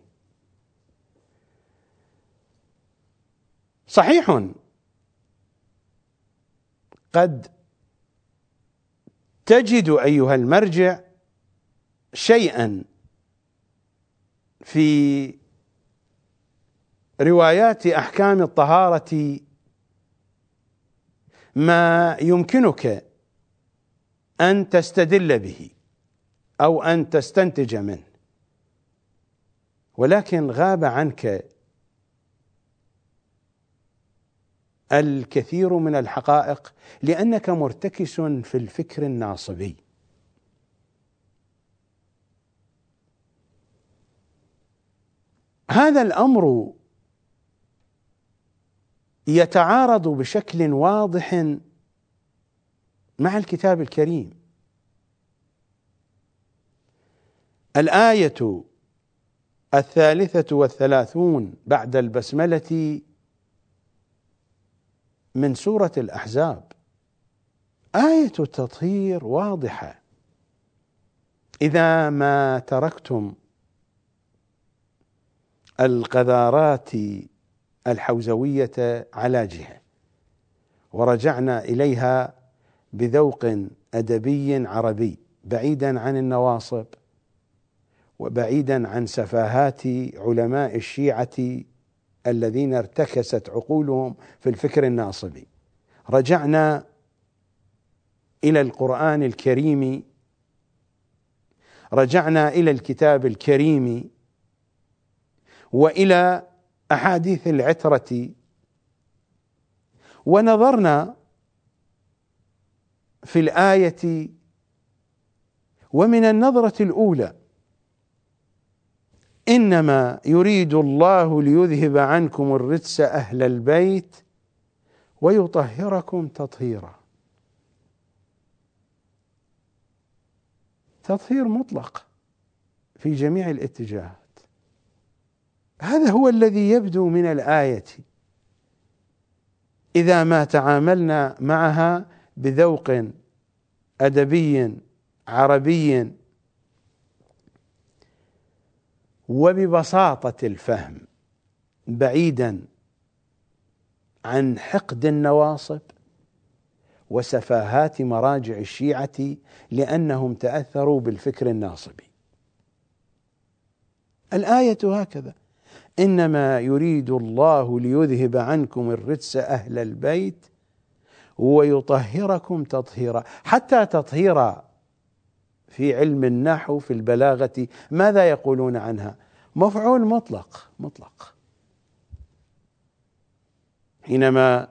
صحيح قد تجد أيها المرجع شيئا في روايات أحكام الطهارة ما يمكنك أن تستدل به أو أن تستنتج منه، ولكن غاب عنك الكثير من الحقائق لأنك مرتكس في الفكر الناصبي. هذا الأمر يتعارض بشكل واضح مع الكتاب الكريم. الآية 33 بعد البسملة من سورة الأحزاب آية التطهير واضحة: إذا ما تركتم القذارات الحوزوية على جهة ورجعنا إليها بذوق أدبي عربي بعيدا عن النواصب وبعيدا عن سفاهات علماء الشيعة الذين ارتكست عقولهم في الفكر الناصبي، رجعنا إلى القرآن الكريم، رجعنا إلى الكتاب الكريم وإلى أحاديث العترة، ونظرنا في الآية ومن النظرة الأولى: إنما يريد الله ليذهب عنكم الرجس أهل البيت ويطهركم تطهيرا. تطهير مطلق في جميع الاتجاهات، هذا هو الذي يبدو من الآية إذا ما تعاملنا معها بذوق أدبي عربي وببساطة الفهم، بعيدا عن حقد النواصب وسفاهات مراجع الشيعة لأنهم تأثروا بالفكر الناصبي. الآية هكذا: إنما يريد الله ليذهب عنكم الرجس أهل البيت ويطهركم تطهيرا. حتى تطهيرا في علم النحو في البلاغة ماذا يقولون عنها؟ مفعول مطلق. حينما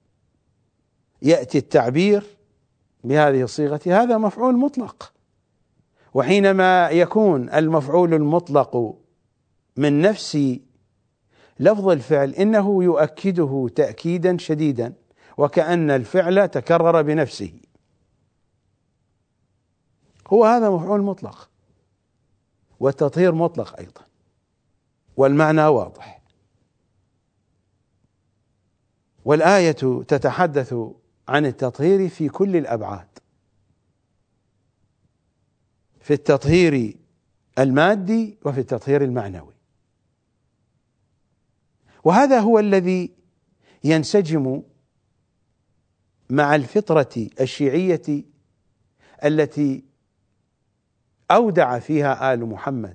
يأتي التعبير بهذه الصيغة هذا مفعول مطلق، وحينما يكون المفعول المطلق من نفس لفظ الفعل إنه يؤكده تأكيدا شديدا وكأن الفعل تكرر بنفسه، هو هذا مفعول مطلق. والتطهير مطلق أيضا، والمعنى واضح. والآية تتحدث عن التطهير في كل الأبعاد، في التطهير المادي وفي التطهير المعنوي، وهذا هو الذي ينسجم مع الفطرة الشيعية التي أودع فيها آل محمد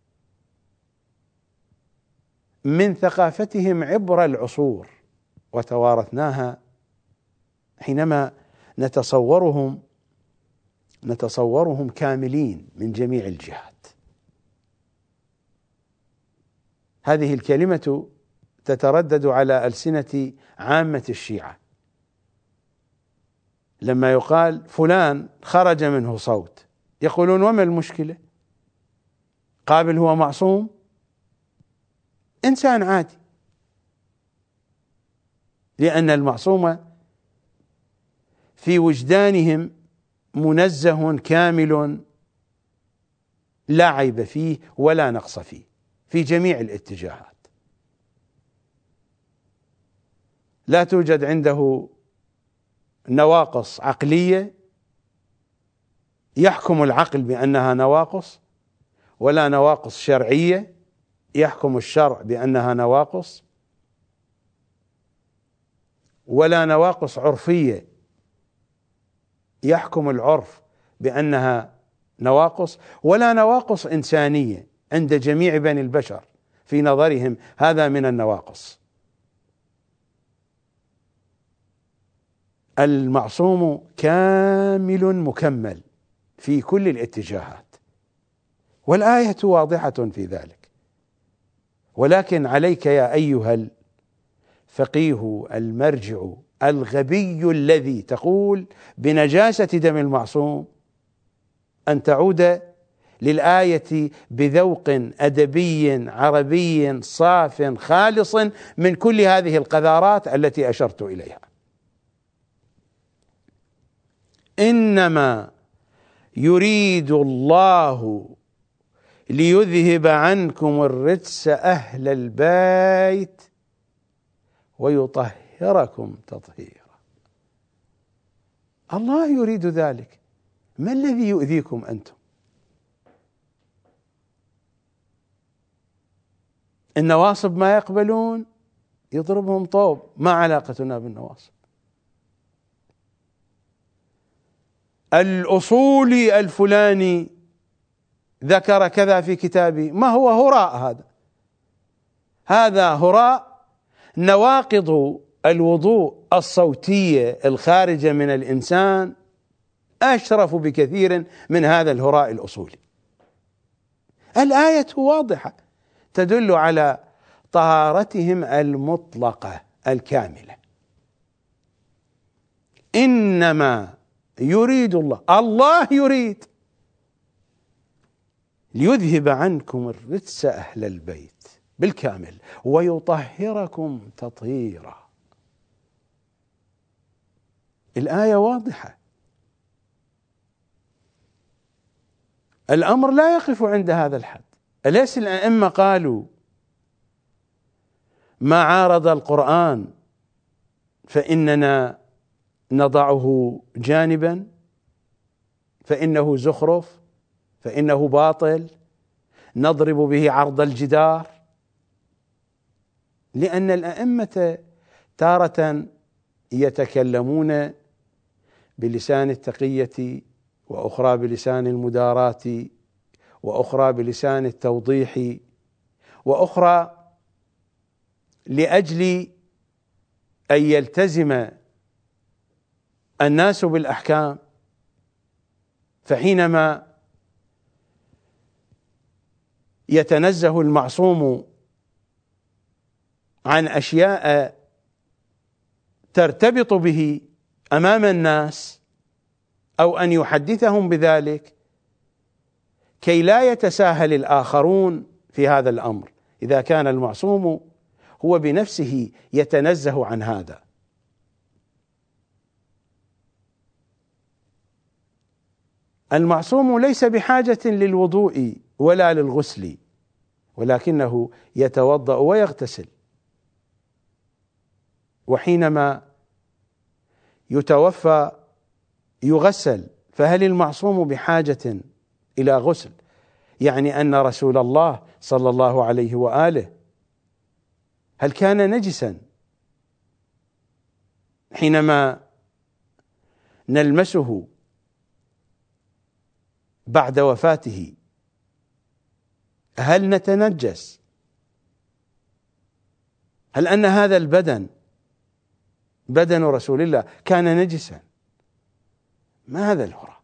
من ثقافتهم عبر العصور وتوارثناها حينما نتصورهم كاملين من جميع الجهات. هذه الكلمة تتردد على ألسنة عامة الشيعة لما يقال فلان خرج منه صوت يقولون وما المشكلة؟ قابل هو معصوم؟ إنسان عادي، لأن المعصوم في وجدانهم منزه كامل لا عيب فيه ولا نقص فيه في جميع الاتجاهات، لا توجد عنده نواقص عقلية يحكم العقل بأنها نواقص، ولا نواقص شرعية يحكم الشرع بأنها نواقص، ولا نواقص عرفية يحكم العرف بأنها نواقص، ولا نواقص إنسانية عند جميع بني البشر في نظرهم هذا من النواقص. المعصوم كامل مكمل في كل الاتجاهات، والآية واضحة في ذلك. ولكن عليك يا أيها الفقيه المرجع الغبي الذي تقول بنجاسة دم المعصوم أن تعود للآية بذوق أدبي عربي صاف خالص من كل هذه القذارات التي أشرت إليها. إنما يريد الله ليذهب عنكم الرجس أهل البيت ويطهركم تطهيرا. الله يريد ذلك، ما الذي يؤذيكم أنتم؟ النواصب ما يقبلون، يضربهم طوب، ما علاقتنا بالنواصب. الأصولي الفلاني ذكر كذا في كتابه، ما هو هراء، هذا هراء. نواقض الوضوء الصوتية الخارجة من الإنسان أشرف بكثير من هذا الهراء الأصولي. الآية واضحة تدل على طهارتهم المطلقة الكاملة. إنما يريد الله يريد ليذهب عنكم الرجس أهل البيت بالكامل ويطهركم تطهيرا. الآية واضحة، الأمر لا يقف عند هذا الحد. أليس الأئمة قالوا ما عارض القرآن فإننا نضعه جانبا، فإنه زخرف، فإنه باطل، نضرب به عرض الجدار؟ لأن الأئمة تارة يتكلمون بلسان التقية، وأخرى بلسان المداراة، وأخرى بلسان التوضيح، وأخرى لأجل أن يلتزم الناس بالأحكام. فحينما يتنزه المعصوم عن أشياء ترتبط به أمام الناس، أو أن يحدثهم بذلك كي لا يتساهل الآخرون في هذا الأمر، إذا كان المعصوم هو بنفسه يتنزه عن هذا. المعصوم ليس بحاجة للوضوء ولا للغسل، ولكنه يتوضأ ويغتسل. وحينما يتوفى يغسل، فهل المعصوم بحاجة إلى غسل؟ يعني أن رسول الله صلى الله عليه وآله هل كان نجسا حينما نلمسه بعد وفاته؟ هل نتنجس؟ هل أن هذا البدن بدن رسول الله كان نجسا؟ ما هذا الهراء؟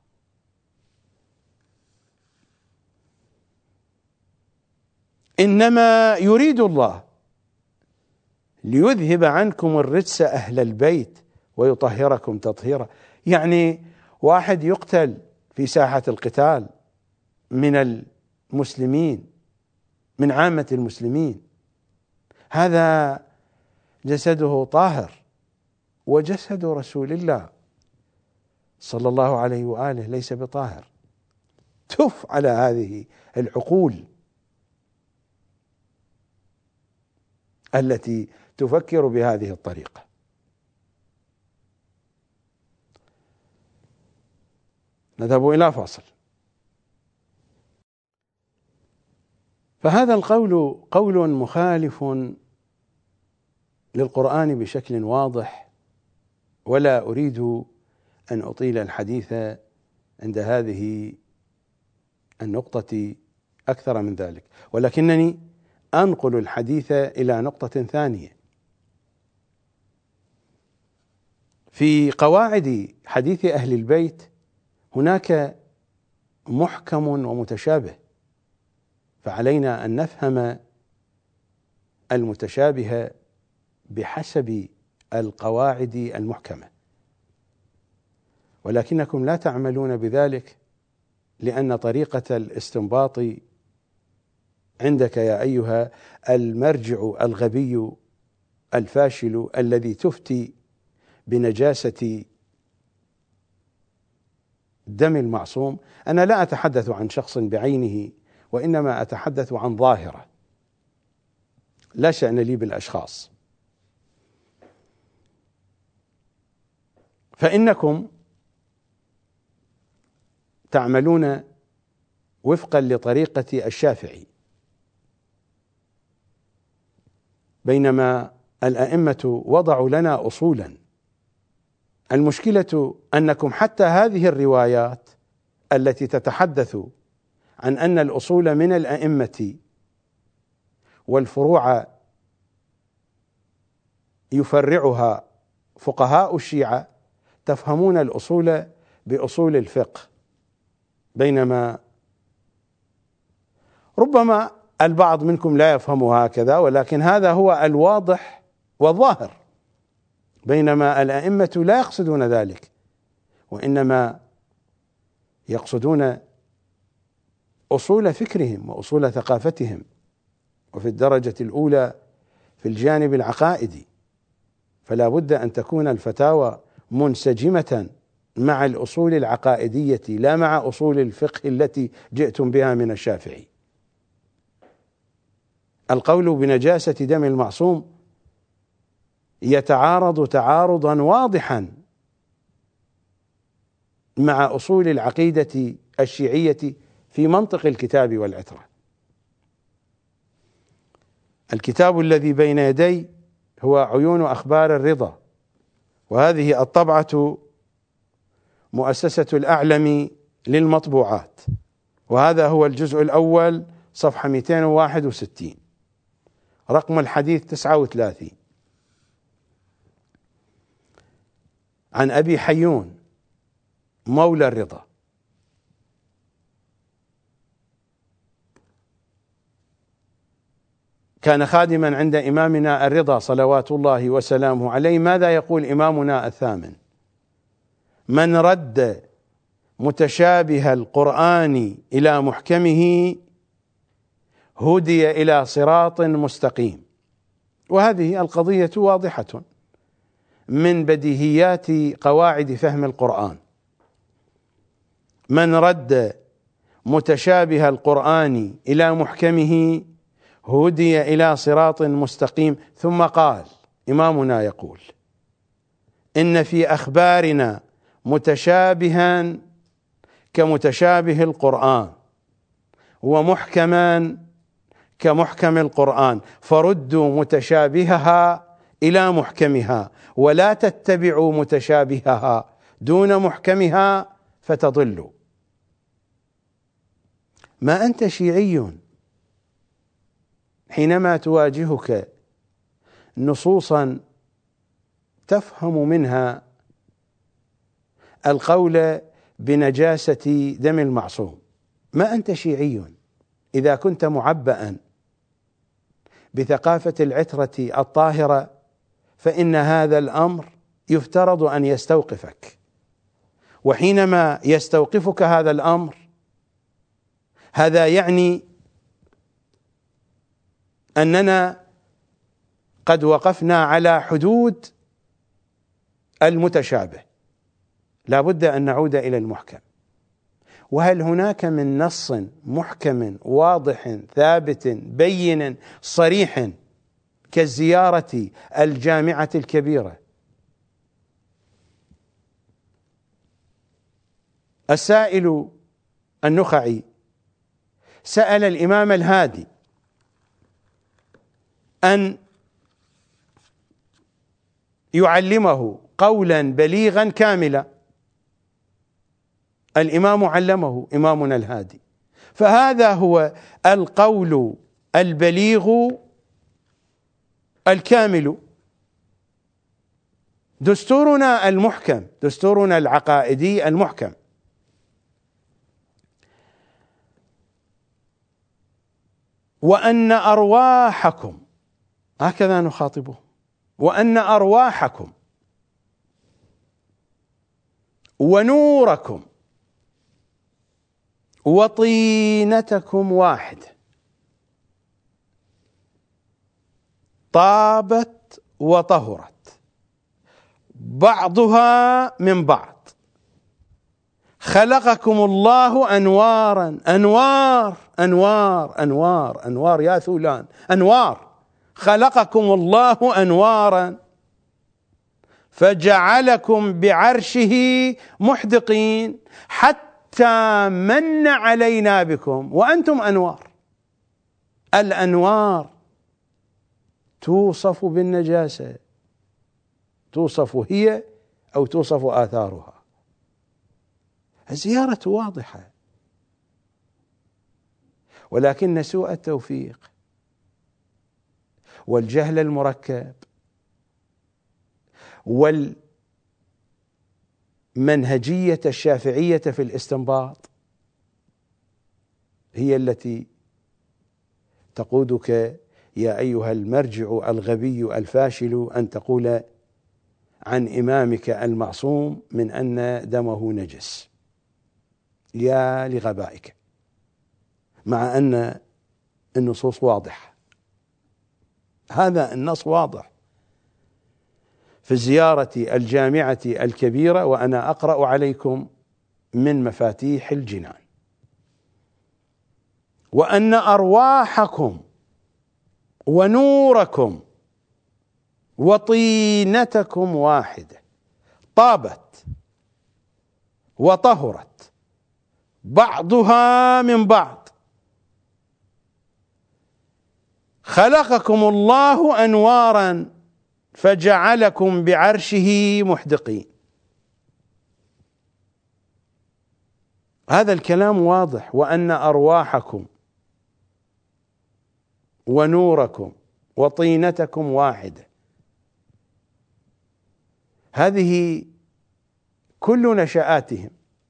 إنما يريد الله ليذهب عنكم الرجس أهل البيت ويطهركم تطهيرا. يعني واحد يقتل في ساحة القتال من المسلمين، من عامة المسلمين، هذا جسده طاهر، وجسد رسول الله صلى الله عليه وآله ليس بطاهر. تف على هذه العقول التي تفكر بهذه الطريقة. نذهب إلى فاصل. فهذا القول قول مخالف للقرآن بشكل واضح، ولا أريد أن أطيل الحديث عند هذه النقطة أكثر من ذلك، ولكنني أنقل الحديث إلى نقطة ثانية. في قواعد حديث أهل البيت هناك محكم ومتشابه، فعلينا أن نفهم المتشابه بحسب القواعد المحكمة، ولكنكم لا تعملون بذلك، لأن طريقة الاستنباط عندك يا أيها المرجع الغبي الفاشل الذي تفتي بنجاسة دم المعصوم. أنا لا أتحدث عن شخص بعينه، وإنما أتحدث عن ظاهرة، لا شأن لي بالأشخاص. فإنكم تعملون وفقا لطريقة الشافعي، بينما الأئمة وضعوا لنا أصولا. المشكلة أنكم حتى هذه الروايات التي تتحدث عن أن الأصول من الأئمة والفروع يفرعها فقهاء الشيعة، تفهمون الأصول بأصول الفقه، بينما ربما البعض منكم لا يفهم هكذا، ولكن هذا هو الواضح والظاهر، بينما الأئمة لا يقصدون ذلك، وإنما يقصدون أصول فكرهم وأصول ثقافتهم، وفي الدرجة الأولى في الجانب العقائدي، فلا بد أن تكون الفتاوى منسجمة مع الأصول العقائدية لا مع أصول الفقه التي جئتم بها من الشافعي. القول بنجاسة دم المعصوم يتعارض تعارضا واضحا مع أصول العقيدة الشيعية في منطق الكتاب والعترة. الكتاب الذي بين يدي هو عيون أخبار الرضا، وهذه الطبعة مؤسسة الأعلم للمطبوعات، وهذا هو الجزء الأول صفحة 261 رقم الحديث 39 عن أبي حيون مولى الرضا: كان خادما عند إمامنا الرضا صلوات الله وسلامه عليه. ماذا يقول إمامنا الثامن؟ من رد متشابه القرآن إلى محكمه هدي إلى صراط مستقيم. وهذه القضية واضحة من بديهيات قواعد فهم القرآن. من رد متشابه القرآن إلى محكمه هدي إلى صراط مستقيم. ثم قال إمامنا يقول: إن في أخبارنا متشابها كمتشابه القرآن، ومحكما كمحكم القرآن، فردوا متشابهها إلى محكمها، ولا تتبعوا متشابهها دون محكمها فتضلوا. ما أنت شيعي حينما تواجهك نصوصا تفهم منها القول بنجاسة دم المعصوم. ما أنت شيعي إذا كنت معبأ بثقافة العترة الطاهرة، فإن هذا الأمر يفترض أن يستوقفك، وحينما يستوقفك هذا الأمر هذا يعني أننا قد وقفنا على حدود المتشابه، لا بد أن نعود إلى المحكم. وهل هناك من نص محكم واضح ثابت بين صريح كالزيارة الجامعة الكبيرة؟ السائل النخعي سأل الإمام الهادي أن يعلمه قولا بليغا كاملا، الإمام علمه إمامنا الهادي، فهذا هو القول البليغ الكامل، دستورنا المحكم، دستورنا العقائدي المحكم. وأن أرواحكم، هكذا نخاطبه، وأن أرواحكم ونوركم وطينتكم واحدة، طابت وطهرت بعضها من بعض، خلقكم الله أنوارا، أنوار أنوار أنوار أنوار يا ثولان، أنوار، خلقكم الله أنوارا فجعلكم بعرشه محدقين حتى من علينا بكم وأنتم أنوار. الأنوار توصف بالنجاسة، توصف هي أو توصف آثارها. الزيارة واضحة، ولكن سوء التوفيق والجهل المركب والمنهجية الشافعية في الاستنباط هي التي تقودك يا أيها المرجع الغبي الفاشل أن تقول عن إمامك المعصوم من أن دمه نجس، يا لغبائك، مع أن النصوص واضحة. هذا النص واضح في الزيارة الجامعة الكبيرة، وأنا أقرأ عليكم من مفاتيح الجنان: وأن أرواحكم ونوركم وطينتكم واحدة، طابت وطهرت بعضها من بعض، خلقكم الله أنوارا فجعلكم بعرشه محدقين. هذا الكلام واضح. وأن أرواحكم ونوركم وطينتكم واحدة، هذه كل نشآتهم،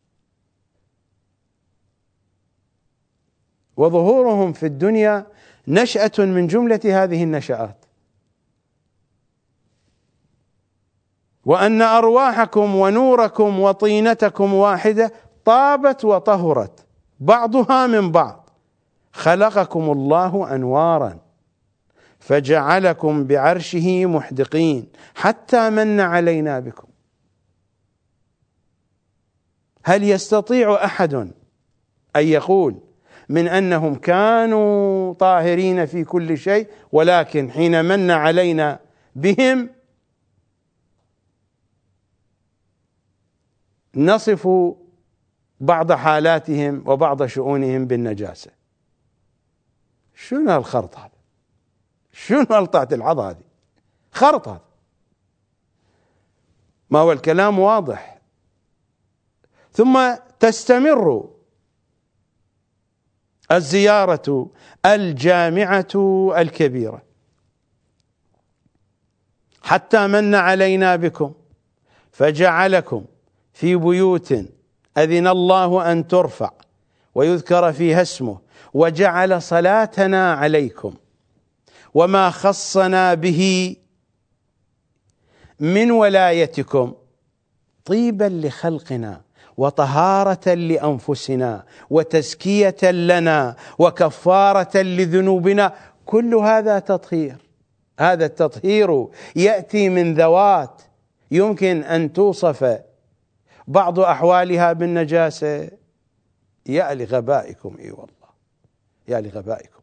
وظهورهم في الدنيا نشأة من جملة هذه النشآت. وأن أرواحكم ونوركم وطينتكم واحدة، طابت وطهرت بعضها من بعض، خلقكم الله أنوارا فجعلكم بعرشه محدقين حتى من علينا بكم. هل يستطيع أحد أن يقول من أنهم كانوا طاهرين في كل شيء، ولكن حين من علينا بهم نصف بعض حالاتهم وبعض شؤونهم بالنجاسة؟ شنو هالخرط هذا؟ شنو هالطاعة العض هذه؟ خرط هذا. ما هو الكلام واضح. ثم تستمر الزيارة الجامعة الكبيرة حتى من علينا بكم فجعلكم في بيوت أذن الله أن ترفع ويذكر فيها اسمه، وجعل صلاتنا عليكم وما خصنا به من ولايتكم طيبا لخلقنا وطهارة لأنفسنا وتزكية لنا وكفارة لذنوبنا. كل هذا تطهير. هذا التطهير يأتي من ذوات يمكن أن توصف بعض أحوالها بالنجاسة. يا لغبائكم، اي والله يا لغبائكم.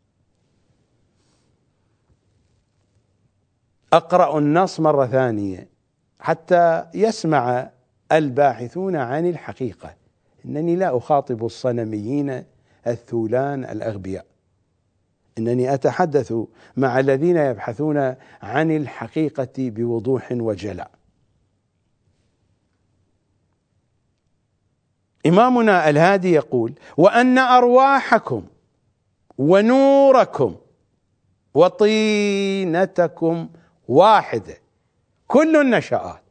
أقرأ النص مرة ثانية حتى يسمع الباحثون عن الحقيقة. إنني لا أخاطب الصنميين الثولان الأغبياء، إنني أتحدث مع الذين يبحثون عن الحقيقة بوضوح وجلاء. إمامنا الهادي يقول: وأن أرواحكم ونوركم وطينتكم واحدة، كل النشآت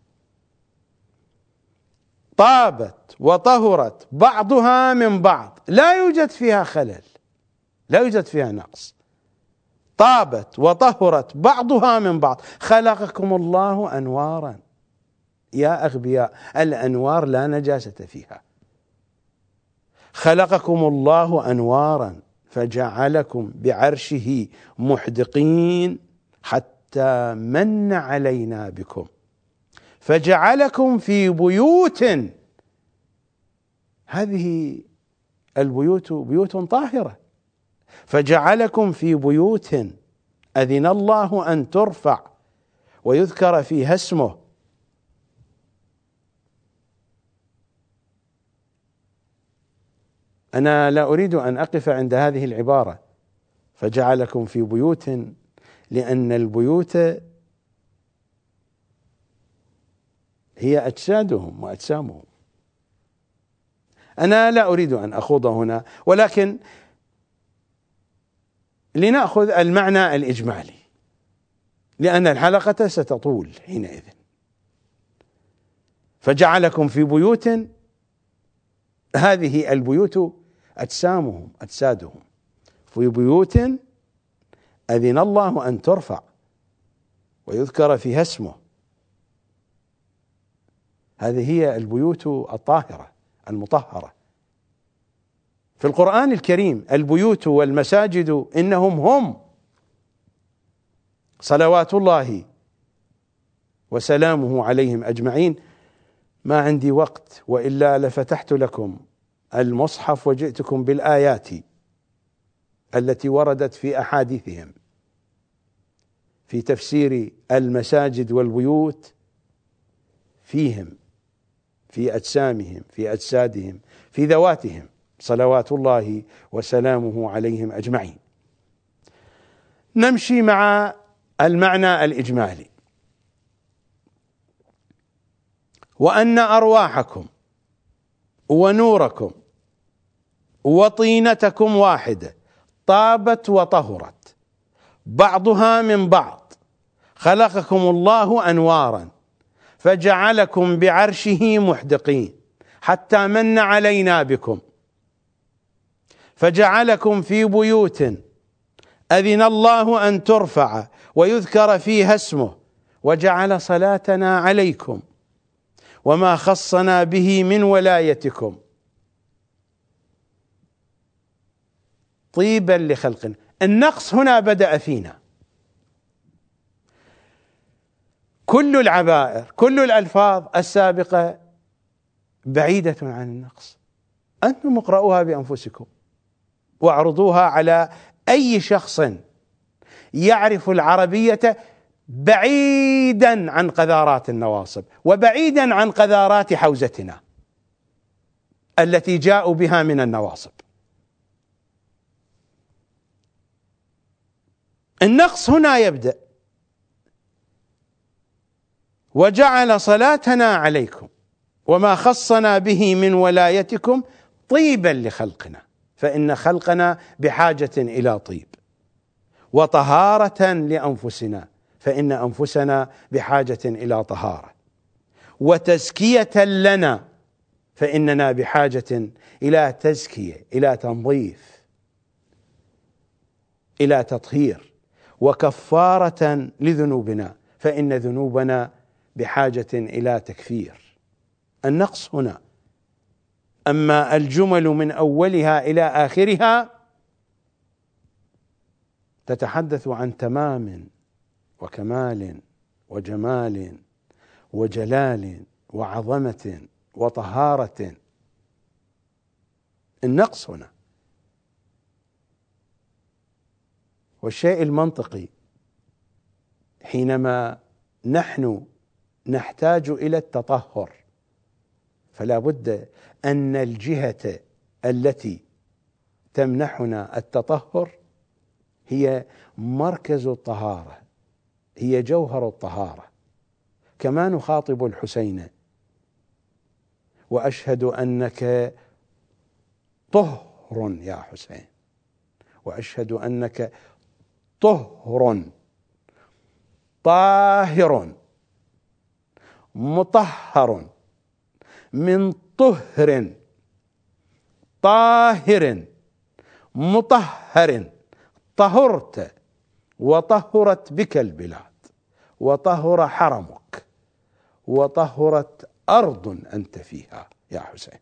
طابت وطهرت بعضها من بعض، لا يوجد فيها خلل، لا يوجد فيها نقص. طابت وطهرت بعضها من بعض. خلقكم الله أنوارا. يا أغبياء، الأنوار لا نجاسة فيها. خلقكم الله أنوارا فجعلكم بعرشه محدقين حتى من علينا بكم فجعلكم في بيوت. هذه البيوت بيوت طاهرة. فجعلكم في بيوت أذن الله أن ترفع ويذكر فيها اسمه. أنا لا أريد أن أقف عند هذه العبارة فجعلكم في بيوت، لأن البيوت هي أجسادهم وأجسامهم. أنا لا أريد أن أخوض هنا، ولكن لنأخذ المعنى الإجمالي لأن الحلقة ستطول حينئذ. فجعلكم في بيوت، هذه البيوت أجسامهم أجسادهم، في بيوت أذن الله أن ترفع ويذكر فيها اسمه. هذه هي البيوت الطاهرة المطهرة. في القرآن الكريم البيوت والمساجد إنهم هم صلوات الله وسلامه عليهم أجمعين. ما عندي وقت، وإلا لفتحت لكم المصحف وجئتكم بالآيات التي وردت في أحاديثهم في تفسير المساجد والبيوت فيهم، في أجسامهم، في أجسادهم، في ذواتهم صلوات الله وسلامه عليهم أجمعين. نمشي مع المعنى الإجمالي. وأن أرواحكم ونوركم وطينتكم واحدة، طابت وطهرت بعضها من بعض. خلقكم الله أنوارا فجعلكم بعرشه محدقين حتى من علينا بكم فجعلكم في بيوت أذن الله أن ترفع ويذكر فيها اسمه وجعل صلاتنا عليكم وما خصنا به من ولايتكم طيبا لخلقنا. النقص هنا بدأ فينا. كل العبائر، كل الألفاظ السابقة بعيدة عن النقص. أنتم اقرأوها بأنفسكم واعرضوها على أي شخص يعرف العربية بعيدا عن قذارات النواصب وبعيدا عن قذارات حوزتنا التي جاءوا بها من النواصب. النقص هنا يبدأ. وجعل صلاتنا عليكم وما خصنا به من ولايتكم طيبا لخلقنا، فإن خلقنا بحاجة إلى طيب، وطهارة لأنفسنا، فإن أنفسنا بحاجة إلى طهارة، وتزكية لنا، فإننا بحاجة إلى تزكية، إلى تنظيف، إلى تطهير، وكفارة لذنوبنا، فإن ذنوبنا بحاجة إلى تكفير. النقص هنا. أما الجمل من أولها إلى آخرها تتحدث عن تمام وكمال وجمال وجلال وعظمة وطهارة. النقص هنا. والشيء المنطقي حينما نحن نحتاج إلى التطهر فلا بد أن الجهة التي تمنحنا التطهر هي مركز الطهارة، هي جوهر الطهارة. كما نخاطب الحسين: وأشهد أنك طهر يا حسين، وأشهد أنك طهر طاهر مطهر من طهر طاهر مطهر. طهرت وطهرت بك البلاد، وطهر حرمك، وطهرت أرض أنت فيها يا حسين.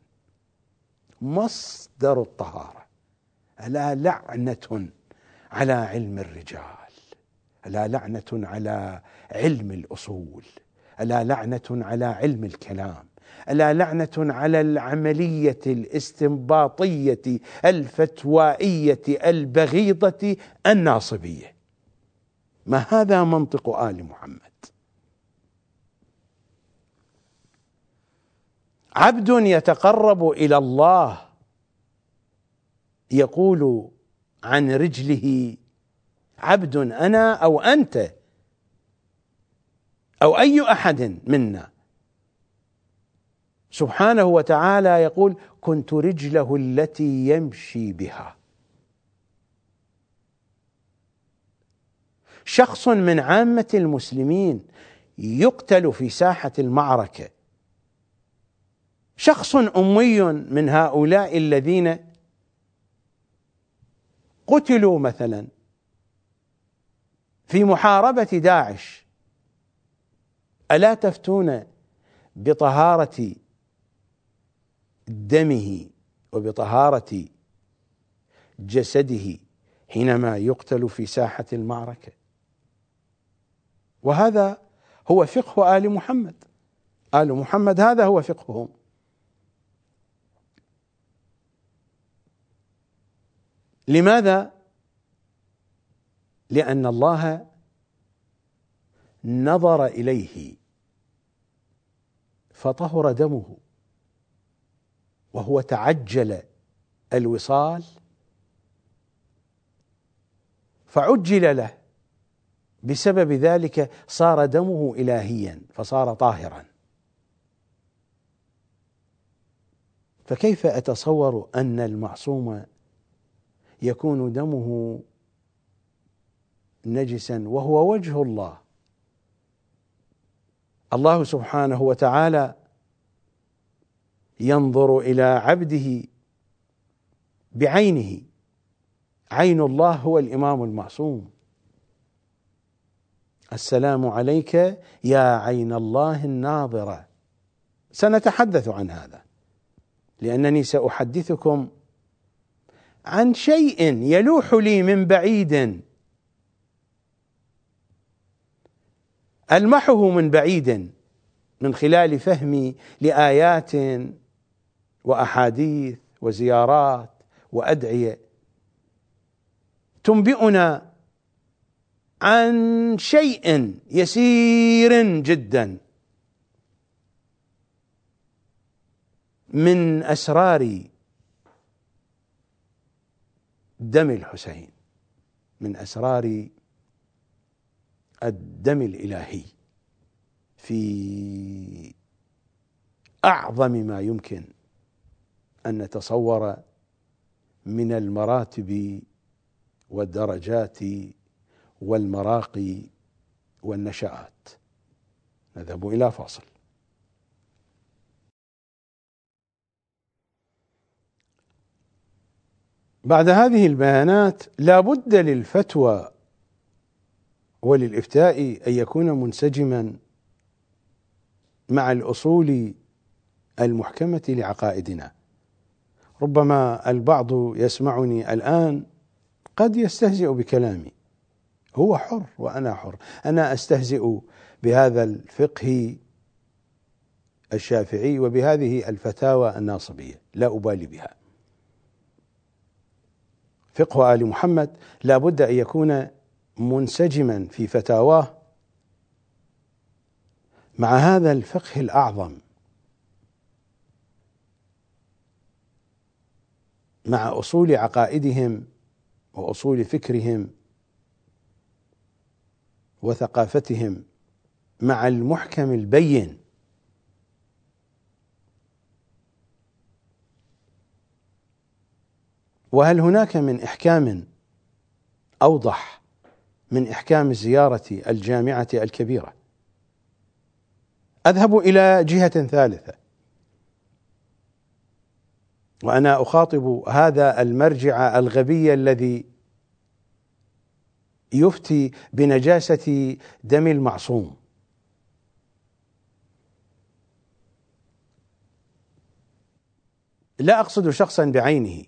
مصدر الطهارة. ألا لعنة على علم الرجال، ألا لعنة على علم الأصول، ألا لعنة على علم الكلام، ألا لعنة على العملية الاستنباطية الفتوائية البغيضة الناصبية. ما هذا منطق آل محمد. عبد يتقرب إلى الله يقول عن رجله: عبد أنا أو أنت أو أي أحد منا. سبحانه وتعالى يقول: كنت رجله التي يمشي بها. شخص من عامة المسلمين يقتل في ساحة المعركة، شخص أمي من هؤلاء الذين قتلوا مثلا في محاربة داعش، ألا تفتون بطهارة دمه وبطهارة جسده حينما يقتل في ساحة المعركة؟ وهذا هو فقه آل محمد. آل محمد هذا هو فقههم. لماذا؟ لأن الله نظر إليه فطهر دمه، وهو تعجل الوصال فعجل له، بسبب ذلك صار دمه إلهيا فصار طاهرا. فكيف أتصور أن المعصوم يكون دمه نجسا وهو وجه الله؟ الله سبحانه وتعالى ينظر إلى عبده بعينه. عين الله هو الإمام المعصوم. السلام عليك يا عين الله الناظرة. سنتحدث عن هذا، لأنني سأحدثكم عن شيء يلوح لي من بعيد، ألمحه من بعيد من خلال فهمي لآيات وأحاديث وزيارات وأدعية تنبئنا عن شيء يسير جدا من أسرار دم الحسين، من أسرار الدم الإلهي في أعظم ما يمكن أن نتصور من المراتب والدرجات والمراقي والنشآت. نذهب إلى فاصل. بعد هذه البيانات لا بد للفتوى وللإفتاء أن يكون منسجما مع الأصول المحكمة لعقائدنا. ربما البعض يسمعني الآن قد يستهزئ بكلامي، هو حر وأنا حر، أنا أستهزئ بهذا الفقه الشافعي وبهذه الفتاوى الناصبية، لا أبالي بها. فقه آل محمد لا بد أن يكون منسجما في فتاواه مع هذا الفقه الأعظم، مع أصول عقائدهم وأصول فكرهم وثقافتهم، مع المحكم البين. وهل هناك من إحكام أوضح من إحكام زيارة الجامعة الكبيرة؟ أذهب إلى جهة ثالثة، وأنا أخاطب هذا المرجع الغبي الذي يفتي بنجاسة دم المعصوم. لا أقصد شخصا بعينه،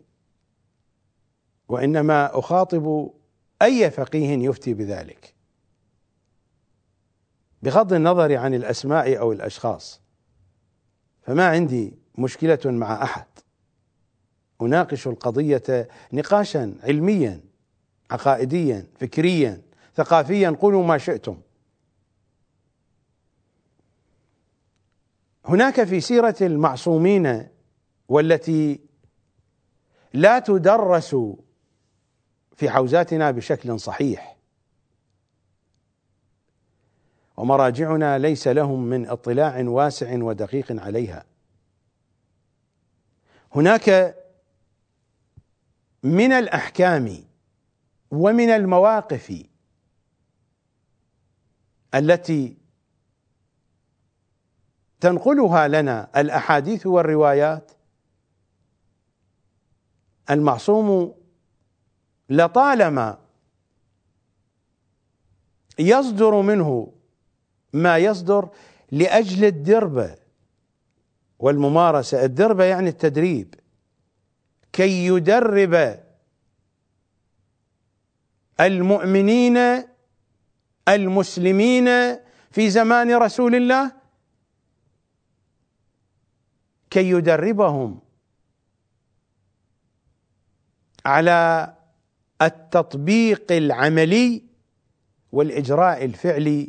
وإنما أخاطب أي فقيه يفتي بذلك، بغض النظر عن الأسماء أو الأشخاص. فما عندي مشكلة مع أحد، أناقش القضية نقاشا علميا عقائديا فكريا ثقافيا، قولوا ما شئتم. هناك في سيرة المعصومين والتي لا تدرس في حوزاتنا بشكل صحيح، ومراجعنا ليس لهم من اطلاع واسع ودقيق عليها. هناك من الأحكام ومن المواقف التي تنقلها لنا الأحاديث والروايات المعصوم لطالما يصدر منه ما يصدر لأجل الدربة والممارسة. الدربة يعني التدريب، كي يدرب المؤمنين المسلمين في زمان رسول الله، كي يدربهم على التطبيق العملي والإجراء الفعلي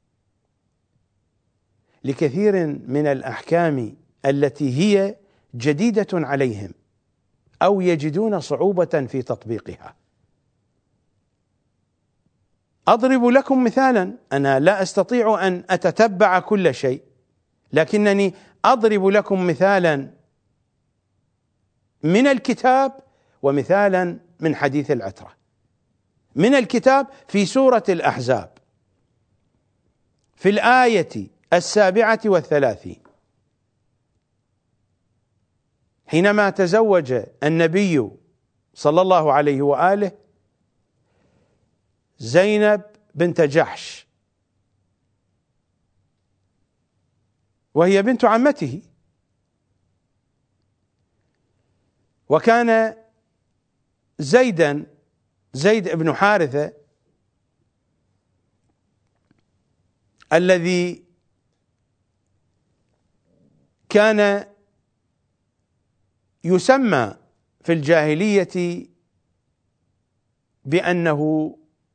لكثير من الأحكام التي هي جديدة عليهم أو يجدون صعوبة في تطبيقها. أضرب لكم مثالا، أنا لا أستطيع أن أتتبع كل شيء، لكنني أضرب لكم مثالا من الكتاب ومثالا من حديث العترة. من الكتاب في سورة الأحزاب في الآية 37، حينما تزوج النبي صلى الله عليه وآله زينب بنت جحش، وهي بنت عمته، وكان زيد بن حارثة الذي كان يسمى في الجاهلية بأنه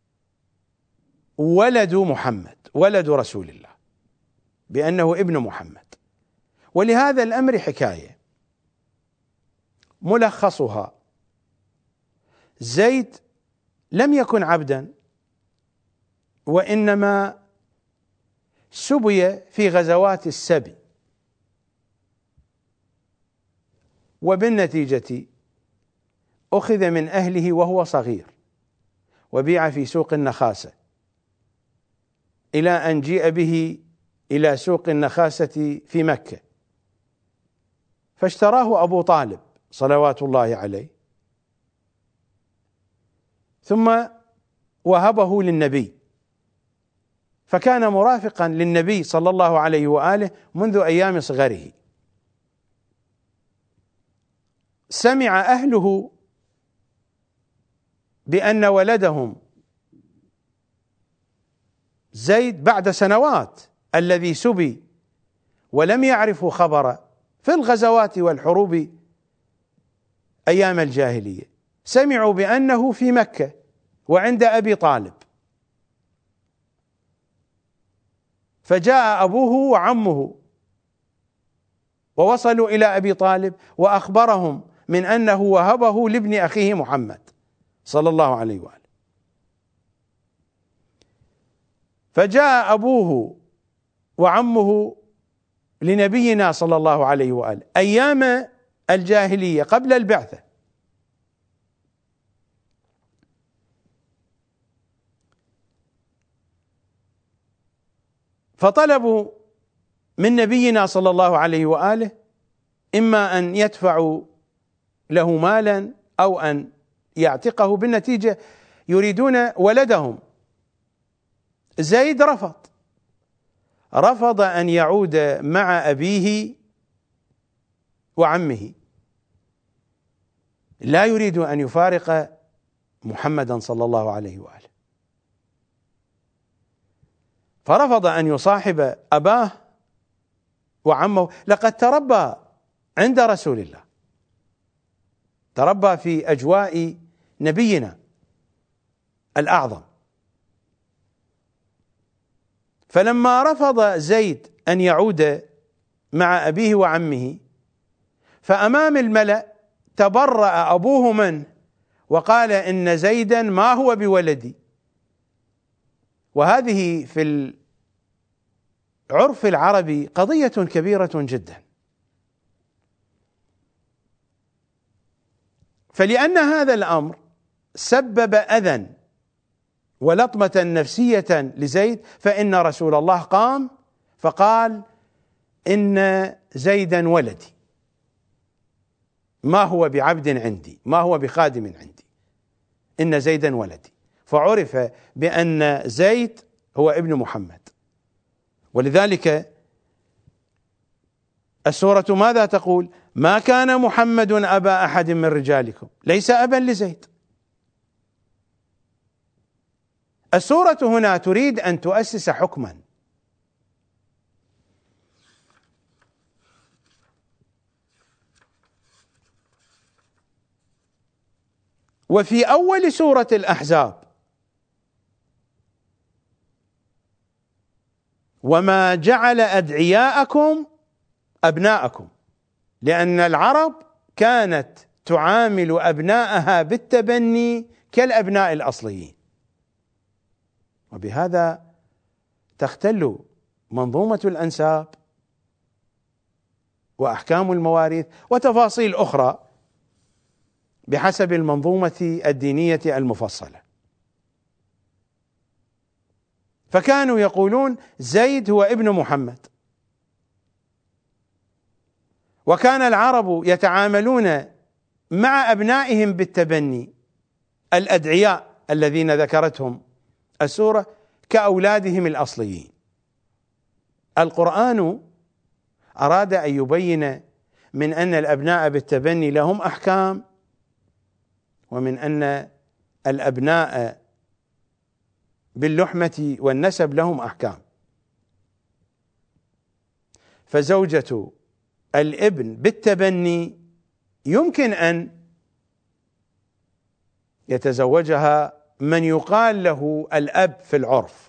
ولد محمد، ولد رسول الله، بأنه ابن محمد. ولهذا الأمر حكاية ملخصها: زيد لم يكن عبدا، وإنما سبي في غزوات السبي، وبالنتيجة أخذ من أهله وهو صغير وبيع في سوق النخاسة، إلى أن جيء به إلى سوق النخاسة في مكة، فاشتراه أبو طالب صلوات الله عليه، ثم وهبه للنبي فكان مرافقا للنبي صلى الله عليه وآله منذ أيام صغره. سمع أهله بأن ولدهم زيد بعد سنوات الذي سبي، ولم يعرفوا خبر في الغزوات والحروب أيام الجاهلية، سمعوا بأنه في مكة وعند أبي طالب، فجاء أبوه وعمه ووصلوا إلى أبي طالب وأخبرهم من أنه وهبه لابن أخيه محمد صلى الله عليه وآله. فجاء أبوه وعمه لنبينا صلى الله عليه وآله أيام الجاهلية قبل البعثة، فطلبوا من نبينا صلى الله عليه وآله إما أن يدفعوا له مالا أو أن يعتقه، بالنتيجة يريدون ولدهم. زيد رفض أن يعود مع أبيه وعمه، لا يريد أن يفارق محمدا صلى الله عليه وآله، فرفض أن يصاحب أباه وعمه. لقد تربى عند رسول الله، تربى في أجواء نبينا الأعظم. فلما رفض زيد أن يعود مع أبيه وعمه، فأمام الملأ تبرأ أبوه منه وقال إن زيدا ما هو بولدي. وهذه في العرف العربي قضية كبيرة جدا، فلأن هذا الأمر سبب أذى ولطمة نفسية لزيد، فإن رسول الله قام فقال إن زيدا ولدي، ما هو بعبد عندي، ما هو بخادم عندي، إن زيدا ولدي. فعرف بأن زيد هو ابن محمد. ولذلك السورة ماذا تقول؟ ما كان محمد أبا أحد من رجالكم، ليس أبا لزيد. السورة هنا تريد أن تؤسس حكما، وفي أول سورة الأحزاب وما جعل أدعياءكم أبناءكم، لأن العرب كانت تعامل أبناءها بالتبني كالأبناء الأصليين، وبهذا تختل منظومة الأنساب وأحكام المواريث وتفاصيل أخرى بحسب المنظومة الدينية المفصلة. فكانوا يقولون زيد هو ابن محمد، وكان العرب يتعاملون مع أبنائهم بالتبني الأدعياء الذين ذكرتهم السورة كأولادهم الأصليين. القرآن أراد أن يبين من أن الأبناء بالتبني لهم أحكام، ومن أن الأبناء باللحمة والنسب لهم أحكام. فزوجة الابن بالتبني يمكن أن يتزوجها من يقال له الأب في العرف،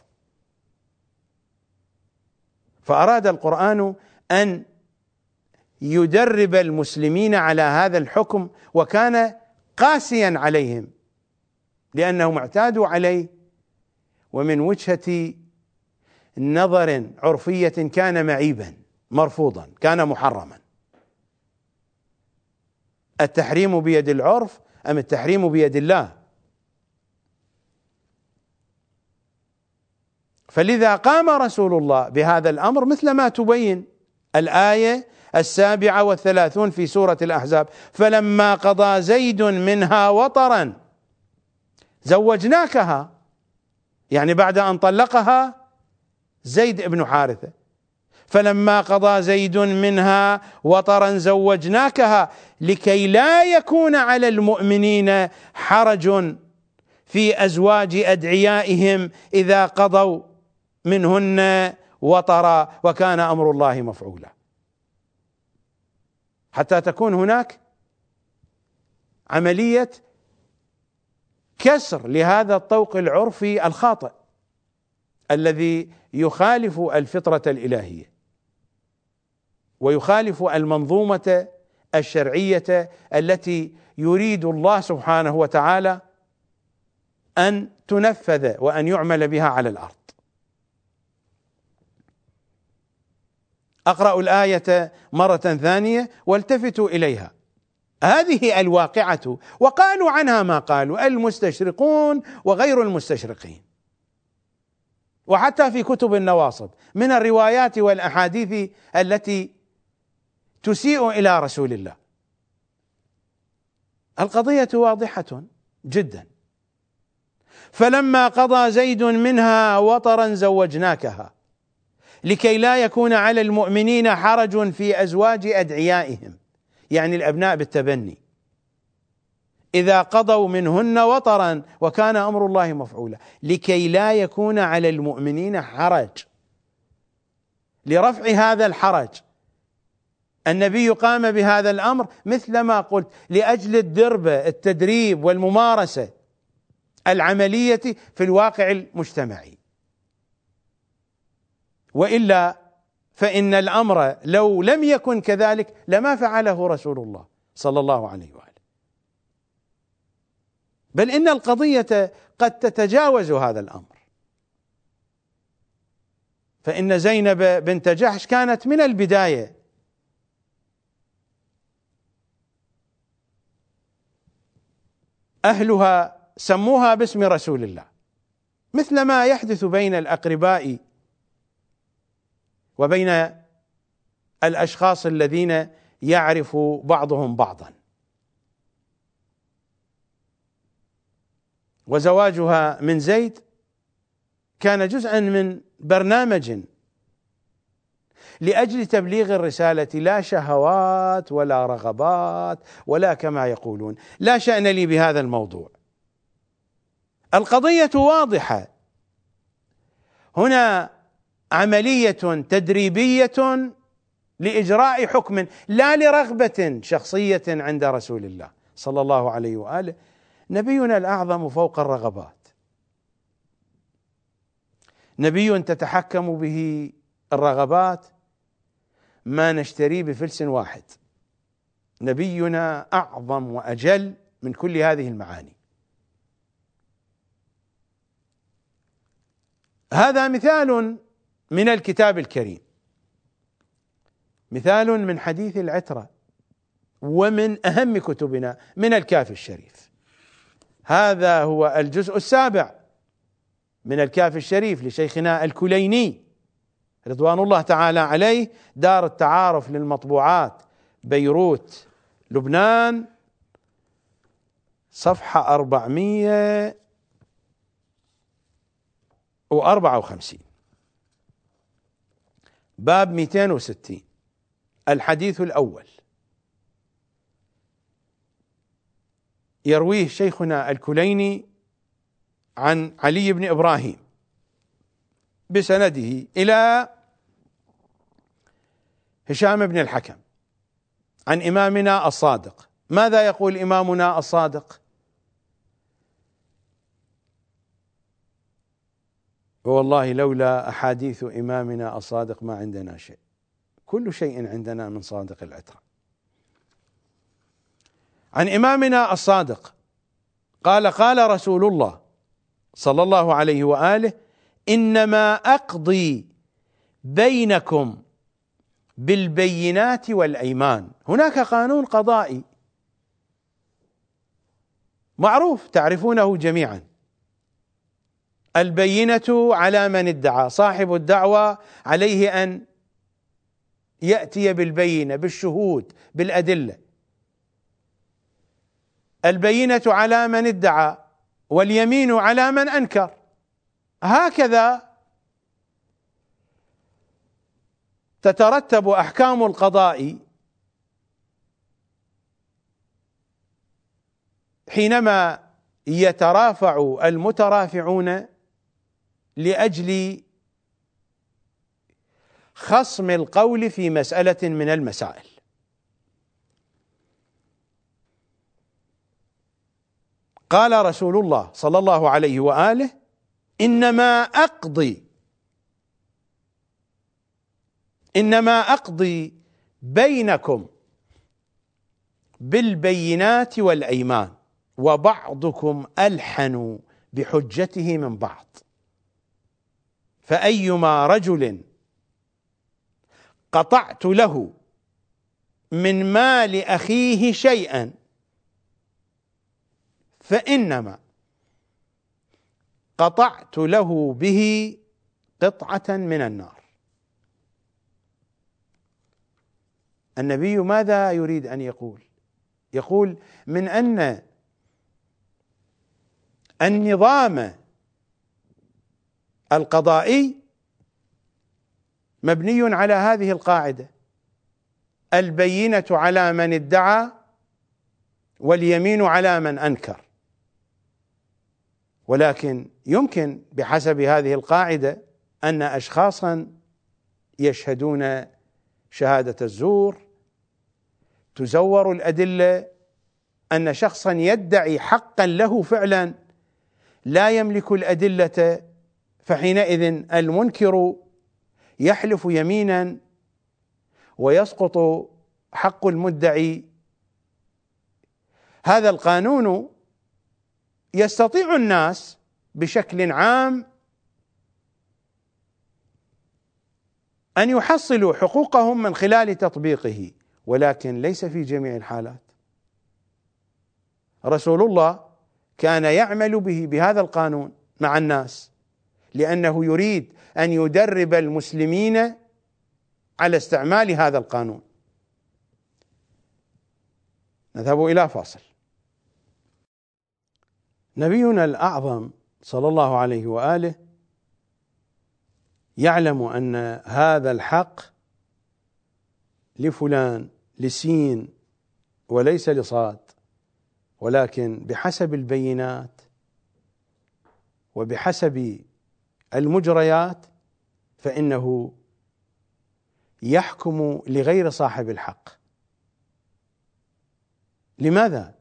فأراد القرآن أن يدرب المسلمين على هذا الحكم، وكان قاسيا عليهم لأنهم اعتادوا عليه، ومن وجهة نظر عرفية كان معيبا مرفوضا، كان محرما. التحريم بيد العرف أم التحريم بيد الله؟ فلذا قام رسول الله بهذا الأمر مثل ما تبين الآية 37 في سورة الأحزاب: فلما قضى زيد منها وطرا زوجناكها، يعني بعد أن طلقها زيد بن حارثة: فلما قضى زيد منها وطرا زوجناكها لكي لا يكون على المؤمنين حرج في أزواج أدعيائهم إذا قضوا منهن وطرا وكان أمر الله مفعولا، حتى تكون هناك عملية كسر لهذا الطوق العرفي الخاطئ الذي يخالف الفطرة الإلهية ويخالف المنظومة الشرعية التي يريد الله سبحانه وتعالى أن تنفذ وأن يعمل بها على الأرض. أقرأ الآية مرة ثانية والتفتوا إليها. هذه الواقعة وقالوا عنها ما قالوا المستشرقون وغير المستشرقين، وحتى في كتب النواصب من الروايات والأحاديث التي تسيء إلى رسول الله. القضية واضحة جدا. فلما قضى زيد منها وطرا زوجناكها لكي لا يكون على المؤمنين حرج في أزواج أدعيائهم، يعني الأبناء بالتبني، إذا قضوا منهن وطرا وكان أمر الله مفعولا، لكي لا يكون على المؤمنين حرج. لرفع هذا الحرج النبي قام بهذا الأمر مثل ما قلت لأجل الدربة، التدريب والممارسة العملية في الواقع المجتمعي، وإلا فإن الأمر لو لم يكن كذلك لما فعله رسول الله صلى الله عليه وآله. بل إن القضية قد تتجاوز هذا الأمر، فإن زينب بنت جحش كانت من البداية أهلها سموها باسم رسول الله، مثل ما يحدث بين الأقرباء وبين الأشخاص الذين يعرف بعضهم بعضا. وزواجها من زيد كان جزءا من برنامج لأجل تبليغ الرسالة، لا شهوات ولا رغبات ولا كما يقولون. لا شأن لي بهذا الموضوع. القضية واضحة. هنا عملية تدريبية لإجراء حكم لا لرغبة شخصية عند رسول الله صلى الله عليه وآله. نبينا الأعظم فوق الرغبات، نبي تتحكم به الرغبات ما نشتريه بفلس واحد. نبينا أعظم وأجل من كل هذه المعاني. هذا مثال من الكتاب الكريم، مثال من حديث العترة ومن أهم كتبنا من الكافي الشريف. هذا هو الجزء السابع من الكافي الشريف لشيخنا الكليني رضوان الله تعالى عليه، دار التعارف للمطبوعات، بيروت، لبنان، صفحة 454، باب 260، الحديث الأول. يرويه شيخنا الكليني عن علي بن إبراهيم بسنده إلى هشام بن الحكم عن إمامنا الصادق. ماذا يقول إمامنا الصادق؟ والله لولا أحاديث إمامنا الصادق ما عندنا شيء، كل شيء عندنا من صادق العترة. عن إمامنا الصادق قال: قال رسول الله صلى الله عليه وآله: إنما أقضي بينكم بالبينات والأيمان. هناك قانون قضائي معروف تعرفونه جميعا. البينة على من ادعى، صاحب الدعوة عليه أن يأتي بالبينة، بالشهود، بالأدلة. البينة على من ادعى واليمين على من أنكر. هكذا تترتب أحكام القضاء حينما يترافع المترافعون لأجل خصم القول في مسألة من المسائل. قال رسول الله صلى الله عليه وآله: إنما أقضي بينكم بالبينات والأيمان، وبعضكم ألحن بحجته من بعض، فأيما رجل قطعت له من مال أخيه شيئا فإنما قطعت له به قطعة من النار. النبي ماذا يريد أن يقول؟ يقول من أن النظام القضائي مبني على هذه القاعدة: البينة على من ادعى واليمين على من أنكر. ولكن يمكن بحسب هذه القاعدة أن أشخاصا يشهدون شهادة الزور، تزور الأدلة، أن شخصا يدعي حقا له فعلا لا يملك الأدلة، فحينئذ المنكر يحلف يمينا ويسقط حق المدعي. هذا القانون يستطيع الناس بشكل عام أن يحصلوا حقوقهم من خلال تطبيقه، ولكن ليس في جميع الحالات. رسول الله كان يعمل بهذا القانون مع الناس، لأنه يريد أن يدرب المسلمين على استعمال هذا القانون. نذهب إلى فاصل. نبينا الأعظم صلى الله عليه وآله يعلم أن هذا الحق لفلان لسين وليس لصاد، ولكن بحسب البينات وبحسب المجريات فإنه يحكم لغير صاحب الحق. لماذا؟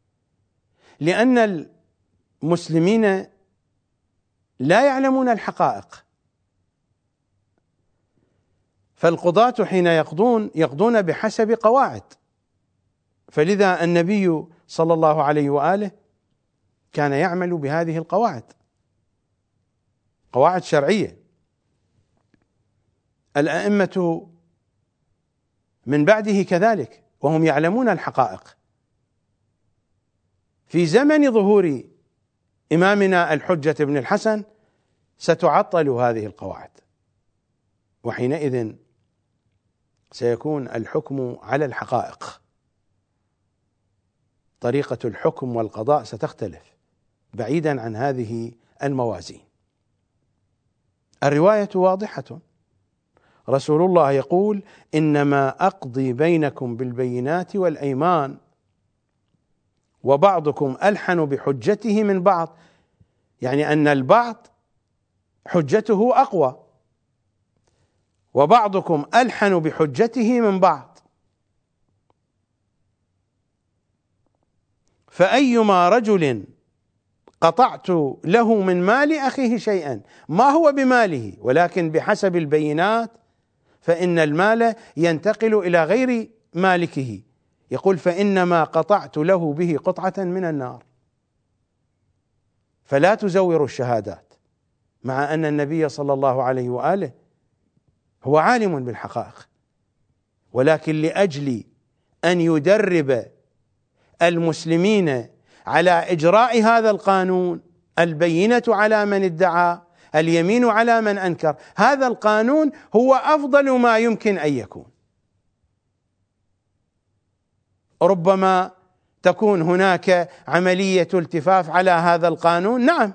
لأن المسلمين لا يعلمون الحقائق، فالقضاة حين يقضون بحسب قواعد. فلذا النبي صلى الله عليه وآله كان يعمل بهذه القواعد، قواعد شرعية. الأئمة من بعده كذلك، وهم يعلمون الحقائق. في زمن ظهور إمامنا الحجة بن الحسن ستعطل هذه القواعد، وحينئذ سيكون الحكم على الحقائق. طريقة الحكم والقضاء ستختلف بعيدا عن هذه الموازين. الرواية واضحة، رسول الله يقول: إنما أقضي بينكم بالبينات والأيمان، وبعضكم ألحن بحجته من بعض، يعني أن البعض حجته أقوى، وبعضكم ألحن بحجته من بعض، فأيما رجل قطعت له من مال أخيه شيئا، ما هو بماله ولكن بحسب البينات، فإن المال ينتقل إلى غير مالكه. يقول: فإنما قطعت له به قطعة من النار. فلا تزوروا الشهادات، مع أن النبي صلى الله عليه وآله هو عالم بالحقائق، ولكن لأجل أن يدرب المسلمين على إجراء هذا القانون، البينة على من ادعى، اليمين على من أنكر، هذا القانون هو أفضل ما يمكن أن يكون. ربما تكون هناك عملية التفاف على هذا القانون، نعم،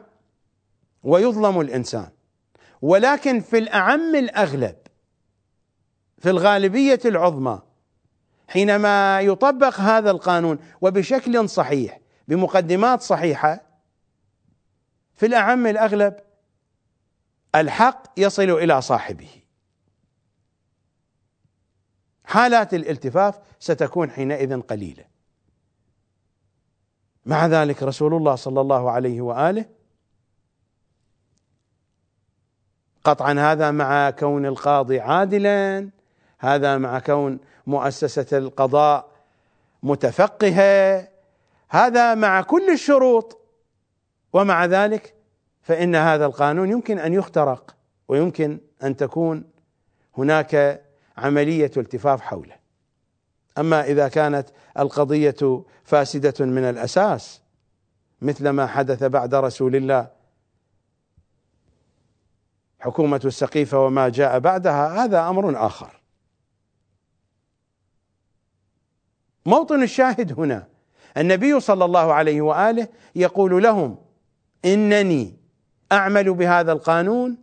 ويظلم الإنسان، ولكن في الأعم الأغلب في الغالبية العظمى حينما يطبق هذا القانون وبشكل صحيح بمقدمات صحيحة، في الأعم الأغلب الحق يصل إلى صاحبه. حالات الالتفاف ستكون حينئذ قليلة. مع ذلك رسول الله صلى الله عليه وآله قطعا، هذا مع كون القاضي عادلا، هذا مع كون مؤسسة القضاء متفقهة، هذا مع كل الشروط، ومع ذلك فإن هذا القانون يمكن أن يخترق ويمكن أن تكون هناك عملية التفاف حوله. أما إذا كانت القضية فاسدة من الأساس مثل ما حدث بعد رسول الله، حكومة السقيفة وما جاء بعدها، هذا أمر آخر. موطن الشاهد هنا النبي صلى الله عليه وآله يقول لهم: إنني أعمل بهذا القانون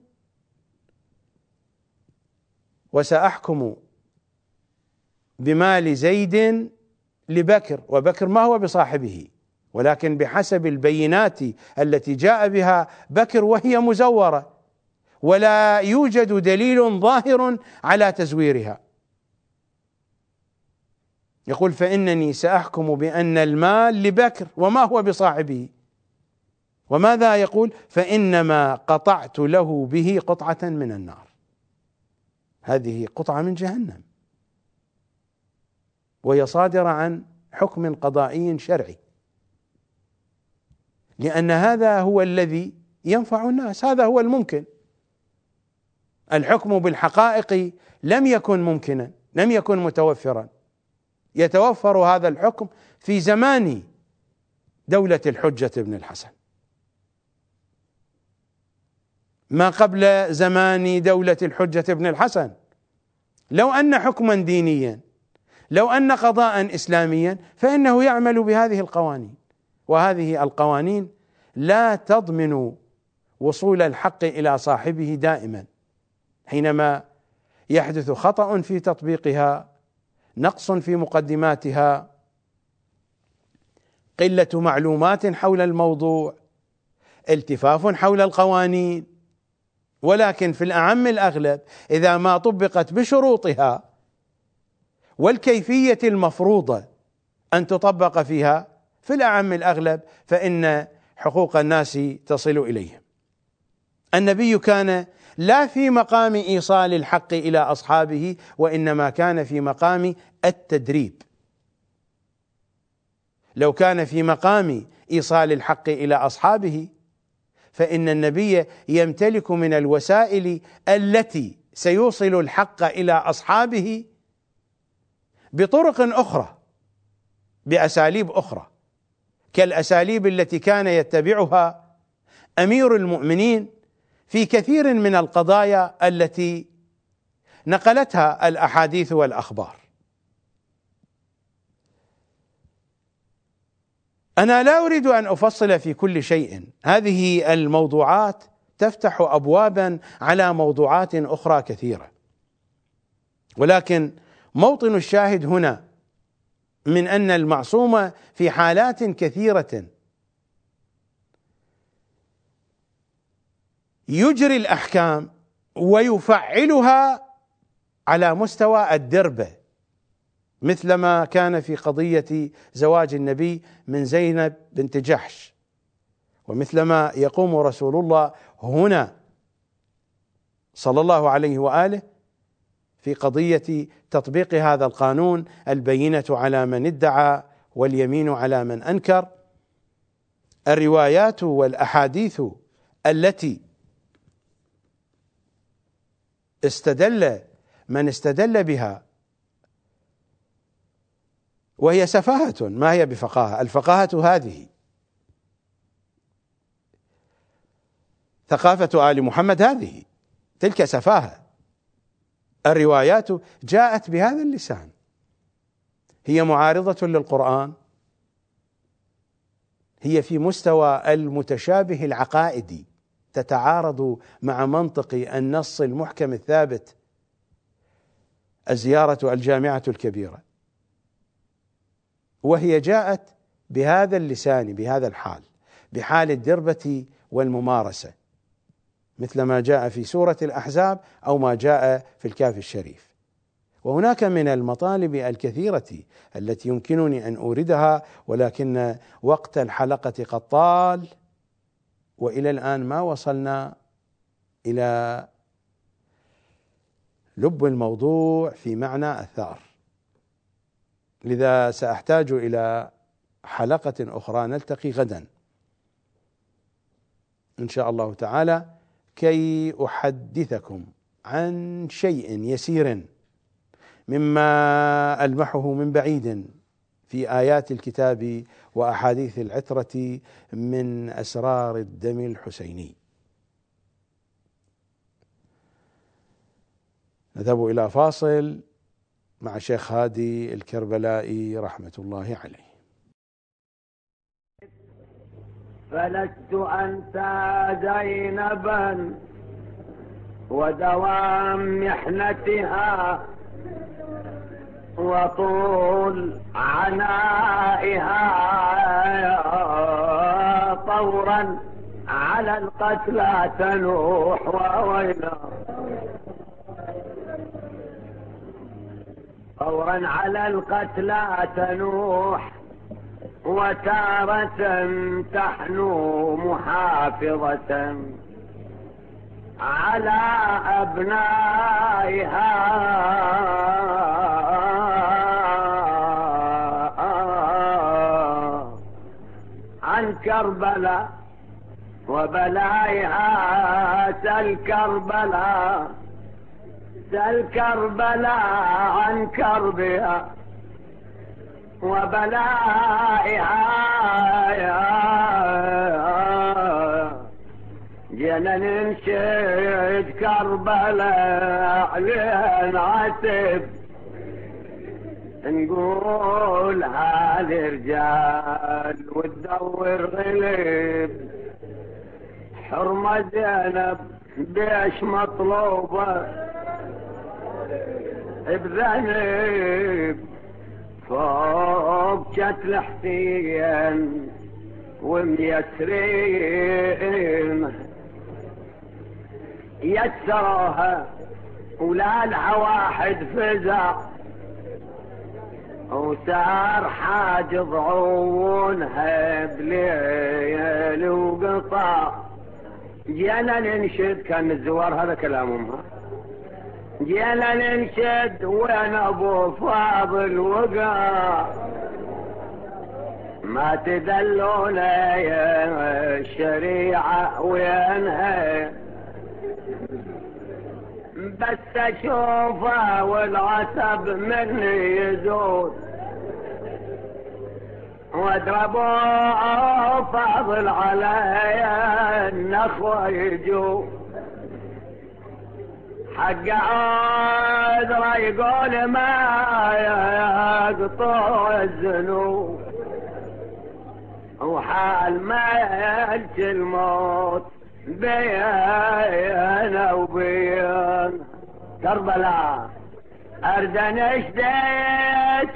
وسأحكم بمال زيد لبكر، وبكر ما هو بصاحبه، ولكن بحسب البينات التي جاء بها بكر وهي مزورة ولا يوجد دليل ظاهر على تزويرها. يقول: فإنني سأحكم بأن المال لبكر وما هو بصاحبه. وماذا يقول؟ فإنما قطعت له به قطعة من النار. هذه قطعة من جهنم، وهي صادرة عن حكم قضائي شرعي، لأن هذا هو الذي ينفع الناس، هذا هو الممكن. الحكم بالحقائق لم يكن ممكنا، لم يكن متوفرا. يتوفر هذا الحكم في زمان دولة الحجة بن الحسن، ما قبل زمان دولة الحجة بن الحسن لو أن حكما دينيا، لو أن قضاء إسلاميا، فإنه يعمل بهذه القوانين، وهذه القوانين لا تضمن وصول الحق إلى صاحبه دائما. حينما يحدث خطأ في تطبيقها، نقص في مقدماتها، قلة معلومات حول الموضوع، التفاف حول القوانين، ولكن في الأعم الأغلب إذا ما طبقت بشروطها والكيفية المفروضة أن تطبق فيها، في الأعم الأغلب فإن حقوق الناس تصل إليهم. النبي كان لا في مقام إيصال الحق إلى أصحابه، وإنما كان في مقام التدريب. لو كان في مقام إيصال الحق إلى أصحابه فإن النبي يمتلك من الوسائل التي سيوصل الحق إلى أصحابه بطرق أخرى، بأساليب أخرى، كالأساليب التي كان يتبعها أمير المؤمنين في كثير من القضايا التي نقلتها الأحاديث والأخبار. أنا لا أريد أن أفصل في كل شيء، هذه الموضوعات تفتح أبوابا على موضوعات أخرى كثيرة، ولكن موطن الشاهد هنا من أن المعصوم في حالات كثيرة يجري الأحكام ويفعلها على مستوى الدربة، مثلما كان في قضية زواج النبي من زينب بنت جحش، ومثلما يقوم رسول الله هنا صلى الله عليه وآله في قضية تطبيق هذا القانون، البينة على من ادعى واليمين على من أنكر. الروايات والأحاديث التي استدل من استدل بها وهي سفاهة، ما هي بفقاهة. الفقاهة هذه ثقافة آل محمد، هذه تلك سفاهة. الروايات جاءت بهذا اللسان، هي معارضة للقرآن، هي في مستوى المتشابه العقائدي، تتعارض مع منطق النص المحكم الثابت الزيارة الجامعة الكبيرة، وهي جاءت بهذا اللسان، بهذا الحال، بحال الدربة والممارسة، مثل ما جاء في سورة الأحزاب أو ما جاء في الكهف الشريف. وهناك من المطالب الكثيرة التي يمكنني أن أوردها، ولكن وقت الحلقة قد طال، وإلى الآن ما وصلنا إلى لب الموضوع في معنى الثأر، لذا سأحتاج إلى حلقة أخرى نلتقي غدا إن شاء الله تعالى، كي أحدثكم عن شيء يسير مما ألمحه من بعيد في آيات الكتاب وأحاديث العترة من أسرار الدم الحسيني. نذهب إلى فاصل مع شيخ هادي الكربلائي رحمة الله عليه. فلست أنسى زينبا ودوام محنتها وطول عنائها طورا على القتلى تنوح وويلا، طورا على القتلى تنوح وتارة تحنو محافظة على أبنائها عن كربلاء وبلائها. سل كربلاء، سل كربلاء عن كربها وبلائها. جينا ننشد كربلاء لين عتب، نقول هالرجال وتدور غلب. حرمة زينب بيش مطلوبة بذنب، فوق شتل حسين وميسرين يسروها ولا لها واحد فزع، وسار حاجب عونها بليل وقطع. جينا ننشد، كان الزوار هذا كلامهم، جينا ننشد وين ابو فاضل وقع، ما تدلونا يا الشريعة وينها، بس اشوفه والعتب مني يزول، واضربوا فاضل علي النخوة يجو. حق عذرا يقول ما يقطع الذنوب، وحال ما يلج الموت بينا وبين كربلاء. أردن اشدك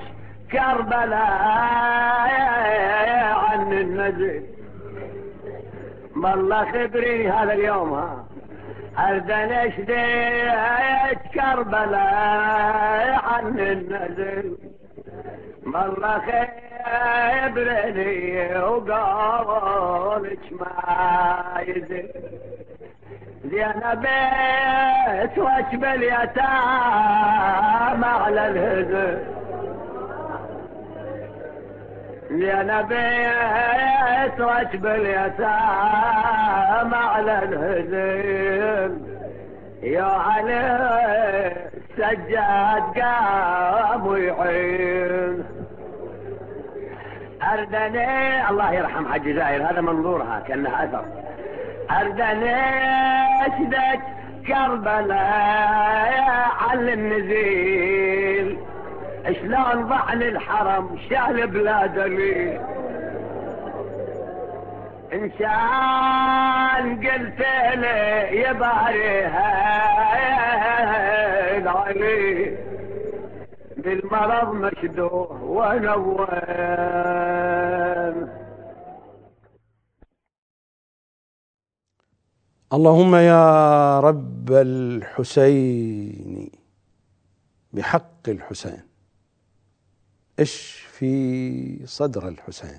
كربلاء عن النزل، والله خبري هذا اليوم ها. أردن اشدك كربلاء عن النزل، والله خبرني وقولك ما يزل. زينب بيت واشب اليتامى على الهزل، زينب بيت واشب اليتامى على الهزل. يا علي سجاد قام ويعين. أردني الله يرحم حج زاير، هذا منظورها كأنها أثر. أردني أشدك كربلاء على النزيل، شلون ضعن الحرم شال بلا دليل. إنسان قلت لي يباريها العلي، بالمرض مشدوه ونوم. اللهم يا رب الحسين بحق الحسين اشفي صدر الحسين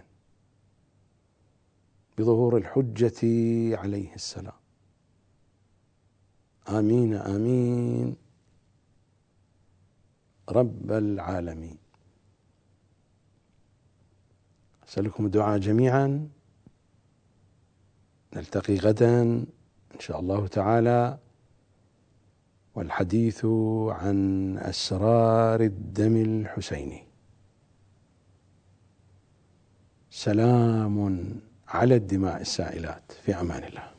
بظهور الحجة عليه السلام. آمين آمين رب العالمين. أسألكم الدعاء جميعا. نلتقي غدا إن شاء الله تعالى، والحديث عن أسرار الدم الحسيني. سلام على الدماء السائلات، في أمان الله.